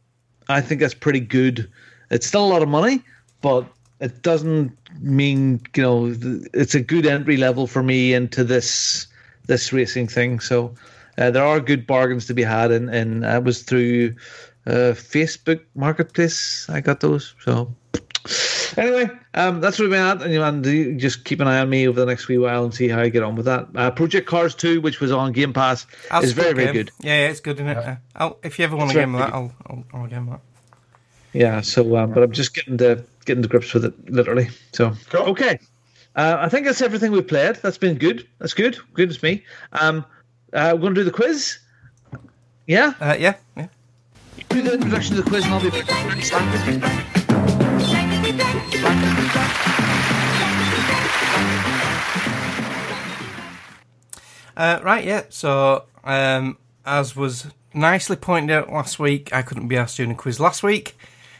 I think that's pretty good. It's still a lot of money, but it doesn't mean, you know, it's a good entry level for me into this this racing thing. So uh, there are good bargains to be had, and and I was through uh, Facebook Marketplace. I got those. So anyway, um, that's where we're at, and you know, and you just keep an eye on me over the next wee while and see how I get on with that. Uh, Project Cars two, which was on Game Pass, That's is very good very good. Yeah, yeah, it's good, isn't it? Uh, I'll, if you ever want It's to game very that, I'll, I'll I'll game that. Yeah, so um, but I'm just getting to getting to grips with it, literally. So cool. Okay, uh, I think that's everything we've played. That's been good. That's good. Good as me. Um, uh, we're going to do the quiz. Yeah. Uh, yeah. Yeah. Do the introduction of the quiz, and I'll be back. Uh, right. Yeah. So um, as was nicely pointed out last week, I couldn't be asked doing a quiz last week.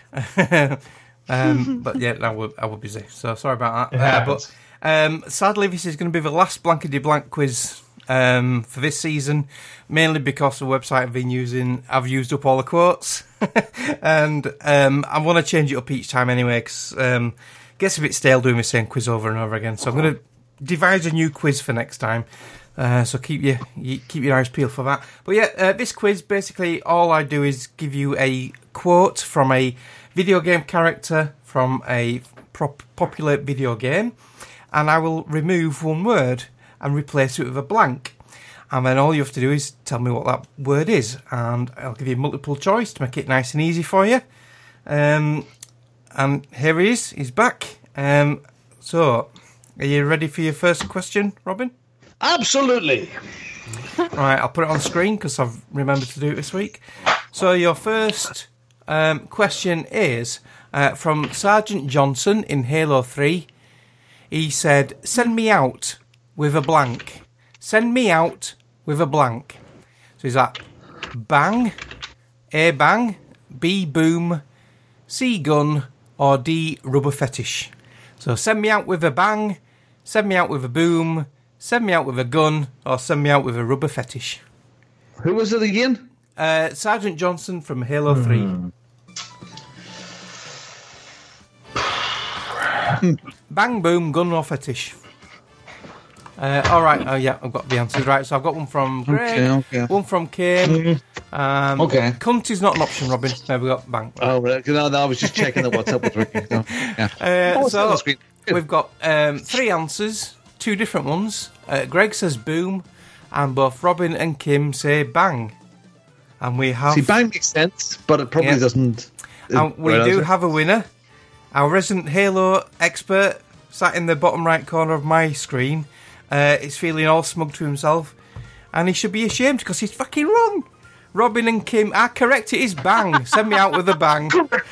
um, but yeah, I was, I was busy, so sorry about that. Uh, but um, sadly, this is going to be the last Blankety Blank quiz um, for this season, mainly because the website I've been using, I've used up all the quotes. and um, I want to change it up each time anyway, because um, it gets a bit stale doing the same quiz over and over again. So I'm going to devise a new quiz for next time. Uh, so keep your you, keep your eyes peeled for that. But yeah, uh, this quiz, basically all I do is give you a quote from a video game character from a prop- popular video game, and I will remove one word and replace it with a blank. And then all you have to do is tell me what that word is, and I'll give you multiple choice to make it nice and easy for you. Um, and here he is, he's back. Um, so, are you ready for your first question, Robin? Absolutely. Right, I'll put it on screen because I've remembered to do it this week. So your first um, question is uh, from Sergeant Johnson in Halo three. He said, "Send me out with a blank. Send me out with a blank." So is that bang, A bang, B boom, C gun, or D rubber fetish? So send me out with a bang, send me out with a boom, send me out with a gun, or send me out with a rubber fetish. Who was it again? Uh, Sergeant Johnson from Halo Hmm. three. Bang, boom, gun, or fetish. Uh, all right. Oh, yeah, I've got the answers right. So I've got one from Greg, Okay, okay. one from Kane. Um, Okay. Cunt is not an option, Robin. There we got bang. Oh, right. No, no, I was just checking that WhatsApp was working. No, yeah. Uh, Oh, it's on so the screen. Good. we've got um, three answers, two different ones. Uh, Greg says boom, and both Robin and Kim say bang. And we have See, bang makes sense, but it probably Yeah. doesn't. And we right do answer. have a winner. Our resident Halo expert sat in the bottom right corner of my screen. Uh, is feeling all smug to himself, and he should be ashamed because he's fucking wrong. Robin and Kim are correct. It is bang. Send me out with a bang.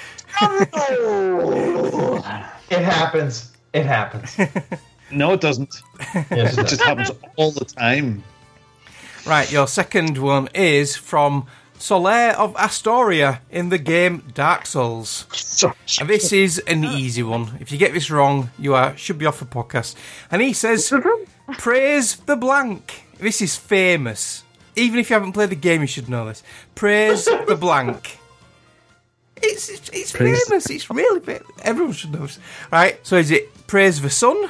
It happens. It happens. No, it doesn't. Yes, It just happens all the time. Right, your second one is from Solaire of Astoria in the game Dark Souls. And this is an easy one. If you get this wrong, you are should be off the podcast. And he says, "Praise the blank." This is famous. Even if you haven't played the game, you should know this. Praise the blank. It's it's, it's Praise- famous. It's really famous. Everyone should know this. Right, so is it praise the sun,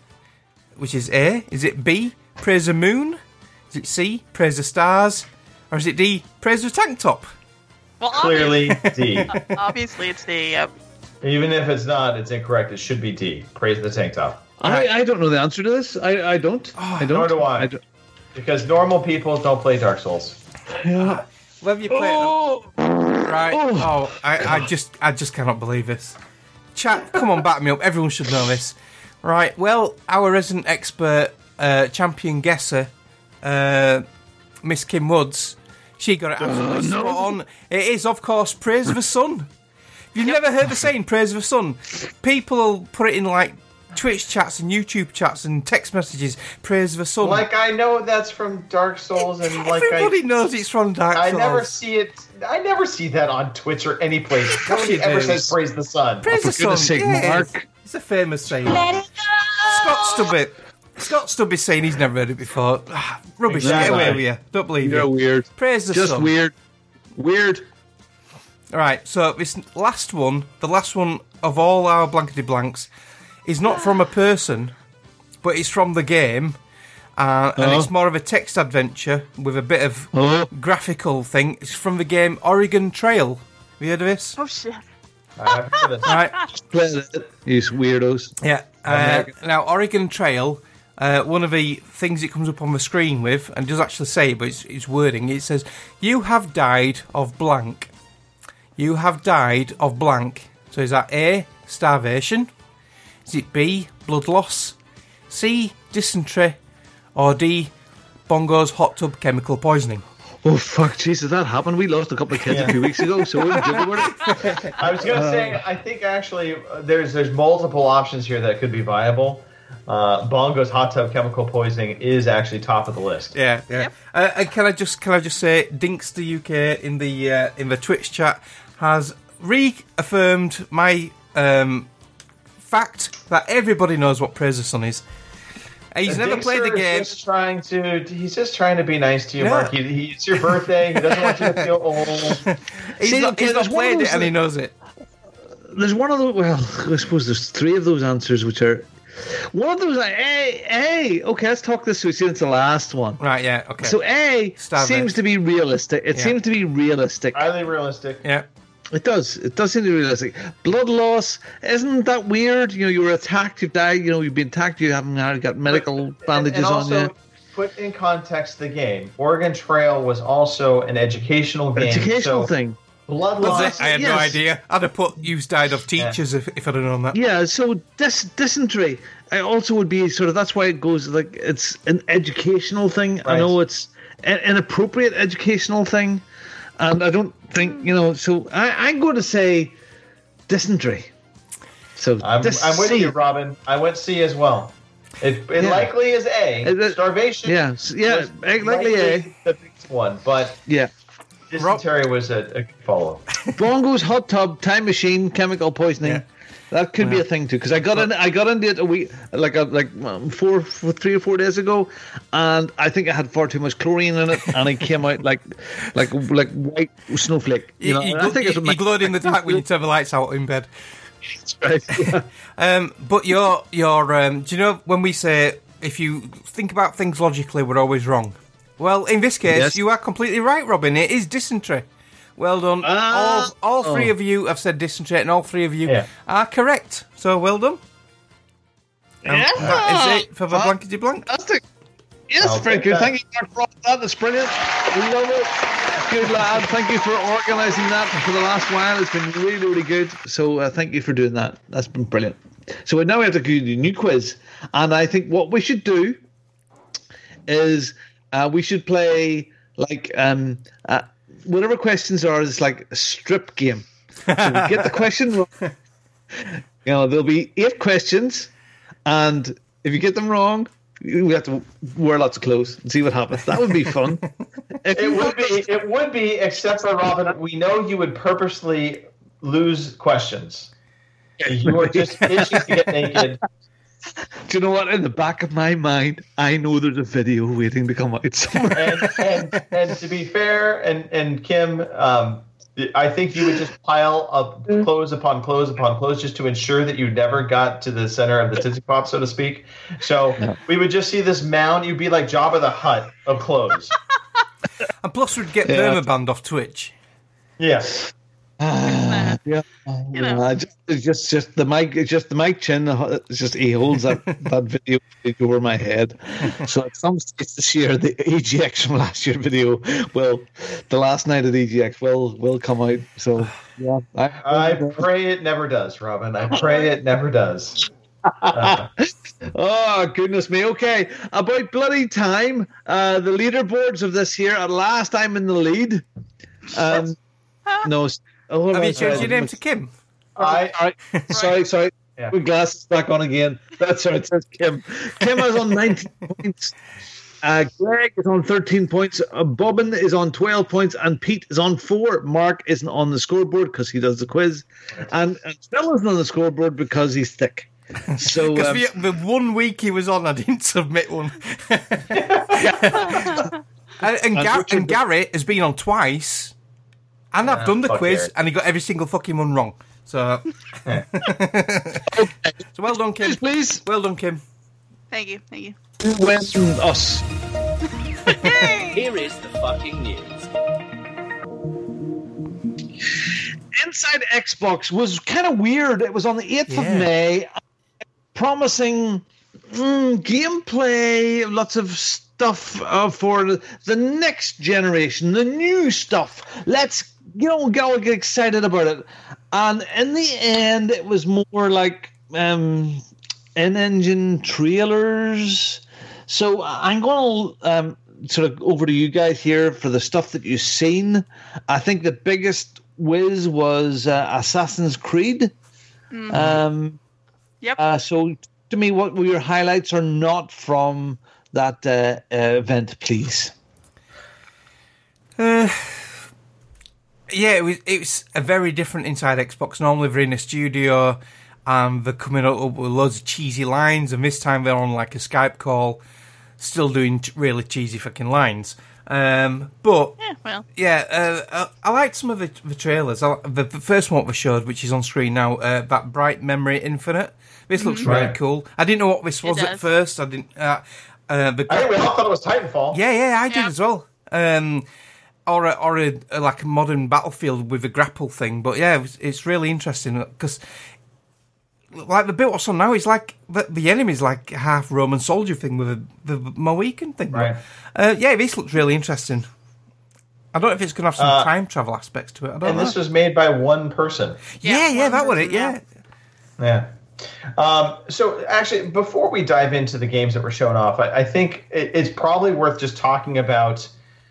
which is A? Is it B, praise the moon? Is it C, praise the stars? Or is it D, praise the tank top? Well, Clearly D. obviously, obviously it's D. Yep. Even if it's not, it's incorrect. It should be D. Praise the tank top. I, I don't know the answer to this. I, I don't. I don't. Nor do I. I don't. Because normal people don't play Dark Souls. Yeah. Whether you play Oh, right? Oh, I, I just, I just cannot believe this. Chat, come on, back me up. Everyone should know this, right? Well, our resident expert, uh, champion guesser, uh, Miss Kim Woods, she got it absolutely Uh, no. spot on. It is, of course, praise the sun. If you've never heard the saying "praise the sun," people will put it in like Twitch chats and YouTube chats and text messages. Praise the sun. Like I know that's from Dark Souls, and like Everybody I, knows it's from Dark I Souls. never see it. I never see that on Twitch or any place. course Nobody you ever do. says "praise the sun." Praise the For goodness sun. sake, Yeah, Mark. it's- It's a famous saying. Scott Stubbit. Scott Stubby's saying he's never heard it before. Ah, rubbish. Exactly. Get away with you. Don't believe You're you. weird. Praise the Just sun. weird. Weird. All right, so this last one, the last one of all our blankety blanks, is not from a person, but it's from the game, uh, and Oh. it's more of a text adventure with a bit of Oh. graphical thing. It's from the game Oregon Trail. Have you heard of this? Oh shit. I haven't heard of this. All right. Play it. These weirdos. Yeah. Uh, now, Oregon Trail, uh, one of the things it comes up on the screen with, and it does actually say it, but it's, it's wording, it says, "You have died of blank. You have died of blank." So is that A, starvation? Is it B, blood loss? C, dysentery? Or D, Bongo's hot tub chemical poisoning? Oh, fuck, Jesus, that happened. We lost a couple of kids Yeah. a few weeks ago, so we're joking about it. I was gonna say, I think actually uh, there's there's multiple options here that could be viable. uh, Bongo's hot tub chemical poisoning is actually top of the list. Yeah, yeah. Yep. Uh, and can I just can I just say, Dinks the U K in the uh, in the Twitch chat has reaffirmed my um, fact that everybody knows what Praise the Sun is. He's and never Dinkster played the game. Is just trying to, he's just trying to be nice to you, Yeah. Mark. He, he, it's your birthday. He doesn't want you to feel old. He's See, not, okay, he's not there's one of played those it and he that- knows it. There's one of those. Well, I suppose there's three of those answers which are. One of those, like, A, A. Okay, let's talk this through since the last one. Right, yeah, okay. So A Start seems there. to be realistic. It Yeah. seems to be realistic. Highly realistic. Yeah. It does. It does seem to be realistic. Blood loss, isn't that weird? You know, you were attacked, you died, you know, you've been attacked, you haven't had, got medical bandages and also, on you. put in context the game. Oregon Trail was also an educational game. Educational so thing. Blood Was loss. it? I had no yes. idea. I'd have put you've died of teachers if, if I'd have known that. Yeah, so dis- dysentery I also would be sort of, that's why it goes like it's an educational thing. I Right. know it's an, an appropriate educational thing, and I don't think, you know, so I, I'm going to say dysentery. So I'm, dis- I'm with C. you, Robin. I went C as well. It, it Yeah. likely is A. Uh, uh, Starvation. yeah, s- yeah, was likely A. the biggest one, but Yeah. dysentery was a, a good follow. Bongo's hot tub, time machine, chemical poisoning. Yeah. That could be a thing too, because I got in, I got into it a week, like a, like um, four, four, three or four days ago, and I think I had far too much chlorine in it, and I came out like, like, like white snowflake. You, You, know, you, and I gl- think you, it's you glowed in the dark when you turn the lights out in bed. right. Yeah. Um, but you're, you're, um, do you know when we say if you think about things logically, we're always wrong? Well, in this case, Yes. you are completely right, Robin. It is dysentery. Well done. Ah. all, all three Oh. of you have said dysentery, and all three of you Yeah. are correct. So well done. Um, Yeah. That is it for the Fun- blankety blank. Fantastic. Yes, I'll very take good. that. Thank you, Mark, for all that. That's brilliant. We love it. Good lad. Thank you for organising that for the last while. It's been really, really good. So uh, thank you for doing that. That's been brilliant. So now we have to do a new quiz. And I think what we should do is uh, we should play like um, uh, whatever questions are, is like a strip game. So we get the question wrong. You know, there'll be eight questions, and if you get them wrong, we have to wear lots of clothes and see what happens. That would be fun. If It you would be. It would be, except for Robin. We know you would purposely lose questions. You are just itching to get naked. Do you know what? In the back of my mind, I know there's a video waiting to come out somewhere. And, and, and to be fair, and, and Kim, um, I think you would just pile up clothes upon clothes upon clothes just to ensure that you never got to the center of the Tootsie Pop, so to speak. So No. we would just see this mound. You'd be like Jabba the Hutt of clothes. And plus, we'd get Yeah. permabanned off Twitch. Yes. yeah, You know. Uh, just, it's just, just the mic. It's just the mic chin. uh, It's just he holds that that video over my head. So at some stage this year, the E G X from last year video will, the last night at E G X will will come out. So yeah, I, I pray it never does, Robin. I pray it never does. Uh, Oh, goodness me. Okay. About bloody time. Uh, the leaderboards of this year. At last, I'm in the lead. Um, no. Oh, hold Have on, you changed sorry. your name to Kim? I, Sorry, sorry, sorry. Yeah. Put glasses back on again. That's right. It says Kim. Kim is on nineteen points. Uh, Greg is on thirteen points. Uh, Bobbin is on twelve points, and Pete is on four. Mark isn't on the scoreboard because he does the quiz, and, and Phil isn't on the scoreboard because he's thick. So Because um, the, the one week he was on, I didn't submit one. and and, Gar- and Gary has been on twice, and I've Yeah, done the fuck quiz, Gary. and he got every single fucking one wrong. So, so well done, Kim. please, please, Well done, Kim. Thank you, thank you. win us. Here is the fucking news. Inside Xbox was kind of weird. It was on the eighth Yeah. of May, promising mm, gameplay, lots of stuff uh, for the next generation, the new stuff. Let's, you know, go get excited about it. And in the end, it was more like um, in-engine trailers. So I'm going to um, sort of over to you guys here for the stuff that you've seen. I think the biggest whiz was uh, Assassin's Creed. Mhm. Um, Yep. uh, so to me what were your highlights or not from that uh, uh, event, please? Uh, yeah, it was it was a very different inside Xbox. Normally they're in a studio and they're coming up with loads of cheesy lines, and this time they're on like a Skype call, still doing t- really cheesy fucking lines. Um, but yeah, well, yeah, uh, I liked some of the, the trailers. I, the, the first one we showed, which is on screen now, uh, that Bright Memory Infinite. This looks mm-hmm. really right. cool. I didn't know what this was at first. I didn't. Uh, uh, the, I think we all thought it was Titanfall. Yeah, yeah, I did yeah. as well. Um, or a, or a, a, like a modern Battlefield with a grapple thing. But yeah, it was, it's really interesting because. Like the bit what's on now is like the, the enemy's like half Roman soldier thing with a, the Mohican thing. Right. Uh, yeah, this looks really interesting. I don't know if it's going to have some uh, time travel aspects to it. I don't and know. this was made by one person. Yeah, yeah, yeah that was it. Yeah. Yeah. Um, so actually, before we dive into the games that were shown off, I, I think it, it's probably worth just talking about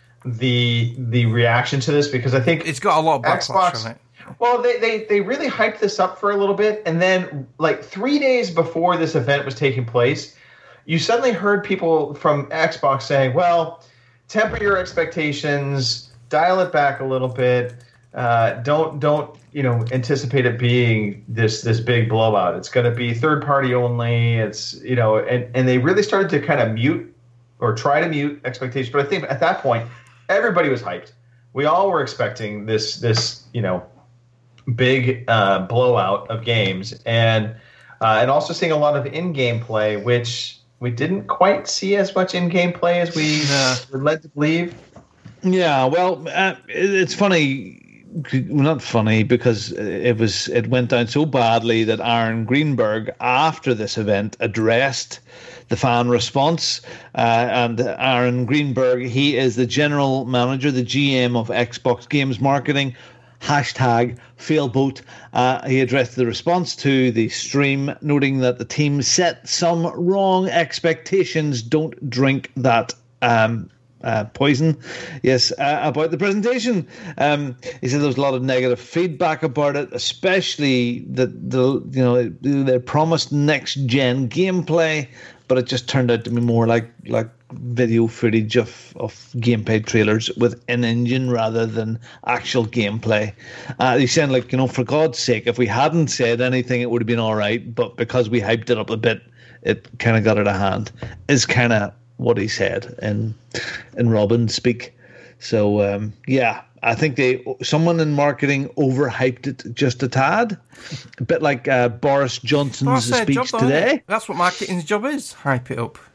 the the reaction to this because I think it's got a lot of backlash Xbox, on it. Well, they, they, they really hyped this up for a little bit, and then like three days before this event was taking place, you suddenly heard people from Xbox saying, well, temper your expectations, dial it back a little bit, uh, don't don't you know anticipate it being this this big blowout. It's going to be third party only. It's you know, and, and they really started to kind of mute or try to mute expectations. But I think at that point, everybody was hyped. We all were expecting this this you know. big uh, blowout of games, and uh, and also seeing a lot of in-game play, which we didn't quite see as much in-game play as we uh, were led to believe. Yeah, well, uh, it's funny, not funny because it was it went down so badly that Aaron Greenberg, after this event, addressed the fan response. Uh, and Aaron Greenberg, he is the general manager, the G M of Xbox Games Marketing. Hashtag failboat. Uh, he addressed the response to the stream, noting that the team set some wrong expectations. Don't drink that um, uh, poison. Yes, uh, about the presentation. Um, he said there was a lot of negative feedback about it, especially that the you know they promised next gen gameplay, but it just turned out to be more like like. video footage of, of gameplay trailers with in-engine rather than actual gameplay. Uh, he said, like, you know, for God's sake, if we hadn't said anything, it would have been all right, but because we hyped it up a bit, it kind of got out of hand, is kind of what he said in, in Robin speak. So, um, yeah, I think they someone in marketing overhyped it just a tad. A bit like uh, Boris Johnson's well, speech job, today. That's what marketing's job is, hype it up.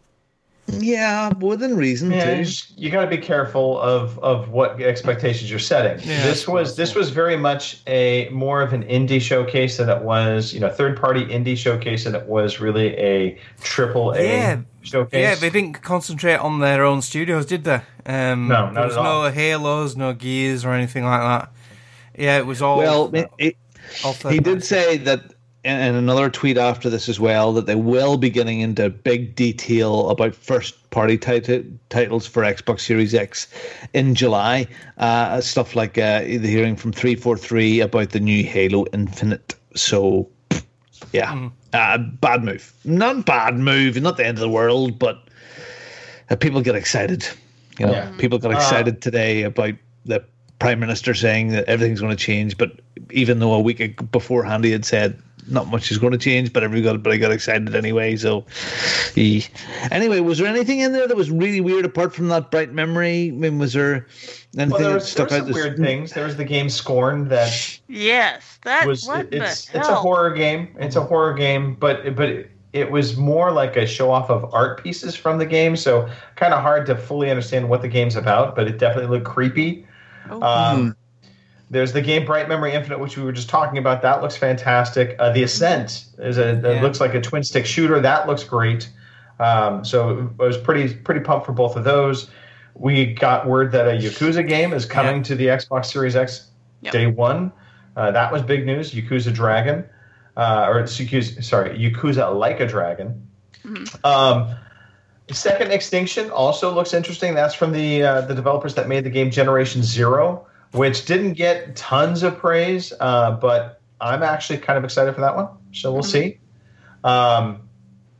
Yeah, within reason yeah, too. You, you got to be careful of, of what expectations you're setting. Yeah, this was this was very much a more of an indie showcase than it was, you know, third party indie showcase than it was really a triple A yeah. showcase. Yeah, they didn't concentrate on their own studios, did they? Um, no, not there was at all. no Halos, no Gears or anything like that. Yeah, it was all. Well, it, it, all he did say that. And another tweet after this as well, that they will be getting into big detail about first-party tit- titles for Xbox Series X in July. Uh, stuff like uh, the hearing from three forty-three about the new Halo Infinite. So, yeah, mm. uh, bad move. Not bad move, not the end of the world, but uh, people get excited. You know, yeah. People got excited uh, today about the Prime Minister saying that everything's going to change, but even though a week beforehand he had said not much is going to change, but everybody got, but I got excited anyway. So, he, anyway, was there anything in there that was really weird apart from that bright memory? I mean, was there anything well, there was, that stuck there out? Some weird things. There was the game Scorn that yes, that was what it's the it's hell? a horror game. It's a horror game, but but it, it was more like a show off of art pieces from the game. So kind of hard to fully understand what the game's about, but it definitely looked creepy. Oh. Um, mm. There's the game Bright Memory Infinite, which we were just talking about. That looks fantastic. Uh, the Ascent is a yeah. it looks like a twin stick shooter. That looks great. Um, so I was pretty pretty pumped for both of those. We got word that a Yakuza game is coming yeah. to the Xbox Series X yep. day one. Uh, that was big news. Yakuza Dragon, uh, or Yakuza, sorry, Yakuza Like a Dragon. Mm-hmm. Um, Second Extinction also looks interesting. That's from the uh, the developers that made the game Generation Zero, which didn't get tons of praise, uh, but I'm actually kind of excited for that one. So we'll mm-hmm. see. Um,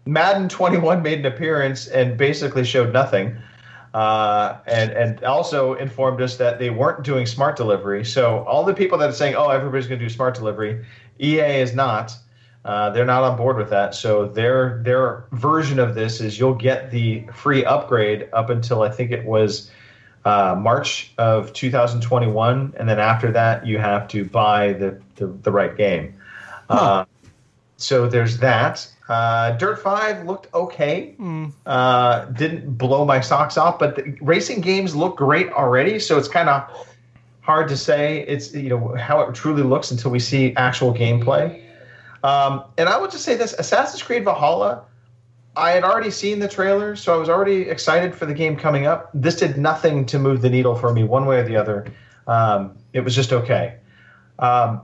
Madden twenty-one made an appearance and basically showed nothing. Uh, and and also informed us that they weren't doing smart delivery. So all the people that are saying, "Oh, everybody's going to do smart delivery," E A is not. Uh, they're not on board with that. So their their version of this is you'll get the free upgrade up until I think it was uh, March of two thousand twenty-one, and then after that you have to buy the the, the right game. Huh. Uh, so there's that. Uh, Dirt five looked okay. Mm. Uh, didn't blow my socks off, but the racing games look great already. So it's kind of hard to say it's you know how it truly looks until we see actual gameplay. Um, and I would just say this: Assassin's Creed Valhalla. I had already seen the trailer, so I was already excited for the game coming up. This did nothing to move the needle for me one way or the other. Um, it was just okay. Um,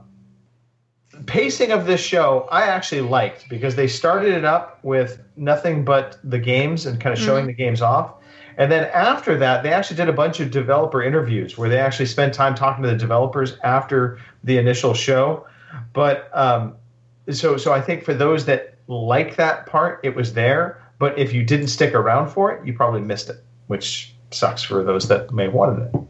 Pacing of this show I actually liked because they started it up with nothing but the games and kind of showing mm-hmm. the games off. And then after that, they actually did a bunch of developer interviews where they actually spent time talking to the developers after the initial show. But um, so so I think for those that like that part, it was there. But if you didn't stick around for it, you probably missed it, which sucks for those that may have wanted it.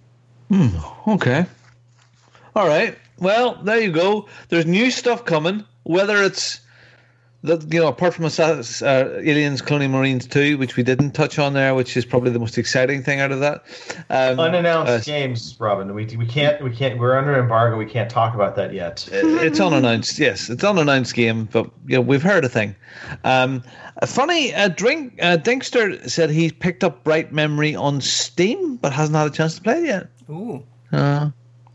Hmm, okay. All right. Well, there you go. There's new stuff coming. Whether it's that you know, apart from uh, Aliens, Colonial Marines two, which we didn't touch on there, which is probably the most exciting thing out of that. Um, unannounced uh, games, Robin. We we can't we can't. We're under embargo. We can't talk about that yet. It's unannounced. Yes, it's unannounced game, but you know we've heard a thing. Um, funny, uh, Drink uh, Dinkster said he picked up Bright Memory on Steam, but hasn't had a chance to play it yet. Ooh. Uh,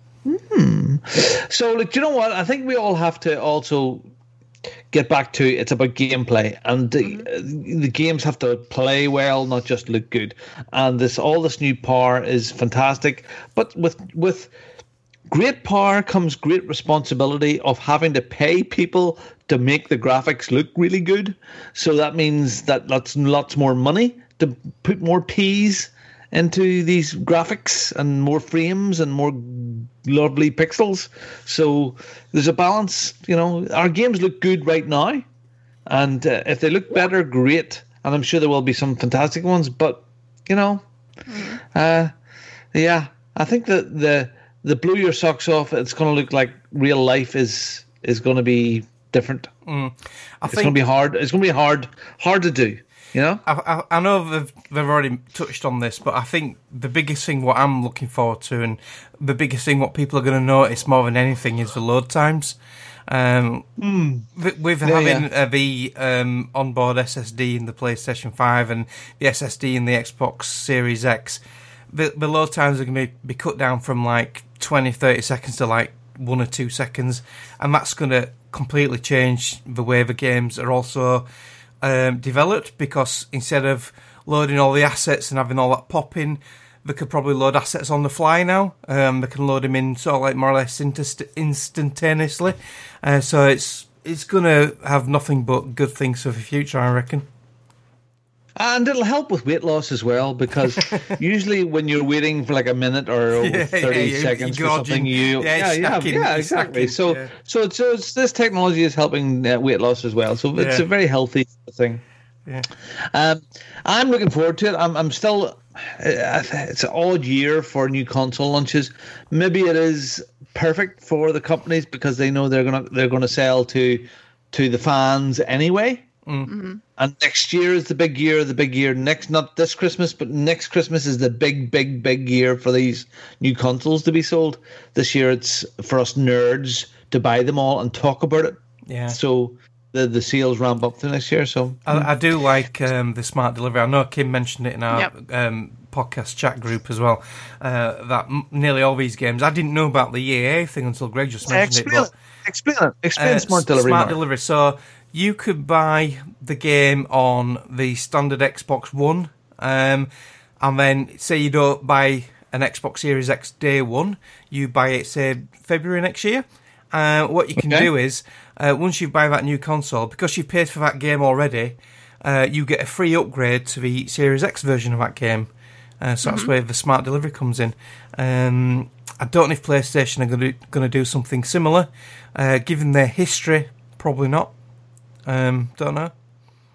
Hmm. So, like, do you know what? I think we all have to also get back to it's about gameplay, and the, mm-hmm. the games have to play well, not just look good. And this, all this new power is fantastic, but with with great power comes great responsibility of having to pay people to make the graphics look really good. So that means that that's lots more money to put more P's into these graphics and more frames and more lovely pixels. So there's a balance. You know, our games look good right now, and uh, if they look better, great. And I'm sure there will be some fantastic ones. But you know, mm. uh, yeah, I think that the the blow your socks off, it's going to look like real life is is going to be different. Mm. I it's think going to be hard. It's going to be hard hard to do. You know, I, I, I know they've, they've already touched on this, but I think the biggest thing what I'm looking forward to, and the biggest thing what people are going to notice more than anything, is the load times. Um, mm. With yeah, having yeah. Uh, the um, onboard S S D in the PlayStation five and the S S D in the Xbox Series X, the, the load times are going to be cut down from like twenty, thirty seconds to like one or two seconds, and that's going to completely change the way the games are also Um, developed, because instead of loading all the assets and having all that popping, they could probably load assets on the fly now. Um, they can load them in sort of like more or less inst- instantaneously. Uh, so it's it's going to have nothing but good things for the future, I reckon. And it'll help with weight loss as well, because usually when you're waiting for like a minute or yeah, thirty yeah, seconds for something, you yeah, yeah, yeah, yeah, exactly. So, yeah. so it's, so it's, this technology is helping uh, weight loss as well. So it's yeah. a very healthy thing. Yeah, um, I'm looking forward to it. I'm, I'm still. Uh, it's an odd year for new console launches. Maybe it is perfect for the companies because they know they're gonna they're gonna sell to to the fans anyway. Mm-hmm. And next year is the big year, the big year. Next, not this Christmas, but next Christmas is the big, big, big year for these new consoles to be sold. This year it's for us nerds to buy them all and talk about it. Yeah. So the the sales ramp up to next year. So I, I do like um, the smart delivery. I know Kim mentioned it in our yep. um, podcast chat group as well. Uh, that m- nearly all these games, I didn't know about the E A thing until Greg just mentioned explain it. But, it. Explain it. Explain uh, smart delivery. Smart Mark. delivery. So you could buy the game on the standard Xbox One, um, and then say you don't buy an Xbox Series X day one, you buy it, say, February next year. Uh, what you can okay. do is, uh, once you buy that new console, because you've paid for that game already, uh, you get a free upgrade to the Series X version of that game. Uh, so mm-hmm. that's where the smart delivery comes in. Um, I don't know if PlayStation are going to going to do something similar. Uh, given their history, probably not. Um, don't know.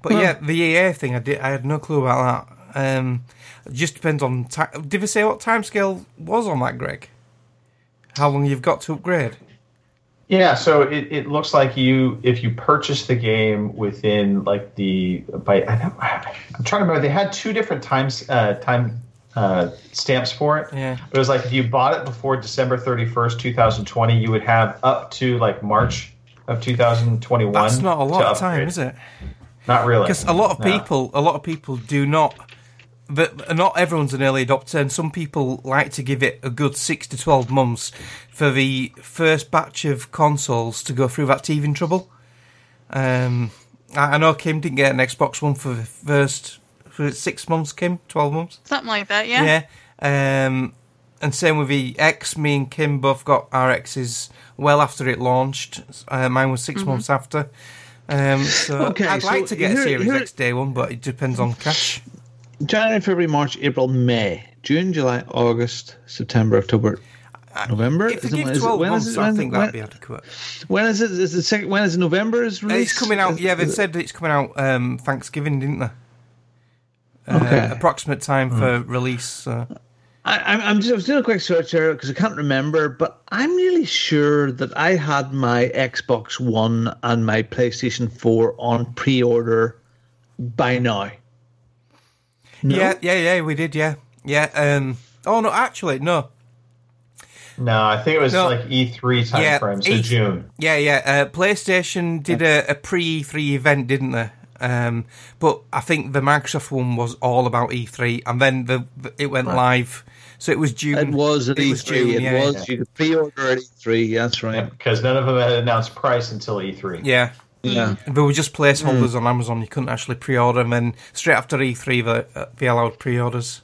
But Well- yeah, the E A thing, I did. I had no clue about that. Um, it just depends on. Ti- Did they say what timescale was on that, Greg? How long you've got to upgrade? Yeah, so it, it looks like you if you purchase the game within like the by I don't, I'm trying to remember they had two different times uh, time uh, stamps for it. Yeah. It was like if you bought it before December thirty-first, twenty twenty, you would have up to like March of two thousand twenty-one. That's not a lot to of time, upgrade. is it? Not really. Because a lot of No. people, a lot of people do not. But not everyone's an early adopter, and some people like to give it a good six to twelve months for the first batch of consoles to go through that teething trouble. Um, I, I know Kim didn't get an Xbox One for the first for six months. Kim, twelve months, Something like that, yeah. yeah. Um, and same with the X. Me and Kim both got our X's well after it launched. Uh, mine was six Mm-hmm. months after. Um, so Okay, I'd like so to get here- a Series here- X day one, but it depends on cash. January, February, March, April, May, June, July, August, September, October, November. If Is you it- give is it- twelve when is months, it- I when- think when- that'd be adequate. When is it? Is it second, when is November? Is Uh, release? It's coming out. Is- Yeah, they is it- said that it's coming out um, Thanksgiving, didn't they? Uh, Okay. Approximate time for release. So. I, I'm, I'm just I was doing a quick search here because I can't remember, but I'm really sure that I had my Xbox One and my PlayStation four on pre-order by now. No? Yeah, yeah, yeah. We did. Yeah, yeah. Um, oh no, actually, no. No, I think it was No. like E three time Yeah, frame, so E- June. Yeah, yeah. Uh, PlayStation did a, a pre-E three event, didn't they? Um, but I think the Microsoft one was all about E three, and then the, the it went live. So it was June. It was at it E was three. June, it yeah, was. You could pre-order at E three. That's right. Because none of them had announced price until E three. Yeah. Yeah. They were just placeholders on Amazon. You couldn't actually pre-order them. And straight after E three, they, uh, they allowed pre-orders.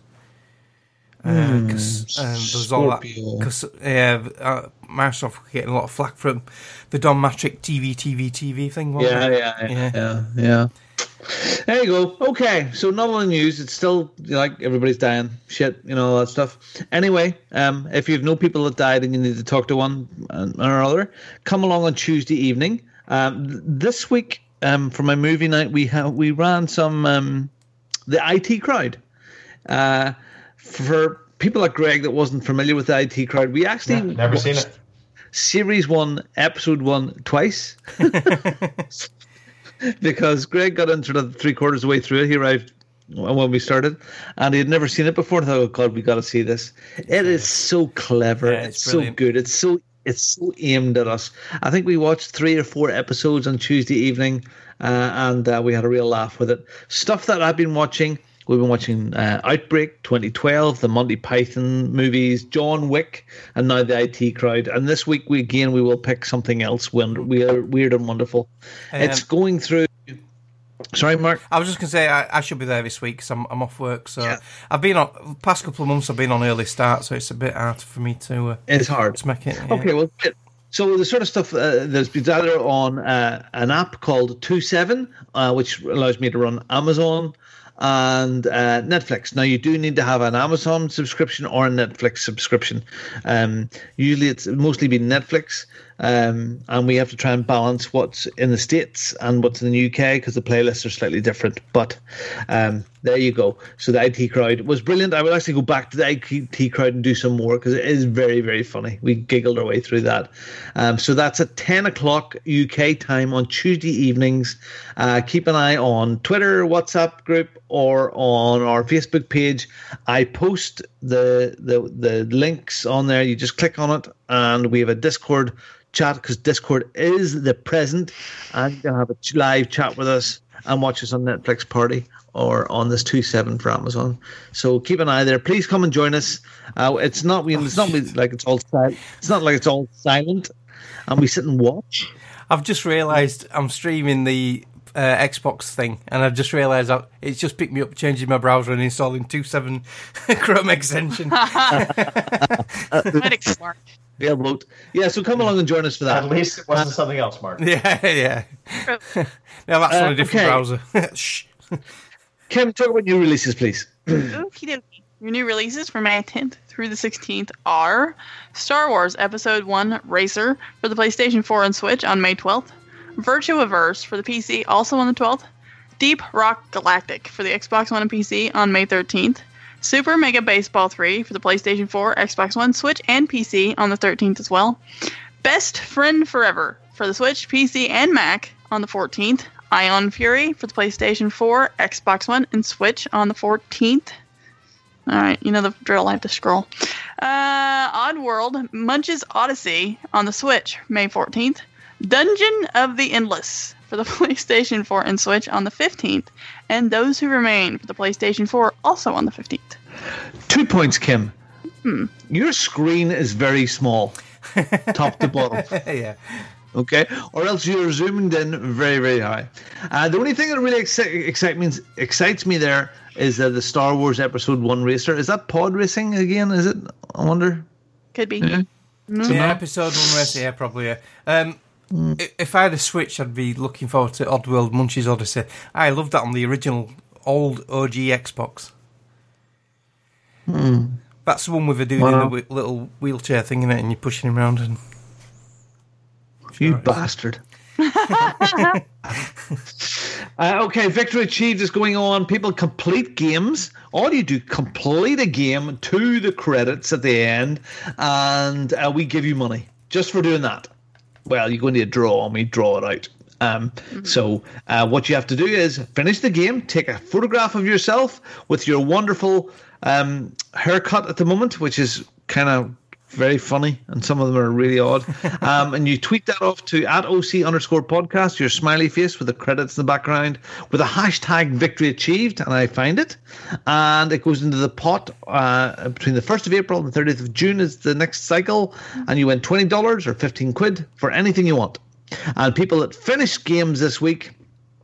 Because uh, um, there was all that. Scorpio. Because yeah, uh, Microsoft were getting a lot of flack from the Don Matrick T V, T V, T V thing. wasn't Yeah, it? yeah, yeah, yeah, yeah. There you go. Okay, so not on the news. It's still like everybody's dying, shit, you know, all that stuff. Anyway, um, if you know people that died and you need to talk to one or other, come along on Tuesday evening. Um, th- this week, um, for my movie night, we have we ran some um, the I T Crowd. Uh, for people like Greg that wasn't familiar with the I T Crowd, we actually Yeah, never seen watched it. Series one, Episode one twice. Because Greg got into the three quarters of the way through it. He arrived when we started, and he had never seen it before. And I thought, oh God, we got to see this. It is so clever. Yeah, it's it's so brilliant. good. It's so it's so aimed at us. I think we watched three or four episodes on Tuesday evening, uh, and uh, we had a real laugh with it. Stuff that I've been watching. We've been watching uh, Outbreak twenty twelve, the Monty Python movies, John Wick, and now the I T Crowd. And this week, we again, we will pick something else weird, weird and wonderful. Um, it's going through. Sorry, Mark. I was just going to say I, I should be there this week because I'm, I'm off work. So I've been on past couple of months. I've been on early start, so it's a bit hard for me to. Uh, It's hard. to make it. Yeah. Okay, well, good. So the sort of stuff uh, that's been either on uh, an app called two seven, uh, which allows me to run Amazon and uh, Netflix. Now, you do need to have an Amazon subscription or a Netflix subscription. Um, usually it's mostly been Netflix, um, and we have to try and balance what's in the States and what's in the U K because the playlists are slightly different. But um, there you go. So the I T Crowd was brilliant. I would actually go back to the I T Crowd and do some more because it is very, very funny. We giggled our way through that. Um, so that's at ten o'clock U K time on Tuesday evenings. Uh, keep an eye on Twitter, WhatsApp group, or on our Facebook page. I post the the the links on there. You just click on it, and we have a Discord chat because Discord is the present, and you can have a live chat with us and watch us on Netflix Party or on this two seven for Amazon. So keep an eye there. Please come and join us. Uh, it's not we. It's not like it's all silent. It's not like it's all silent, and we sit and watch. I've just realised I'm streaming the uh, Xbox thing, and I've just realised that it's just picked me up, changing my browser and installing two seven Chrome extension. Medic smart. Yeah, vote. Yeah, so come along and join us for that. At least it wasn't something else, Mark. Yeah, yeah. No, that's on Uh, a different okay. browser. Shh. Kim, talk about new releases, please. Okie dokie. Your new releases from May tenth through the sixteenth are Star Wars Episode one Racer for the PlayStation four and Switch on May twelfth, Virtuaverse for the P C also on the twelfth, Deep Rock Galactic for the Xbox One and P C on May thirteenth. Super Mega Baseball three for the PlayStation four, Xbox One, Switch, and P C on the thirteenth as well. Best Friend Forever for the Switch, P C, and Mac on the fourteenth. Ion Fury for the PlayStation four, Xbox One, and Switch on the fourteenth. Alright, you know the drill, I have to scroll. Uh, Oddworld, Munch's Odyssey on the Switch, May fourteenth. Dungeon of the Endless for the PlayStation four and Switch on the fifteenth. And Those Who Remain for the PlayStation four, also on the fifteenth. Two points, Kim. Hmm. Your screen is very small, top to bottom. Yeah. Okay, or else you're zoomed in very, very high. Uh, the only thing that really exci- excite me, excites me there is uh, the Star Wars Episode One racer. Is that pod racing again? Is it? I wonder. Could be. Yeah, Mm. So Yeah, no? episode one race, yeah, probably. Yeah. Um, i- If I had a Switch, I'd be looking forward to Oddworld Munch's Odyssey. I loved that on the original old O G Xbox. Hmm. That's the one with a dude Wow. in a w- little wheelchair thing in it, and you're pushing him around. And You bastard. uh, okay, Victory Achieved is going on. People complete games. All you do, complete a game to the credits at the end, and uh, we give you money just for doing that. Well, you're going to draw, and we draw it out. Um, mm-hmm. So uh, what you have to do is finish the game, take a photograph of yourself with your wonderful um, haircut at the moment, which is kind of very funny, and some of them are really odd. Um, and you tweet that off to at O C underscore podcast, your smiley face with the credits in the background, with a hashtag Victory Achieved, and I find it. And it goes into the pot uh, between the first of April and the thirtieth of June is the next cycle, and you win twenty dollars or fifteen quid for anything you want. And people that finish games this week,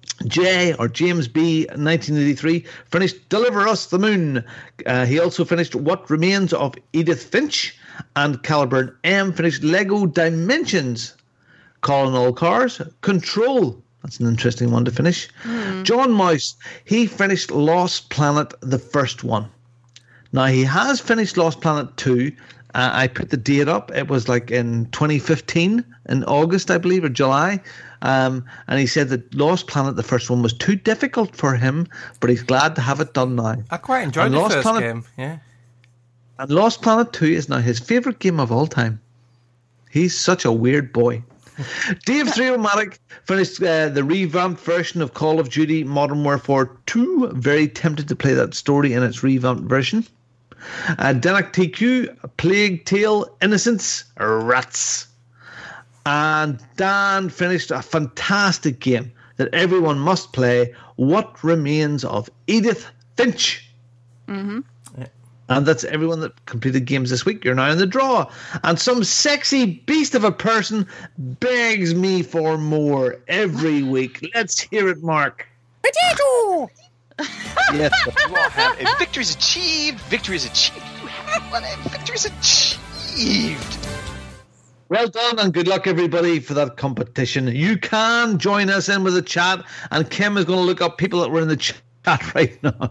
J or James B nineteen eighty-three finished Deliver Us the Moon. Uh, he also finished What Remains of Edith Finch, and Caliburn M finished Lego Dimensions. Colin All Cars, Control. That's an interesting one to finish. Mm. John Mouse, he finished Lost Planet, the first one. Now, he has finished Lost Planet two. Uh, I put the date up. It was like in twenty fifteen, in August, I believe, or July. Um, and he said that Lost Planet, the first one, was too difficult for him, but he's glad to have it done now. I quite enjoyed and the Lost first Planet, game, yeah. And Lost Planet two is now his favourite game of all time. He's such a weird boy. Dave three-O-Matic finished uh, the revamped version of Call of Duty Modern Warfare two. Very tempted to play that story in its revamped version. Uh, Danak T Q, Plague Tale, Innocence, Rats. And Dan finished a fantastic game that everyone must play, What Remains of Edith Finch. Mm-hmm. And that's everyone that completed games this week. You're now in the draw. And some sexy beast of a person begs me for more every week. Let's hear it, Mark. Potato! Yes. You all have a victory's achieved. Victory's achieved. You have one. A victory's achieved. Well done, and good luck, everybody, for that competition. You can join us in with the chat, and Kim is going to look up people that were in the chat right now.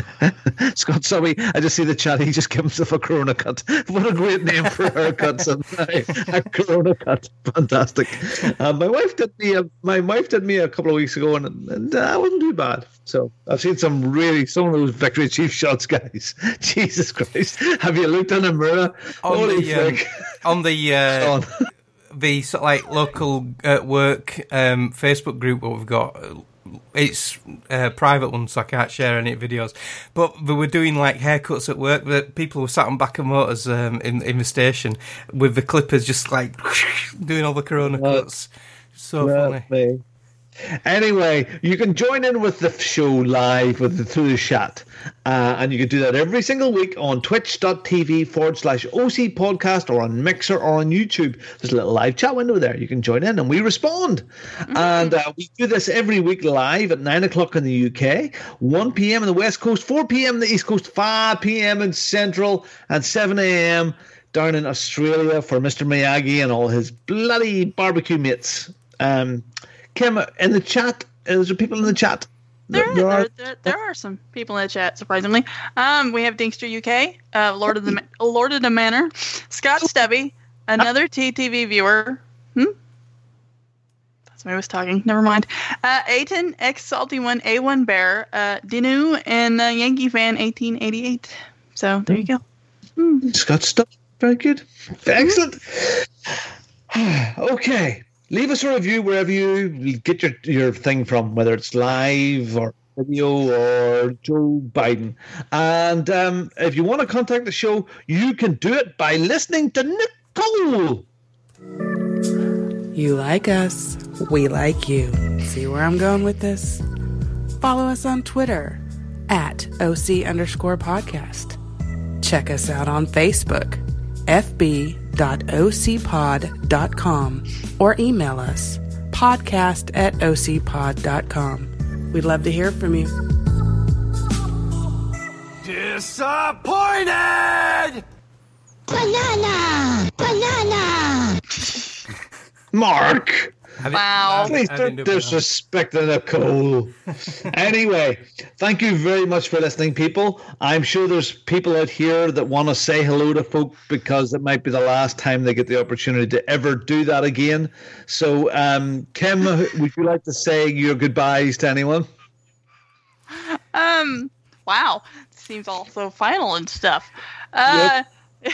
Scott Subby, I just see the chat. He just gave himself a Corona cut. What a great name for a haircut! A Corona cut, fantastic. Uh, my wife did me. A, my wife did me a couple of weeks ago, and, and uh, it wasn't too bad. So I've seen some really some of those Victory Chief shots, guys. Jesus Christ! Have you looked in a mirror? On Holy the um, on the uh, the sort of like local uh, work um, Facebook group what we've got. It's a private one, so I can't share any videos. But we were doing like haircuts at work. That people were sat on back of motors um, in in the station with the clippers, just like doing all the Corona Well, cuts. So well, funny. Me. Anyway, you can join in with the show live with the, through the chat. Uh, and you can do that every single week on twitch.tv forward slash OC podcast or on Mixer or on YouTube. There's a little live chat window there. You can join in and we respond. Mm-hmm. And uh, we do this every week live at nine o'clock in the U K, one p.m. in the West Coast, four p.m. in the East Coast, five p.m. in Central, and seven a.m. down in Australia for Mister Miyagi and all his bloody barbecue mates. Um, Kim, in the chat, is there people in the chat? There, there, are, there, there are some people in the chat, surprisingly. Um, we have Dinkster U K, uh, Lord of the Lord of the Manor, Scott Stubby, another T T V viewer. Hmm? Somebody was talking. Never mind. Uh, Aiton, X Salty One, A one Bear, uh, Dinu, and uh, Yankee Fan eighteen eighty-eight. So there you go. Mm. It's got stuff. Very good. Excellent. Okay. Leave us a review wherever you get your, your thing from, whether it's live or video or Joe Biden. And um, if you want to contact the show, you can do it by listening to Nicole. You like us, we like you. See where I'm going with this? Follow us on Twitter at O C underscore podcast. Check us out on Facebook, f b dot o c pod dot com, or email us, podcast at o c pod dot com. We'd love to hear from you. Disappointed! Banana! Banana! Mark! Wow. Please don't disrespect Nicole. Anyway, thank you very much for listening, people. I'm sure there's people out here that want to say hello to folk because it might be the last time they get the opportunity to ever do that again. So, um, Kim, would you like to say your goodbyes to anyone? Um. Wow. Seems all so final and stuff. Uh, yep.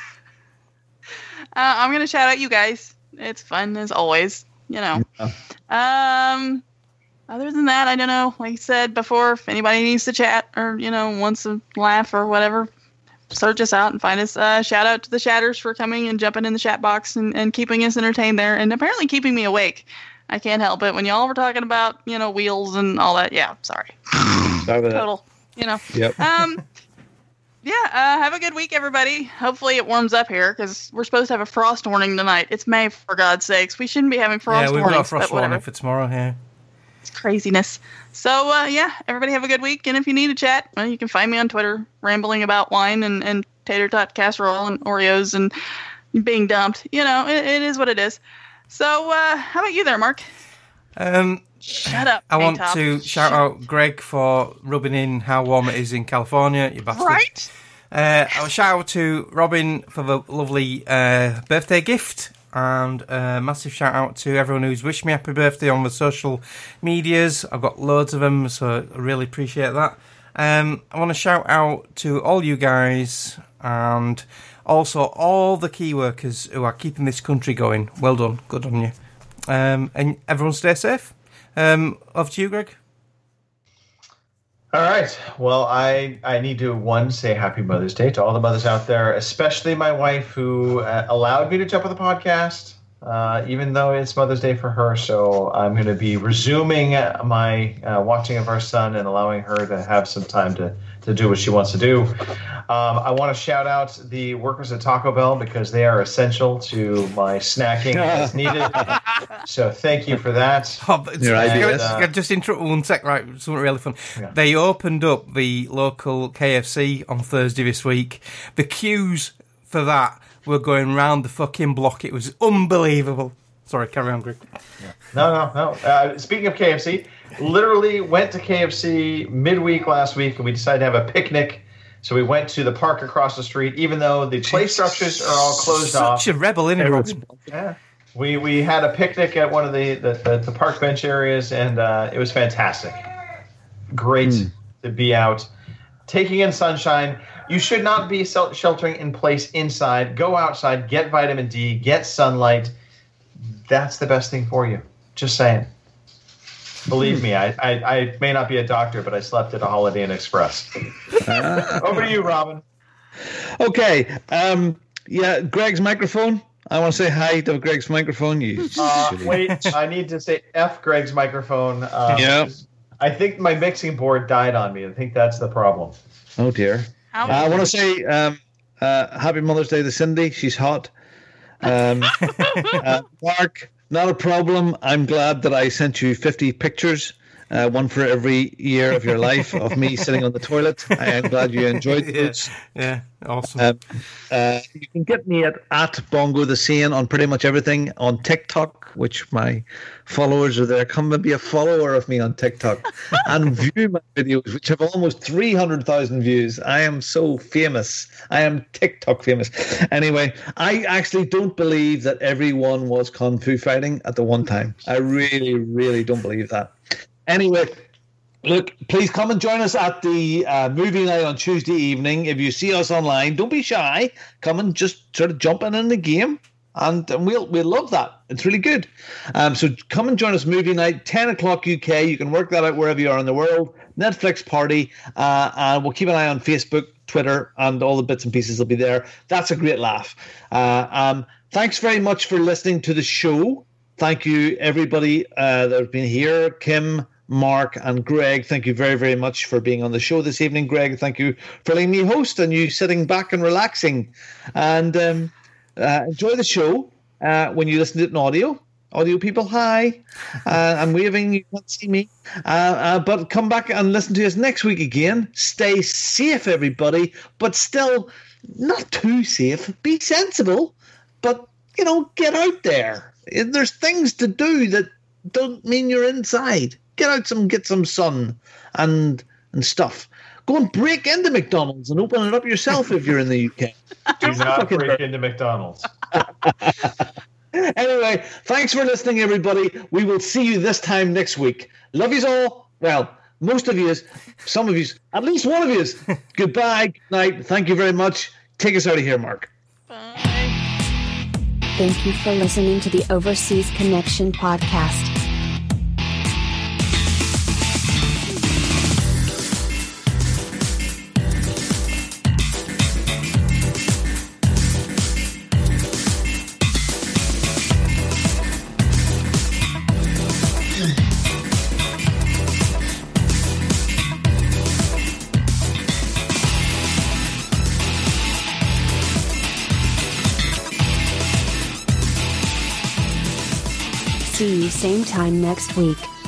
uh I'm gonna shout out you guys. It's fun as always, you know. Yeah. Um, other than that, I don't know. Like I said before, if anybody needs to chat or, you know, wants to laugh or whatever, search us out and find us. Uh, shout out to the Shatters for coming and jumping in the chat box and, and keeping us entertained there and apparently keeping me awake. I can't help it. When y'all were talking about, you know, wheels and all that, yeah, sorry. Total, you know. Yep. Um, Yeah, uh, have a good week, everybody. Hopefully it warms up here, because we're supposed to have a frost warning tonight. It's May, for God's sakes. We shouldn't be having frost warnings. Yeah, we've warnings, got a frost warning for tomorrow here. It's craziness. So, uh, yeah, everybody have a good week. And if you need to chat, well, you can find me on Twitter, rambling about wine and, and tater tot casserole and Oreos and being dumped. You know, it, it is what it is. So, uh, how about you there, Mark? Um... Shut up. I want Top. to shout out Greg for rubbing in how warm it is in California, you bastard. Right? Uh, I'll shout out to Robin for the lovely uh, birthday gift, and a massive shout out to everyone who's wished me happy birthday on the social medias. I've got loads of them, so I really appreciate that. Um, I want to shout out to all you guys, and also all the key workers who are keeping this country going. Well done. Good on you. Um, and everyone stay safe. Um, off to you, Greg. All right. Well, I, I need to, one, say Happy Mother's Day to all the mothers out there, especially my wife who uh, allowed me to jump on the podcast, uh, even though it's Mother's Day for her. So I'm going to be resuming my uh, watching of our son and allowing her to have some time to, to do what she wants to do. Um, I want to shout out the workers at Taco Bell because they are essential to my snacking as needed. So thank you for that. Oh, Your ideas. Uh, just interrupt one sec, right? Something really fun. Yeah. They opened up the local K F C on Thursday this week. The queues for that were going round the fucking block. It was unbelievable. Sorry, carry on, Greg. Yeah. No, no, no. Uh, speaking of K F C, literally went to K F C midweek last week and we decided to have a picnic. So we went to the park across the street, even though the play structures are all closed Such off. Such a rebel, isn't it, Robin? Yeah. We we had a picnic at one of the, the, the, the park bench areas, and uh, it was fantastic. Great mm. to be out, taking in sunshine. You should not be sheltering in place inside. Go outside, get vitamin D, get sunlight. That's the best thing for you. Just saying. Believe me, I, I, I may not be a doctor, but I slept at a Holiday Inn Express. Uh, Over to you, Robin. Okay. Um, yeah, Greg's microphone. I want to say hi to Greg's microphone. You uh, wait, I need to say F Greg's microphone. Um, yeah. I think my mixing board died on me. I think that's the problem. Oh, dear. Uh, I want to say um, uh, happy Mother's Day to Cindy. She's hot. Um, uh, Mark, not a problem. I'm glad that I sent you fifty pictures Uh, one for every year of your life of me sitting on the toilet. I am glad you enjoyed those. Yeah, yeah, awesome. Um, uh, you can get me at, at Bongo the Sane on pretty much everything. On TikTok, which my followers are there. Come and be a follower of me on TikTok and view my videos, which have almost three hundred thousand views. I am so famous. I am TikTok famous. Anyway, I actually don't believe that everyone was Kung Fu fighting at the one time. I really, really don't believe that. Anyway, look, please come and join us at the uh, movie night on Tuesday evening. If you see us online, don't be shy. Come and just sort of jump in in the game, and, and we'll we'll love that. It's really good. Um, so come and join us movie night, ten o'clock U K. You can work that out wherever you are in the world. Netflix party, uh, and we'll keep an eye on Facebook, Twitter, and all the bits and pieces will be there. That's a great laugh. Uh, um, thanks very much for listening to the show. Thank you, everybody uh, that have been here. Kim, Mark, and Greg, thank you very, very much for being on the show this evening. Greg, thank you for letting me host and you sitting back and relaxing. And um, uh, enjoy the show uh, when you listen to it in audio. Audio people, hi. Uh, I'm waving, you can't see me. Uh, uh, but come back and listen to us next week again. Stay safe, everybody, but still not too safe. Be sensible, but, you know, get out there. There's things to do that don't mean you're inside. Get out some, get some sun and and stuff. Go and break into McDonald's and open it up yourself if you're in the U K. Do not break into McDonald's. Anyway, thanks for listening, everybody. We will see you this time next week. Love yous all. Well, most of yous, some of yous, at least one of yous. Goodbye, good night. Thank you very much. Take us out of here, Mark. Thank you for listening to the Overseas Connection podcast. See you same time next week.